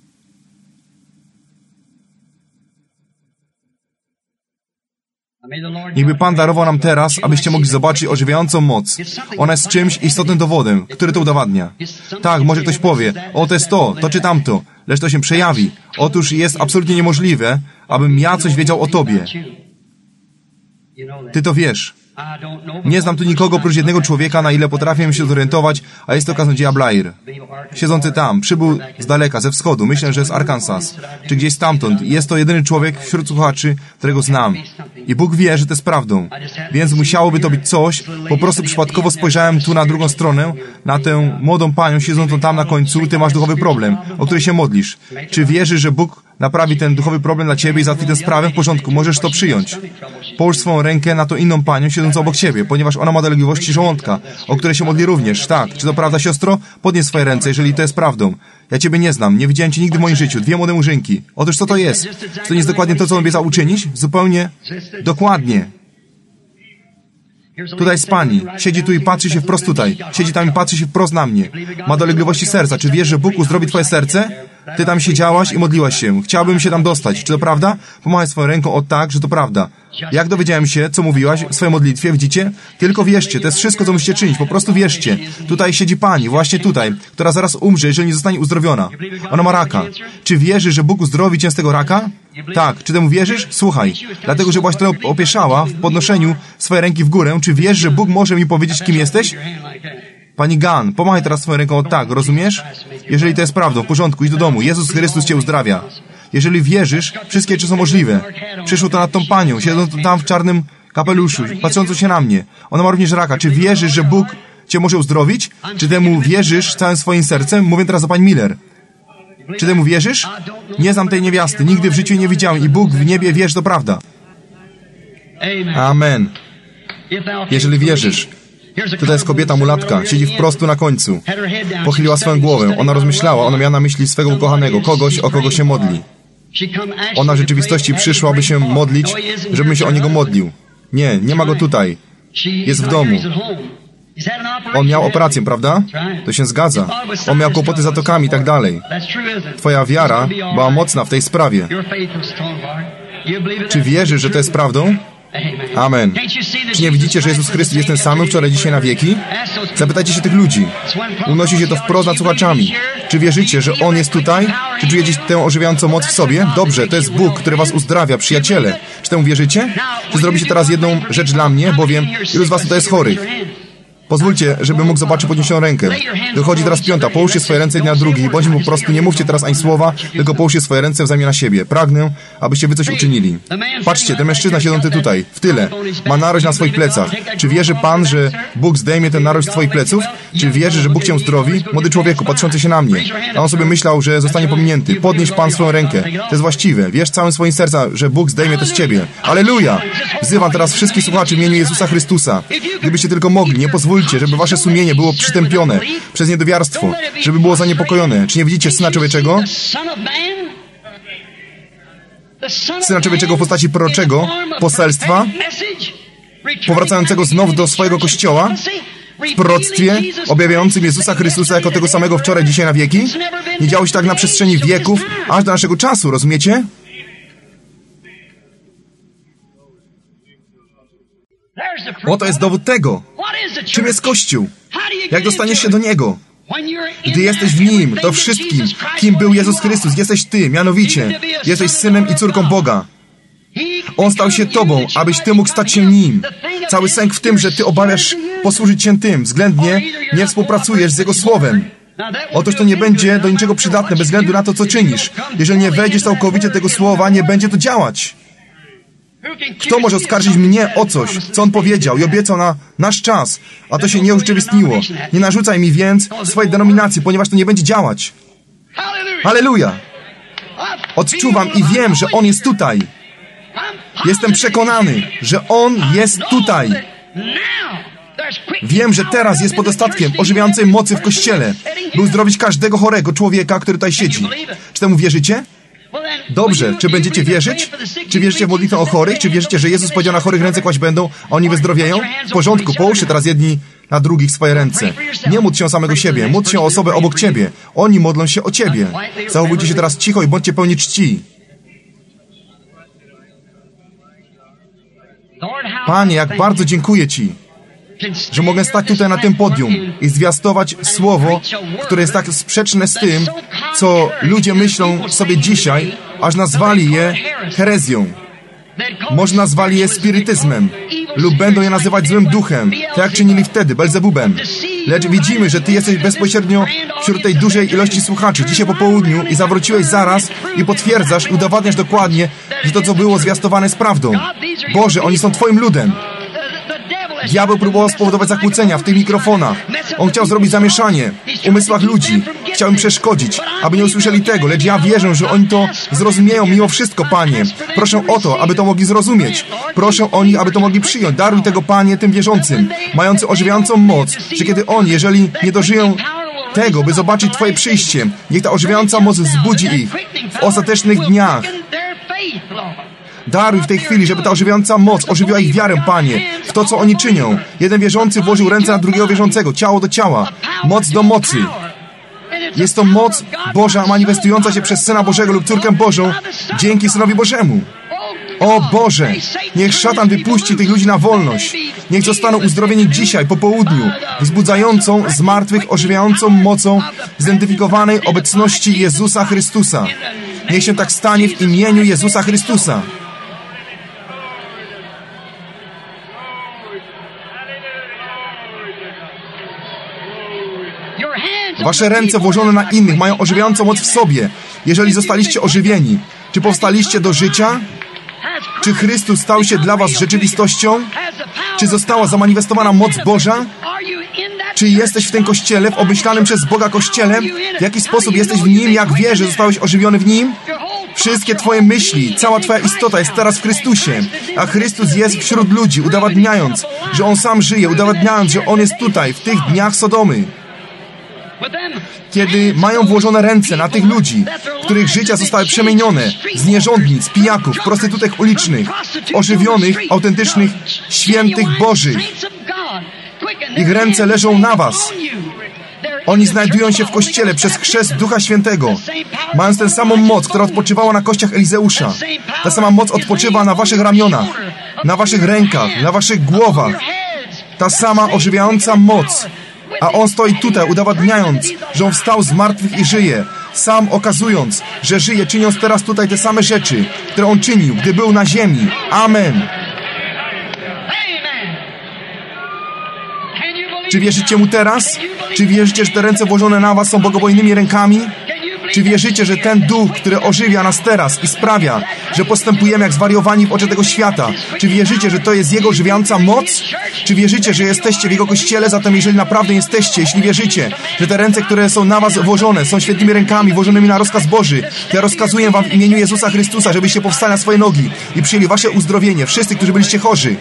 Niechby Pan darował nam teraz, abyście mogli zobaczyć ożywiającą moc. Ona jest czymś istotnym dowodem, który to udowadnia. Tak, może ktoś powie, o to jest to czy tamto, lecz to się przejawi. Otóż jest absolutnie niemożliwe, abym ja coś wiedział o Tobie. Ty to wiesz. Nie znam tu nikogo oprócz jednego człowieka, na ile potrafię się zorientować, a jest to kaznodzieja Blair. Siedzący tam, przybył z daleka, ze wschodu, myślę, że z Arkansas, czy gdzieś stamtąd. Jest to jedyny człowiek wśród słuchaczy, którego znam. I Bóg wie, że to jest prawdą. Więc musiałoby to być coś, po prostu przypadkowo spojrzałem tu na drugą stronę, na tę młodą panią siedzącą tam na końcu, ty masz duchowy problem, o który się modlisz. Czy wierzysz, że Bóg naprawi ten duchowy problem dla ciebie i załatwi tę sprawę? W porządku, możesz to przyjąć. Połóż swoją rękę na tą inną panią siedzącą obok ciebie, ponieważ ona ma dolegliwości żołądka, o które się modli również. Tak, czy to prawda, siostro? Podnieś swoje ręce, jeżeli to jest prawdą. Ja ciebie nie znam, nie widziałem cię nigdy w moim życiu. 2 młode murzynki. Otóż co to jest? Czy to nie jest dokładnie to, co on obiecał uczynić? Zupełnie dokładnie. Tutaj jest pani. Siedzi tu i patrzy się wprost tutaj. Siedzi tam i patrzy się wprost na mnie. Ma dolegliwości serca. Czy wiesz, że Bóg uzdrowi twoje serce? Ty tam siedziałaś i modliłaś się. Chciałbym się tam dostać. Czy to prawda? Pomachaj swoją ręką o tak, że to prawda. Jak dowiedziałem się, co mówiłaś w swojej modlitwie, widzicie? Tylko wierzcie, to jest wszystko, co musicie czynić. Po prostu wierzcie. Tutaj siedzi pani, właśnie tutaj, która zaraz umrze, jeżeli nie zostanie uzdrowiona. Ona ma raka. Czy wierzysz, że Bóg uzdrowi cię z tego raka? Tak. Czy temu wierzysz? Słuchaj. Dlatego, że byłaś trochę opieszała w podnoszeniu swojej ręki w górę. Czy wiesz, że Bóg może mi powiedzieć, kim jesteś? Pani Gunn, pomachaj teraz swoją ręką od tak, rozumiesz? Jeżeli to jest prawdą, w porządku, idź do domu. Jezus Chrystus cię uzdrawia. Jeżeli wierzysz, wszystkie rzeczy są możliwe. Przyszło to nad tą panią, siedzącą tam w czarnym kapeluszu, patrzącą się na mnie. Ona ma również raka. Czy wierzysz, że Bóg cię może uzdrowić? Czy temu wierzysz całym swoim sercem? Mówię teraz o pani Miller. Czy temu wierzysz? Nie znam tej niewiasty, nigdy w życiu jej nie widziałem i Bóg w niebie wie, że to prawda. Amen. Jeżeli wierzysz, tutaj jest kobieta mulatka, siedzi wprost tu na końcu. Pochyliła swoją głowę, ona rozmyślała, ona miała na myśli swego ukochanego, kogoś, o kogo się modli. Ona w rzeczywistości przyszła, by się modlić, żebym się o niego modlił. Nie, nie ma go tutaj. Jest w domu. On miał operację, prawda? To się zgadza. On miał kłopoty z zatokami i tak dalej. Twoja wiara była mocna w tej sprawie. Czy wierzysz, że to jest prawdą? Amen. Czy nie widzicie, że Jezus Chrystus jest ten sam wczoraj, dzisiaj, na wieki? Zapytajcie się tych ludzi. Unosi się to wprost nad słuchaczami. Czy wierzycie, że On jest tutaj? Czy czujecie tę ożywiającą moc w sobie? Dobrze, to jest Bóg, który was uzdrawia, przyjaciele. Czy temu wierzycie? Czy zrobicie teraz jedną rzecz dla mnie, bowiem ilu z was tutaj jest chorych? Pozwólcie, żebym mógł zobaczyć podniesioną rękę. Dochodzi teraz piąta. Połóżcie swoje ręce jedna na drugiej. Bądźmy po prostu, nie mówcie teraz ani słowa, tylko połóżcie swoje ręce w zamian na siebie. Pragnę, abyście wy coś uczynili. Patrzcie, ten mężczyzna siedzący tutaj, w tyle, ma narość na swoich plecach. Czy wierzy Pan, że Bóg zdejmie ten narość z twoich pleców? Czy wierzy, że Bóg cię uzdrowi? Młody człowieku, patrzący się na mnie. A on sobie myślał, że zostanie pominięty. Podnieś Pan swoją rękę. To jest właściwe. Wierz całym swoim sercem, że Bóg zdejmie to z ciebie. Alleluja! Wzywam teraz wszystkich słuchaczy w imieniu Jezusa Chrystusa. Gdybyście tylko mogli, nie pozwólcie, żeby wasze sumienie było przytępione przez niedowiarstwo, żeby było zaniepokojone. Czy nie widzicie Syna Człowieczego? Syna Człowieczego w postaci proroczego poselstwa, powracającego znowu do swojego Kościoła, w proroctwie objawiającym Jezusa Chrystusa jako tego samego wczoraj, dzisiaj, na wieki? Nie działo się tak na przestrzeni wieków, aż do naszego czasu, rozumiecie? Oto jest dowód tego. Czym jest Kościół? Jak dostaniesz się do Niego? Gdy jesteś w Nim, to wszystkim, kim był Jezus Chrystus, jesteś Ty, mianowicie. Jesteś synem i córką Boga. On stał się Tobą, abyś Ty mógł stać się Nim. Cały sęk w tym, że Ty obawiasz posłużyć się tym, względnie nie współpracujesz z Jego Słowem. Otóż to nie będzie do niczego przydatne, bez względu na to, co czynisz. Jeżeli nie wejdziesz całkowicie tego Słowa, nie będzie to działać. Kto może oskarżyć mnie o coś, co On powiedział i obiecał na nasz czas, a to się nie urzeczywistniło? Nie narzucaj mi więc swojej denominacji, ponieważ to nie będzie działać. Halleluja! Odczuwam i wiem, że On jest tutaj. Jestem przekonany, że On jest tutaj. Wiem, że teraz jest podostatkiem ożywiającej mocy w Kościele, by uzdrowić każdego chorego człowieka, który tutaj siedzi. Czy temu wierzycie? Dobrze, czy będziecie wierzyć? Czy wierzycie w modlitwę o chorych? Czy wierzycie, że Jezus powiedział, na chorych ręce kłaść będą, a oni wyzdrowieją? W porządku, połóżcie teraz jedni na drugich swoje ręce. Nie módl się o samego siebie, módl się o osobę obok ciebie. Oni modlą się o ciebie. Zachowujcie się teraz cicho i bądźcie pełni czci. Panie, jak bardzo dziękuję Ci, że mogę stać tutaj na tym podium i zwiastować słowo, które jest tak sprzeczne z tym, co ludzie myślą sobie dzisiaj, aż nazwali je herezją. Może nazwali je spirytyzmem lub będą je nazywać złym duchem, tak jak czynili wtedy, Belzebubem. Lecz widzimy, że Ty jesteś bezpośrednio wśród tej dużej ilości słuchaczy dzisiaj po południu i zawróciłeś zaraz i potwierdzasz i udowadniasz dokładnie, że to, co było zwiastowane, jest prawdą. Boże, oni są Twoim ludem. Diabeł próbował spowodować zakłócenia w tych mikrofonach. On chciał zrobić zamieszanie w umysłach ludzi. Chciał im przeszkodzić, aby nie usłyszeli tego, lecz ja wierzę, że oni to zrozumieją mimo wszystko, Panie. Proszę o to, aby to mogli zrozumieć. Proszę o nich, aby to mogli przyjąć. Daruj tego, Panie, tym wierzącym, mający ożywiającą moc, że kiedy oni, jeżeli nie dożyją tego, by zobaczyć Twoje przyjście, niech ta ożywiająca moc wzbudzi ich w ostatecznych dniach. Daruj w tej chwili, żeby ta ożywiająca moc ożywiła ich wiarę, Panie, w to, co oni czynią. Jeden wierzący włożył ręce na drugiego wierzącego, ciało do ciała, moc do mocy. Jest to moc Boża manifestująca się przez Syna Bożego lub Córkę Bożą dzięki Synowi Bożemu. O Boże, niech szatan wypuści tych ludzi na wolność. Niech zostaną uzdrowieni dzisiaj, po południu, wzbudzającą z martwych, ożywiającą mocą zidentyfikowanej obecności Jezusa Chrystusa. Niech się tak stanie w imieniu Jezusa Chrystusa. Wasze ręce włożone na innych mają ożywiającą moc w sobie, jeżeli zostaliście ożywieni. Czy powstaliście do życia? Czy Chrystus stał się dla was rzeczywistością? Czy została zamanifestowana moc Boża? Czy jesteś w tym Kościele, w obmyślanym przez Boga Kościele? W jaki sposób jesteś w Nim? Jak wiesz, że zostałeś ożywiony w Nim? Wszystkie Twoje myśli, cała Twoja istota jest teraz w Chrystusie, a Chrystus jest wśród ludzi, udowadniając, że On sam żyje, udowadniając, że On jest tutaj, w tych dniach Sodomy. Kiedy mają włożone ręce na tych ludzi, których życia zostały przemienione z nierządnic, pijaków, prostytutek ulicznych, ożywionych, autentycznych, świętych Bożych, ich ręce leżą na was. Oni znajdują się w Kościele przez chrzest Ducha Świętego, mając tę samą moc, która odpoczywała na kościach Elizeusza. Ta sama moc odpoczywa na waszych ramionach, na waszych rękach, na waszych głowach. Ta sama ożywiająca moc. A On stoi tutaj, udowadniając, że On wstał z martwych i żyje, sam okazując, że żyje, czyniąc teraz tutaj te same rzeczy, które On czynił, gdy był na ziemi. Amen. Czy wierzycie Mu teraz? Czy wierzycie, że te ręce włożone na was są bogobojnymi rękami? Czy wierzycie, że ten Duch, który ożywia nas teraz i sprawia, że postępujemy jak zwariowani w oczach tego świata, czy wierzycie, że to jest Jego ożywiająca moc? Czy wierzycie, że jesteście w Jego Kościele? Zatem jeżeli naprawdę jesteście, jeśli wierzycie, że te ręce, które są na was włożone, są świętymi rękami włożonymi na rozkaz Boży, to ja rozkazuję wam w imieniu Jezusa Chrystusa, żebyście powstali na swoje nogi i przyjęli wasze uzdrowienie. Wszyscy, którzy byliście chorzy.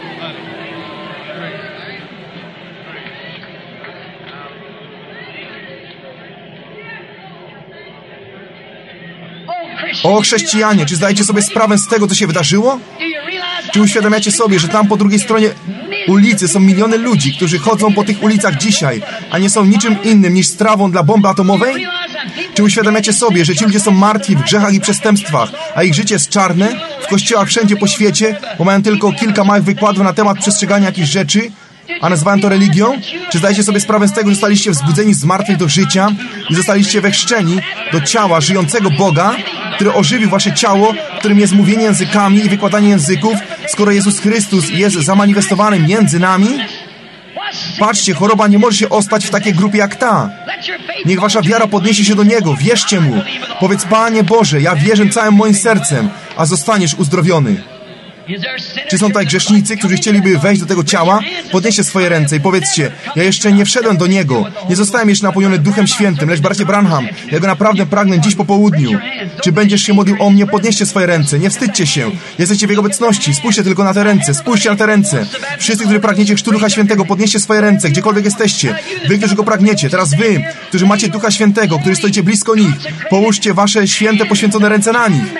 O chrześcijanie, czy zdajecie sobie sprawę z tego, co się wydarzyło? Czy uświadamiacie sobie, że tam po drugiej stronie ulicy są miliony ludzi, którzy chodzą po tych ulicach dzisiaj, a nie są niczym innym niż strawą dla bomby atomowej? Czy uświadamiacie sobie, że ci ludzie są martwi w grzechach i przestępstwach, a ich życie jest czarne? W kościołach wszędzie po świecie, bo mają tylko kilka małych wykładów na temat przestrzegania jakichś rzeczy, a nazywają to religią? Czy zdajecie sobie sprawę z tego, że zostaliście wzbudzeni z martwych do życia i zostaliście wechrzczeni do ciała żyjącego Boga, który ożywił wasze ciało, którym jest mówienie językami i wykładanie języków, skoro Jezus Chrystus jest zamanifestowany między nami? Patrzcie, choroba nie może się ostać w takiej grupie jak ta. Niech wasza wiara podniesie się do Niego, wierzcie Mu. Powiedz: Panie Boże, ja wierzę całym moim sercem, a zostaniesz uzdrowiony. Czy są tutaj grzesznicy, którzy chcieliby wejść do tego ciała? Podnieście swoje ręce i powiedzcie: ja jeszcze nie wszedłem do Niego, nie zostałem jeszcze napełniony Duchem Świętym, lecz bracie Branham, ja Go naprawdę pragnę dziś po południu. Czy będziesz się modlił o mnie? Podnieście swoje ręce, nie wstydźcie się. Jesteście w Jego obecności, spójrzcie tylko na te ręce, spójrzcie na te ręce. Wszyscy, którzy pragniecie chrztu Ducha Świętego, podnieście swoje ręce, gdziekolwiek jesteście. Wy, którzy Go pragniecie, teraz wy, którzy macie Ducha Świętego, którzy stoicie blisko nich, połóżcie wasze święte, poświęcone ręce na nich.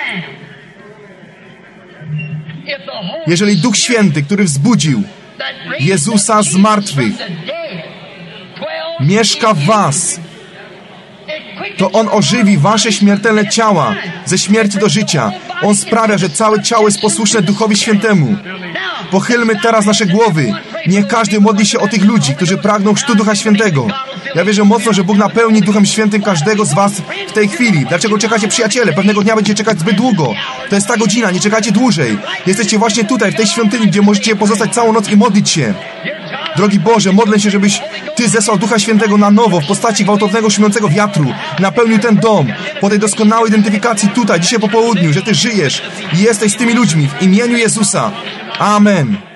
Jeżeli Duch Święty, który wzbudził Jezusa z martwych, mieszka w was, to On ożywi wasze śmiertelne ciała ze śmierci do życia. On sprawia, że całe ciało jest posłuszne Duchowi Świętemu. Pochylmy teraz nasze głowy. Niech każdy modli się o tych ludzi, którzy pragną chrztu Ducha Świętego. Ja wierzę mocno, że Bóg napełni Duchem Świętym każdego z was w tej chwili. Dlaczego czekacie, przyjaciele? Pewnego dnia będziecie czekać zbyt długo. To jest ta godzina, nie czekajcie dłużej. Jesteście właśnie tutaj, w tej świątyni, gdzie możecie pozostać całą noc i modlić się. Drogi Boże, modlę się, żebyś Ty zesłał Ducha Świętego na nowo w postaci gwałtownego, szumiącego wiatru. Napełnił ten dom po tej doskonałej identyfikacji tutaj, dzisiaj po południu, że Ty żyjesz i jesteś z tymi ludźmi w imieniu Jezusa. Amen.